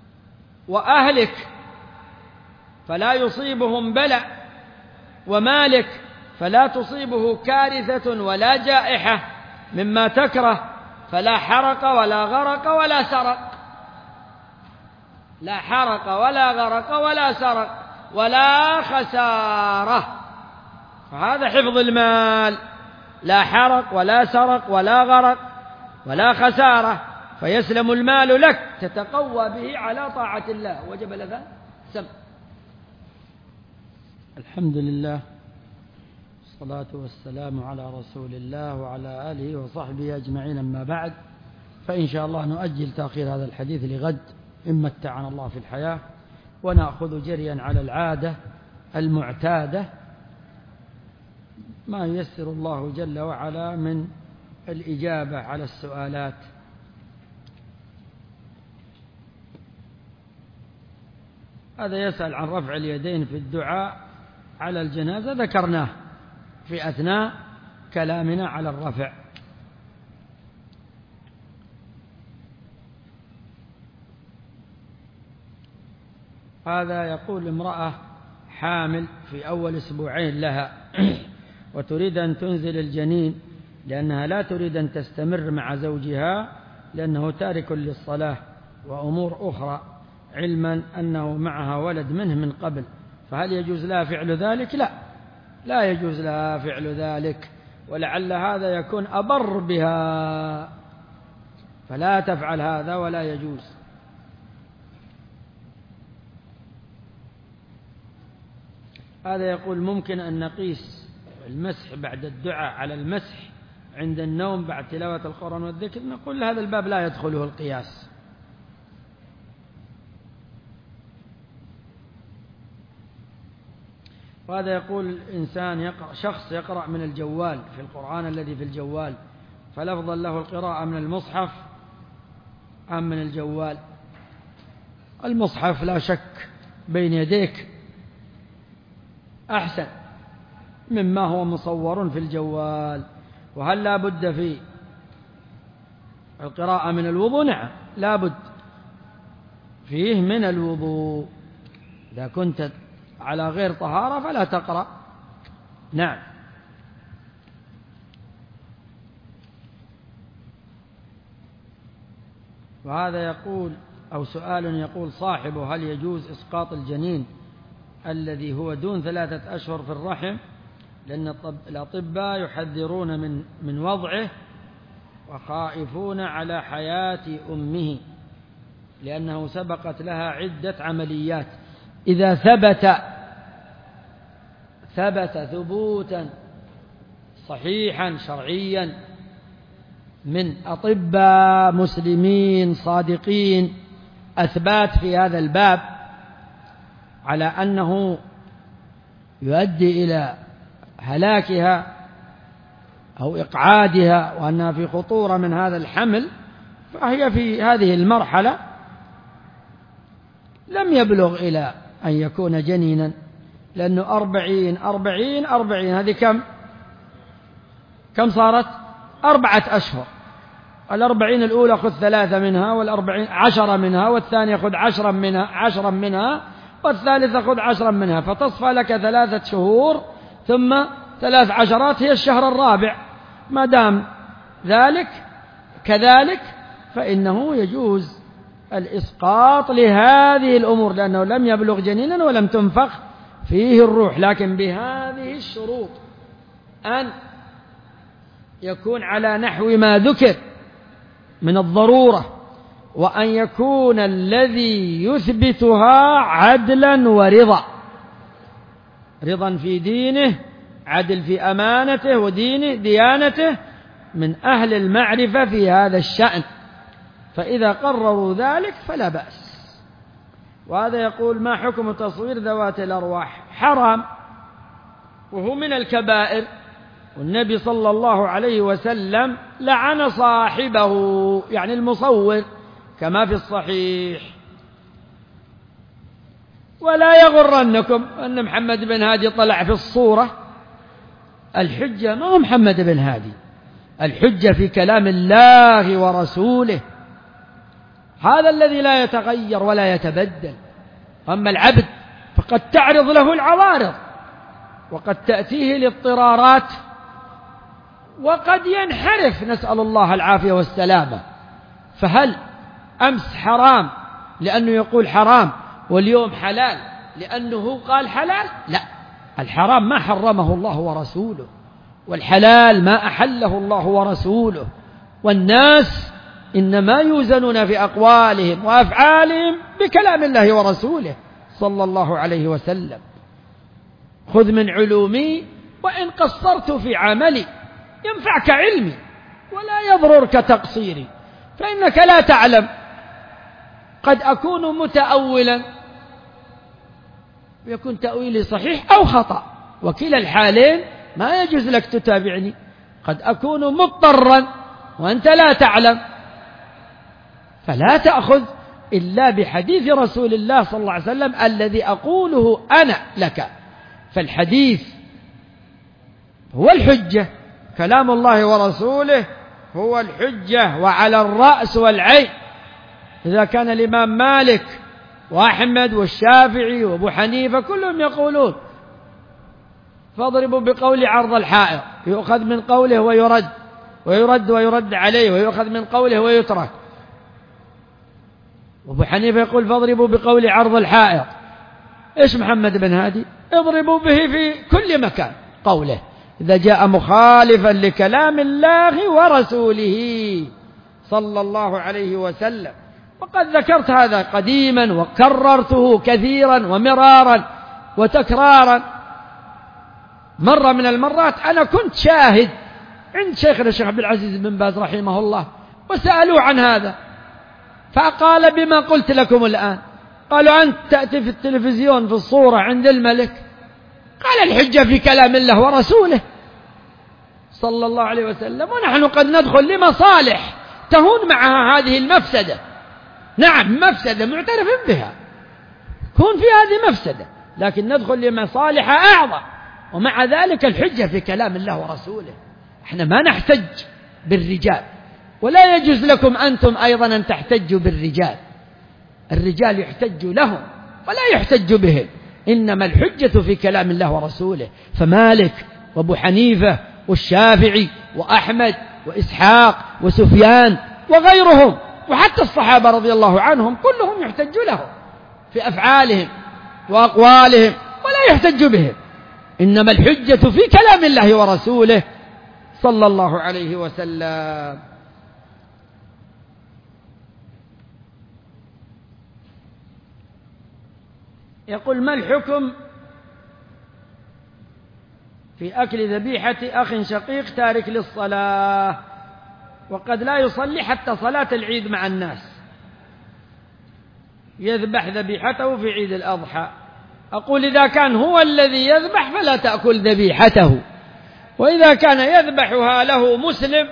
وأهلك فلا يصيبهم بلاء، ومالك فلا تصيبه كارثة ولا جائحة مما تكره، فلا حرق ولا غرق ولا سرق، لا حرق ولا غرق ولا سرق ولا خسارة. فهذا حفظ المال، لا حرق ولا سرق ولا غرق ولا خسارة، فيسلم المال لك تتقوى به على طاعة الله. وجب لك سم. الحمد لله والصلاة والسلام على رسول الله وعلى آله وصحبه أجمعين. أما بعد، فإن شاء الله نؤجل تأخير هذا الحديث لغد إن متعنا الله في الحياة، ونأخذ جريا على العادة المعتادة ما ييسر الله جل وعلا من الإجابة على السؤالات. هذا يسأل عن رفع اليدين في الدعاء على الجنازة، ذكرناه في أثناء كلامنا على الرفع. هذا يقول امرأة حامل في أول أسبوعين لها وتريد أن تنزل الجنين لأنها لا تريد أن تستمر مع زوجها لأنه تارك للصلاة وأمور أخرى، علما أنه معها ولد منه من قبل، فهل يجوز لها فعل ذلك؟ لا يجوز لها فعل ذلك، ولعل هذا يكون أبر بها، فلا تفعل هذا ولا يجوز. هذا يقول ممكن أن نقيس المسح بعد الدعاء على المسح عند النوم بعد تلاوة القرآن والذكر؟ نقول هذا الباب لا يدخله القياس. وهذا يقول إنسان شخص يقرأ من الجوال في القرآن الذي في الجوال، فالأفضل له القراءة من المصحف أم من الجوال؟ المصحف لا شك بين يديك أحسن مما هو مصور في الجوال. وهل لا بد في القراءة من الوضوء؟ نعم لا بد فيه من الوضوء. إذا كنت على غير طهارة فلا تقرأ. نعم. وهذا يقول أو سؤال يقول صاحبه هل يجوز إسقاط الجنين الذي هو دون 3 أشهر في الرحم، لأن الأطباء يحذرون من وضعه وخائفون على حياة أمه لأنه سبقت لها عدة عمليات. إذا ثبت ثبوتا صحيحا شرعيا من أطباء مسلمين صادقين أثبات في هذا الباب على أنه يؤدي إلى هلاكها أو إقعادها وأنها في خطورة من هذا الحمل، فهي في هذه المرحلة لم يبلغ إلى أن يكون جنينا، لأنه 40 هذه كم صارت؟ 4 أشهر. 40 الأولى خذ 3 منها، 10 منها، والثانية خذ 10 منها، والثالثة خذ 10 منها، فتصفى لك 3 شهور ثم 3 عشرات هي الشهر الرابع. ما دام ذلك كذلك فإنه يجوز الإسقاط لهذه الأمور، لأنه لم يبلغ جنينا ولم تنفخ فيه الروح، لكن بهذه الشروط: أن يكون على نحو ما ذكر من الضرورة، وأن يكون الذي يثبتها عدلا ورضا، رضا في دينه، عدل في أمانته ودينه ديانته، من أهل المعرفة في هذا الشأن، فإذا قرروا ذلك فلا بأس. وهذا يقول ما حكم تصوير ذوات الأرواح؟ حرام وهو من الكبائر، والنبي صلى الله عليه وسلم لعن صاحبه يعني المصور كما في الصحيح. ولا يغرنكم أن محمد بن هادي طلع في الصورة، الحجة ما هو محمد بن هادي، الحجة في كلام الله ورسوله، هذا الذي لا يتغير ولا يتبدل. أما العبد فقد تعرض له العوارض، وقد تأتيه الاضطرارات، وقد ينحرف، نسأل الله العافية والسلامة. فهل أمس حرام لأنه يقول حرام، واليوم حلال لأنه قال حلال؟ لا، الحرام ما حرمه الله ورسوله، والحلال ما أحله الله ورسوله. والناس إنما يوزنون في أقوالهم وأفعالهم بكلام الله ورسوله صلى الله عليه وسلم. خذ من علومي وإن قصرت في عملي، ينفعك علمي ولا يضررك تقصيري، فإنك لا تعلم، قد أكون متأولا ويكون تأويلي صحيح أو خطأ، وكلا الحالين ما يجوز لك تتابعني. قد أكون مضطرا وأنت لا تعلم، فلا تأخذ إلا بحديث رسول الله صلى الله عليه وسلم الذي أقوله أنا لك. فالحديث هو الحجة، كلام الله ورسوله هو الحجة، وعلى الرأس والعين. إذا كان الإمام مالك وأحمد والشافعي وأبو حنيفة كلهم يقولون فاضربوا بقول عرض الحائط، يؤخذ من قوله ويرد، ويرد عليه، ويؤخذ من قوله ويترك. وأبو حنيفة يقول فاضربوا بقول عرض الحائط. إيش محمد بن هادي؟ اضربوا به في كل مكان قوله إذا جاء مخالفا لكلام الله ورسوله صلى الله عليه وسلم. وقد ذكرت هذا قديما وكررته كثيرا ومرارا وتكرارا. مرة من المرات أنا كنت شاهد عند شيخنا الشيخ عبد العزيز بن باز رحمه الله، وسألوه عن هذا فقال بما قلت لكم الآن. قالوا أنت تأتي في التلفزيون في الصورة عند الملك، قال الحجة في كلام الله ورسوله صلى الله عليه وسلم، ونحن قد ندخل لمصالح تهون معها هذه المفسدة. نعم مفسدة معترف بها، كون في هذه مفسدة، لكن ندخل لمصالح أعظم، ومع ذلك الحجة في كلام الله ورسوله. احنا ما نحتج بالرجال، ولا يجوز لكم أنتم أيضا أن تحتجوا بالرجال. الرجال يحتج لهم ولا يحتج بهم، إنما الحجة في كلام الله ورسوله. فمالك وأبو حنيفة والشافعي وأحمد وإسحاق وسفيان وغيرهم وحتى الصحابة رضي الله عنهم كلهم يحتج لهم في أفعالهم وأقوالهم ولا يحتج بهم، إنما الحجة في كلام الله ورسوله صلى الله عليه وسلم. يقول ما الحكم في أكل ذبيحة أخ شقيق تارك للصلاة وقد لا يصلي حتى صلاة العيد مع الناس، يذبح ذبيحته في عيد الأضحى؟ أقول إذا كان هو الذي يذبح فلا تأكل ذبيحته، وإذا كان يذبحها له مسلم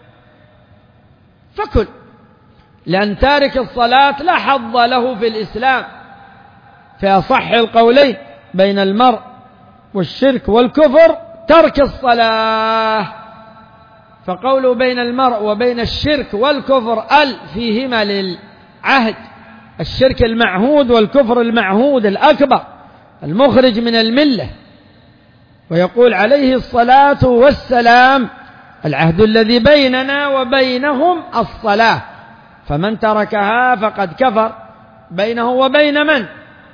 فكل، لأن تارك الصلاة لا حظ له في الإسلام. في أصح القولين بين المرء والشرك والكفر ترك الصلاة، فقوله بين المرء وبين الشرك والكفر فيهما للعهد، الشرك المعهود والكفر المعهود الأكبر المخرج من الملة. ويقول عليه الصلاة والسلام العهد الذي بيننا وبينهم الصلاة، فمن تركها فقد كفر. بينه وبين من؟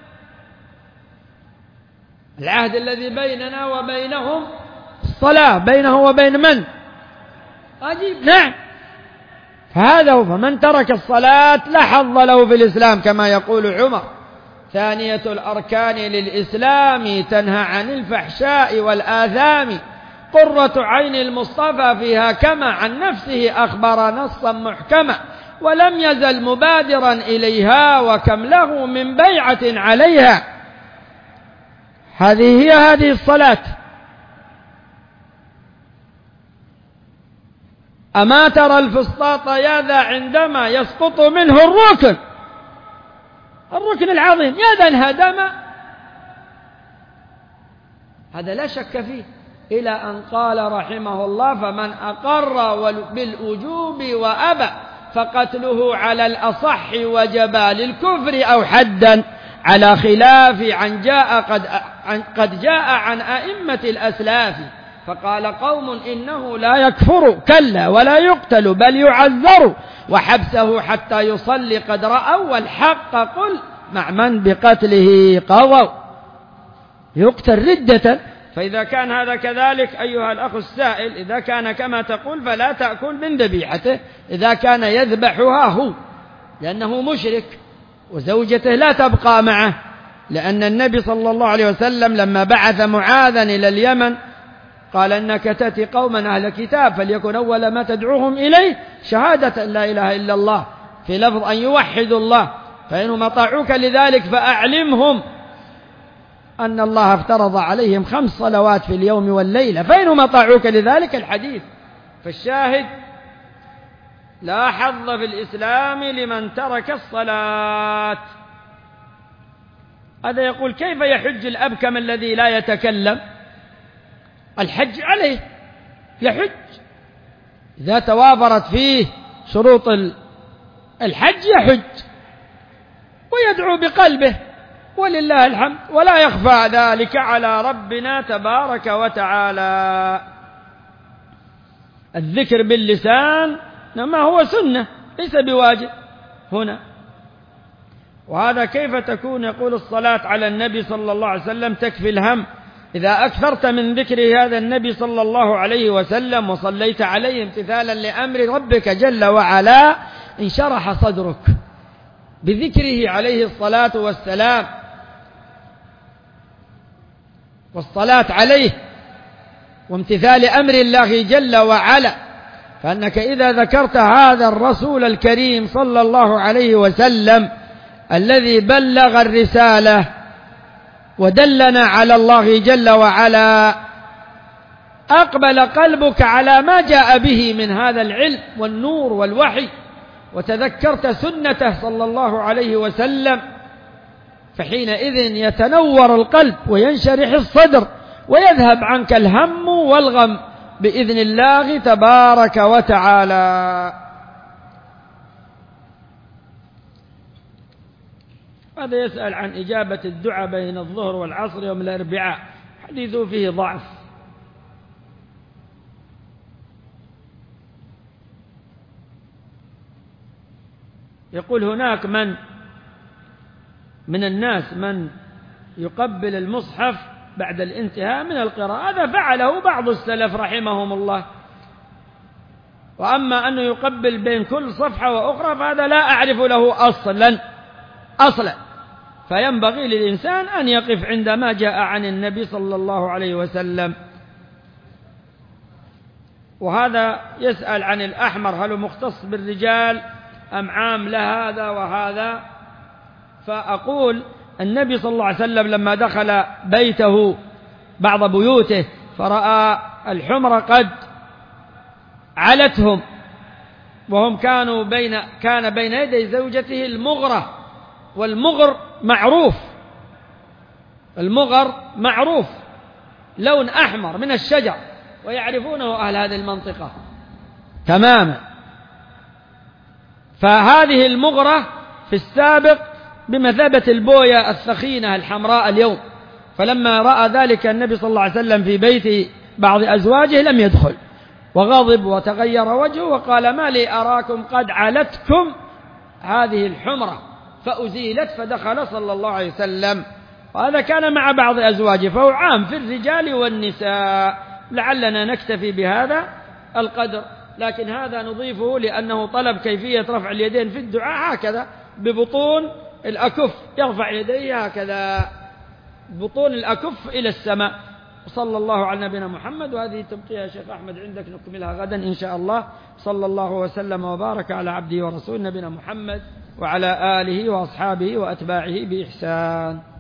العهد الذي بيننا وبينهم الصلاة، بينه وبين من؟ أجيب نعم، فهذا هو. فمن ترك الصلاة لا حظ له في الإسلام، كما يقول عمر ثانية الأركان للإسلام تنهى عن الفحشاء والآثام، قرة عين المصطفى فيها كما عن نفسه أخبر نصا محكما، ولم يزل مبادرا إليها وكم له من بيعة عليها. هذه الصلاة. أما ترى الفسطاط يا ذا عندما يسقط منه الركن العظيم يا ذا انهدم، هذا لا شك فيه، إلى أن قال رحمه الله فمن أقر بالوجوب وأبى فقتله على الأصح وجب للكفر أو حدا، على خلاف قد جاء عن أئمة الأسلاف، فقال قوم إنه لا يكفر، كلا ولا يقتل بل يعذر، وحبسه حتى يصلي قد رأوا، والحق قل مع من بقتله قضوا، يقتل ردة. فإذا كان هذا كذلك أيها الأخ السائل، إذا كان كما تقول فلا تأكل من ذبيحته إذا كان يذبحها هو، لأنه مشرك، وزوجته لا تبقى معه، لأن النبي صلى الله عليه وسلم لما بعث معاذا إلى اليمن قال إنك تأتي قوما أهل كتاب فليكن أول ما تدعوهم إليه شهادة لا إله إلا الله، في لفظ أن يوحدوا الله، فإنهم أطاعوك لذلك فأعلمهم أن الله افترض عليهم 5 صلوات في اليوم والليلة، فإنهم أطاعوك لذلك الحديث. فالشاهد لا حظ في الإسلام لمن ترك الصلاة. هذا يقول كيف يحج الأبكم الذي لا يتكلم؟ الحج عليه، يحج إذا توافرت فيه شروط الحج، يحج ويدعو بقلبه ولله الحمد، ولا يخفى ذلك على ربنا تبارك وتعالى. الذكر باللسان ما هو سنة ليس بواجب هنا. وهذا كيف تكون؟ يقول الصلاة على النبي صلى الله عليه وسلم تكفي الهم، إذا أكثرت من ذكر هذا النبي صلى الله عليه وسلم وصليت عليه امتثالا لأمر ربك جل وعلا انشرح صدرك بذكره عليه الصلاة والسلام والصلاة عليه وامتثال أمر الله جل وعلا. فأنك إذا ذكرت هذا الرسول الكريم صلى الله عليه وسلم الذي بلغ الرسالة ودلنا على الله جل وعلا، أقبل قلبك على ما جاء به من هذا العلم والنور والوحي، وتذكرت سنته صلى الله عليه وسلم، فحينئذ يتنور القلب وينشرح الصدر ويذهب عنك الهم والغم بإذن الله تبارك وتعالى. هذا يسأل عن إجابة الدعاء بين الظهر والعصر يوم الأربعاء، حديثه فيه ضعف. يقول هناك من الناس من يقبل المصحف بعد الانتهاء من القراءة، هذا فعله بعض السلف رحمهم الله، وأما أنه يقبل بين كل صفحة وأخرى فهذا لا أعرف له أصلا، فينبغي للإنسان أن يقف عندما جاء عن النبي صلى الله عليه وسلم. وهذا يسأل عن الأحمر هل هو مختص بالرجال أم عام لهذا وهذا؟ فأقول النبي صلى الله عليه وسلم لما دخل بيته بعض بيوته فرأى الحمر قد علتهم وهم كان بين يدي زوجته المغرة، والمغر معروف لون أحمر من الشجر، ويعرفونه أهل هذه المنطقة تماما. فهذه المغرة في السابق بمثابة البوية الثخينة الحمراء اليوم، فلما رأى ذلك النبي صلى الله عليه وسلم في بيت بعض أزواجه لم يدخل، وغضب وتغير وجهه وقال ما لي أراكم قد علتكم هذه الحمرة، فأزيلت، فدخل صلى الله عليه وسلم. وهذا كان مع بعض أزواجه، فهو عام في الرجال والنساء. لعلنا نكتفي بهذا القدر، لكن هذا نضيفه لأنه طلب كيفية رفع اليدين في الدعاء هكذا ببطون الأكف، يرفع يديه هكذا بطون الأكف إلى السماء. صلى الله على نبينا محمد. وهذه تبقى يا شيخ أحمد عندك نكملها غدا إن شاء الله. صلى الله وسلم وبارك على عبده ورسول نبينا محمد وعلى آله وأصحابه وأتباعه بإحسان.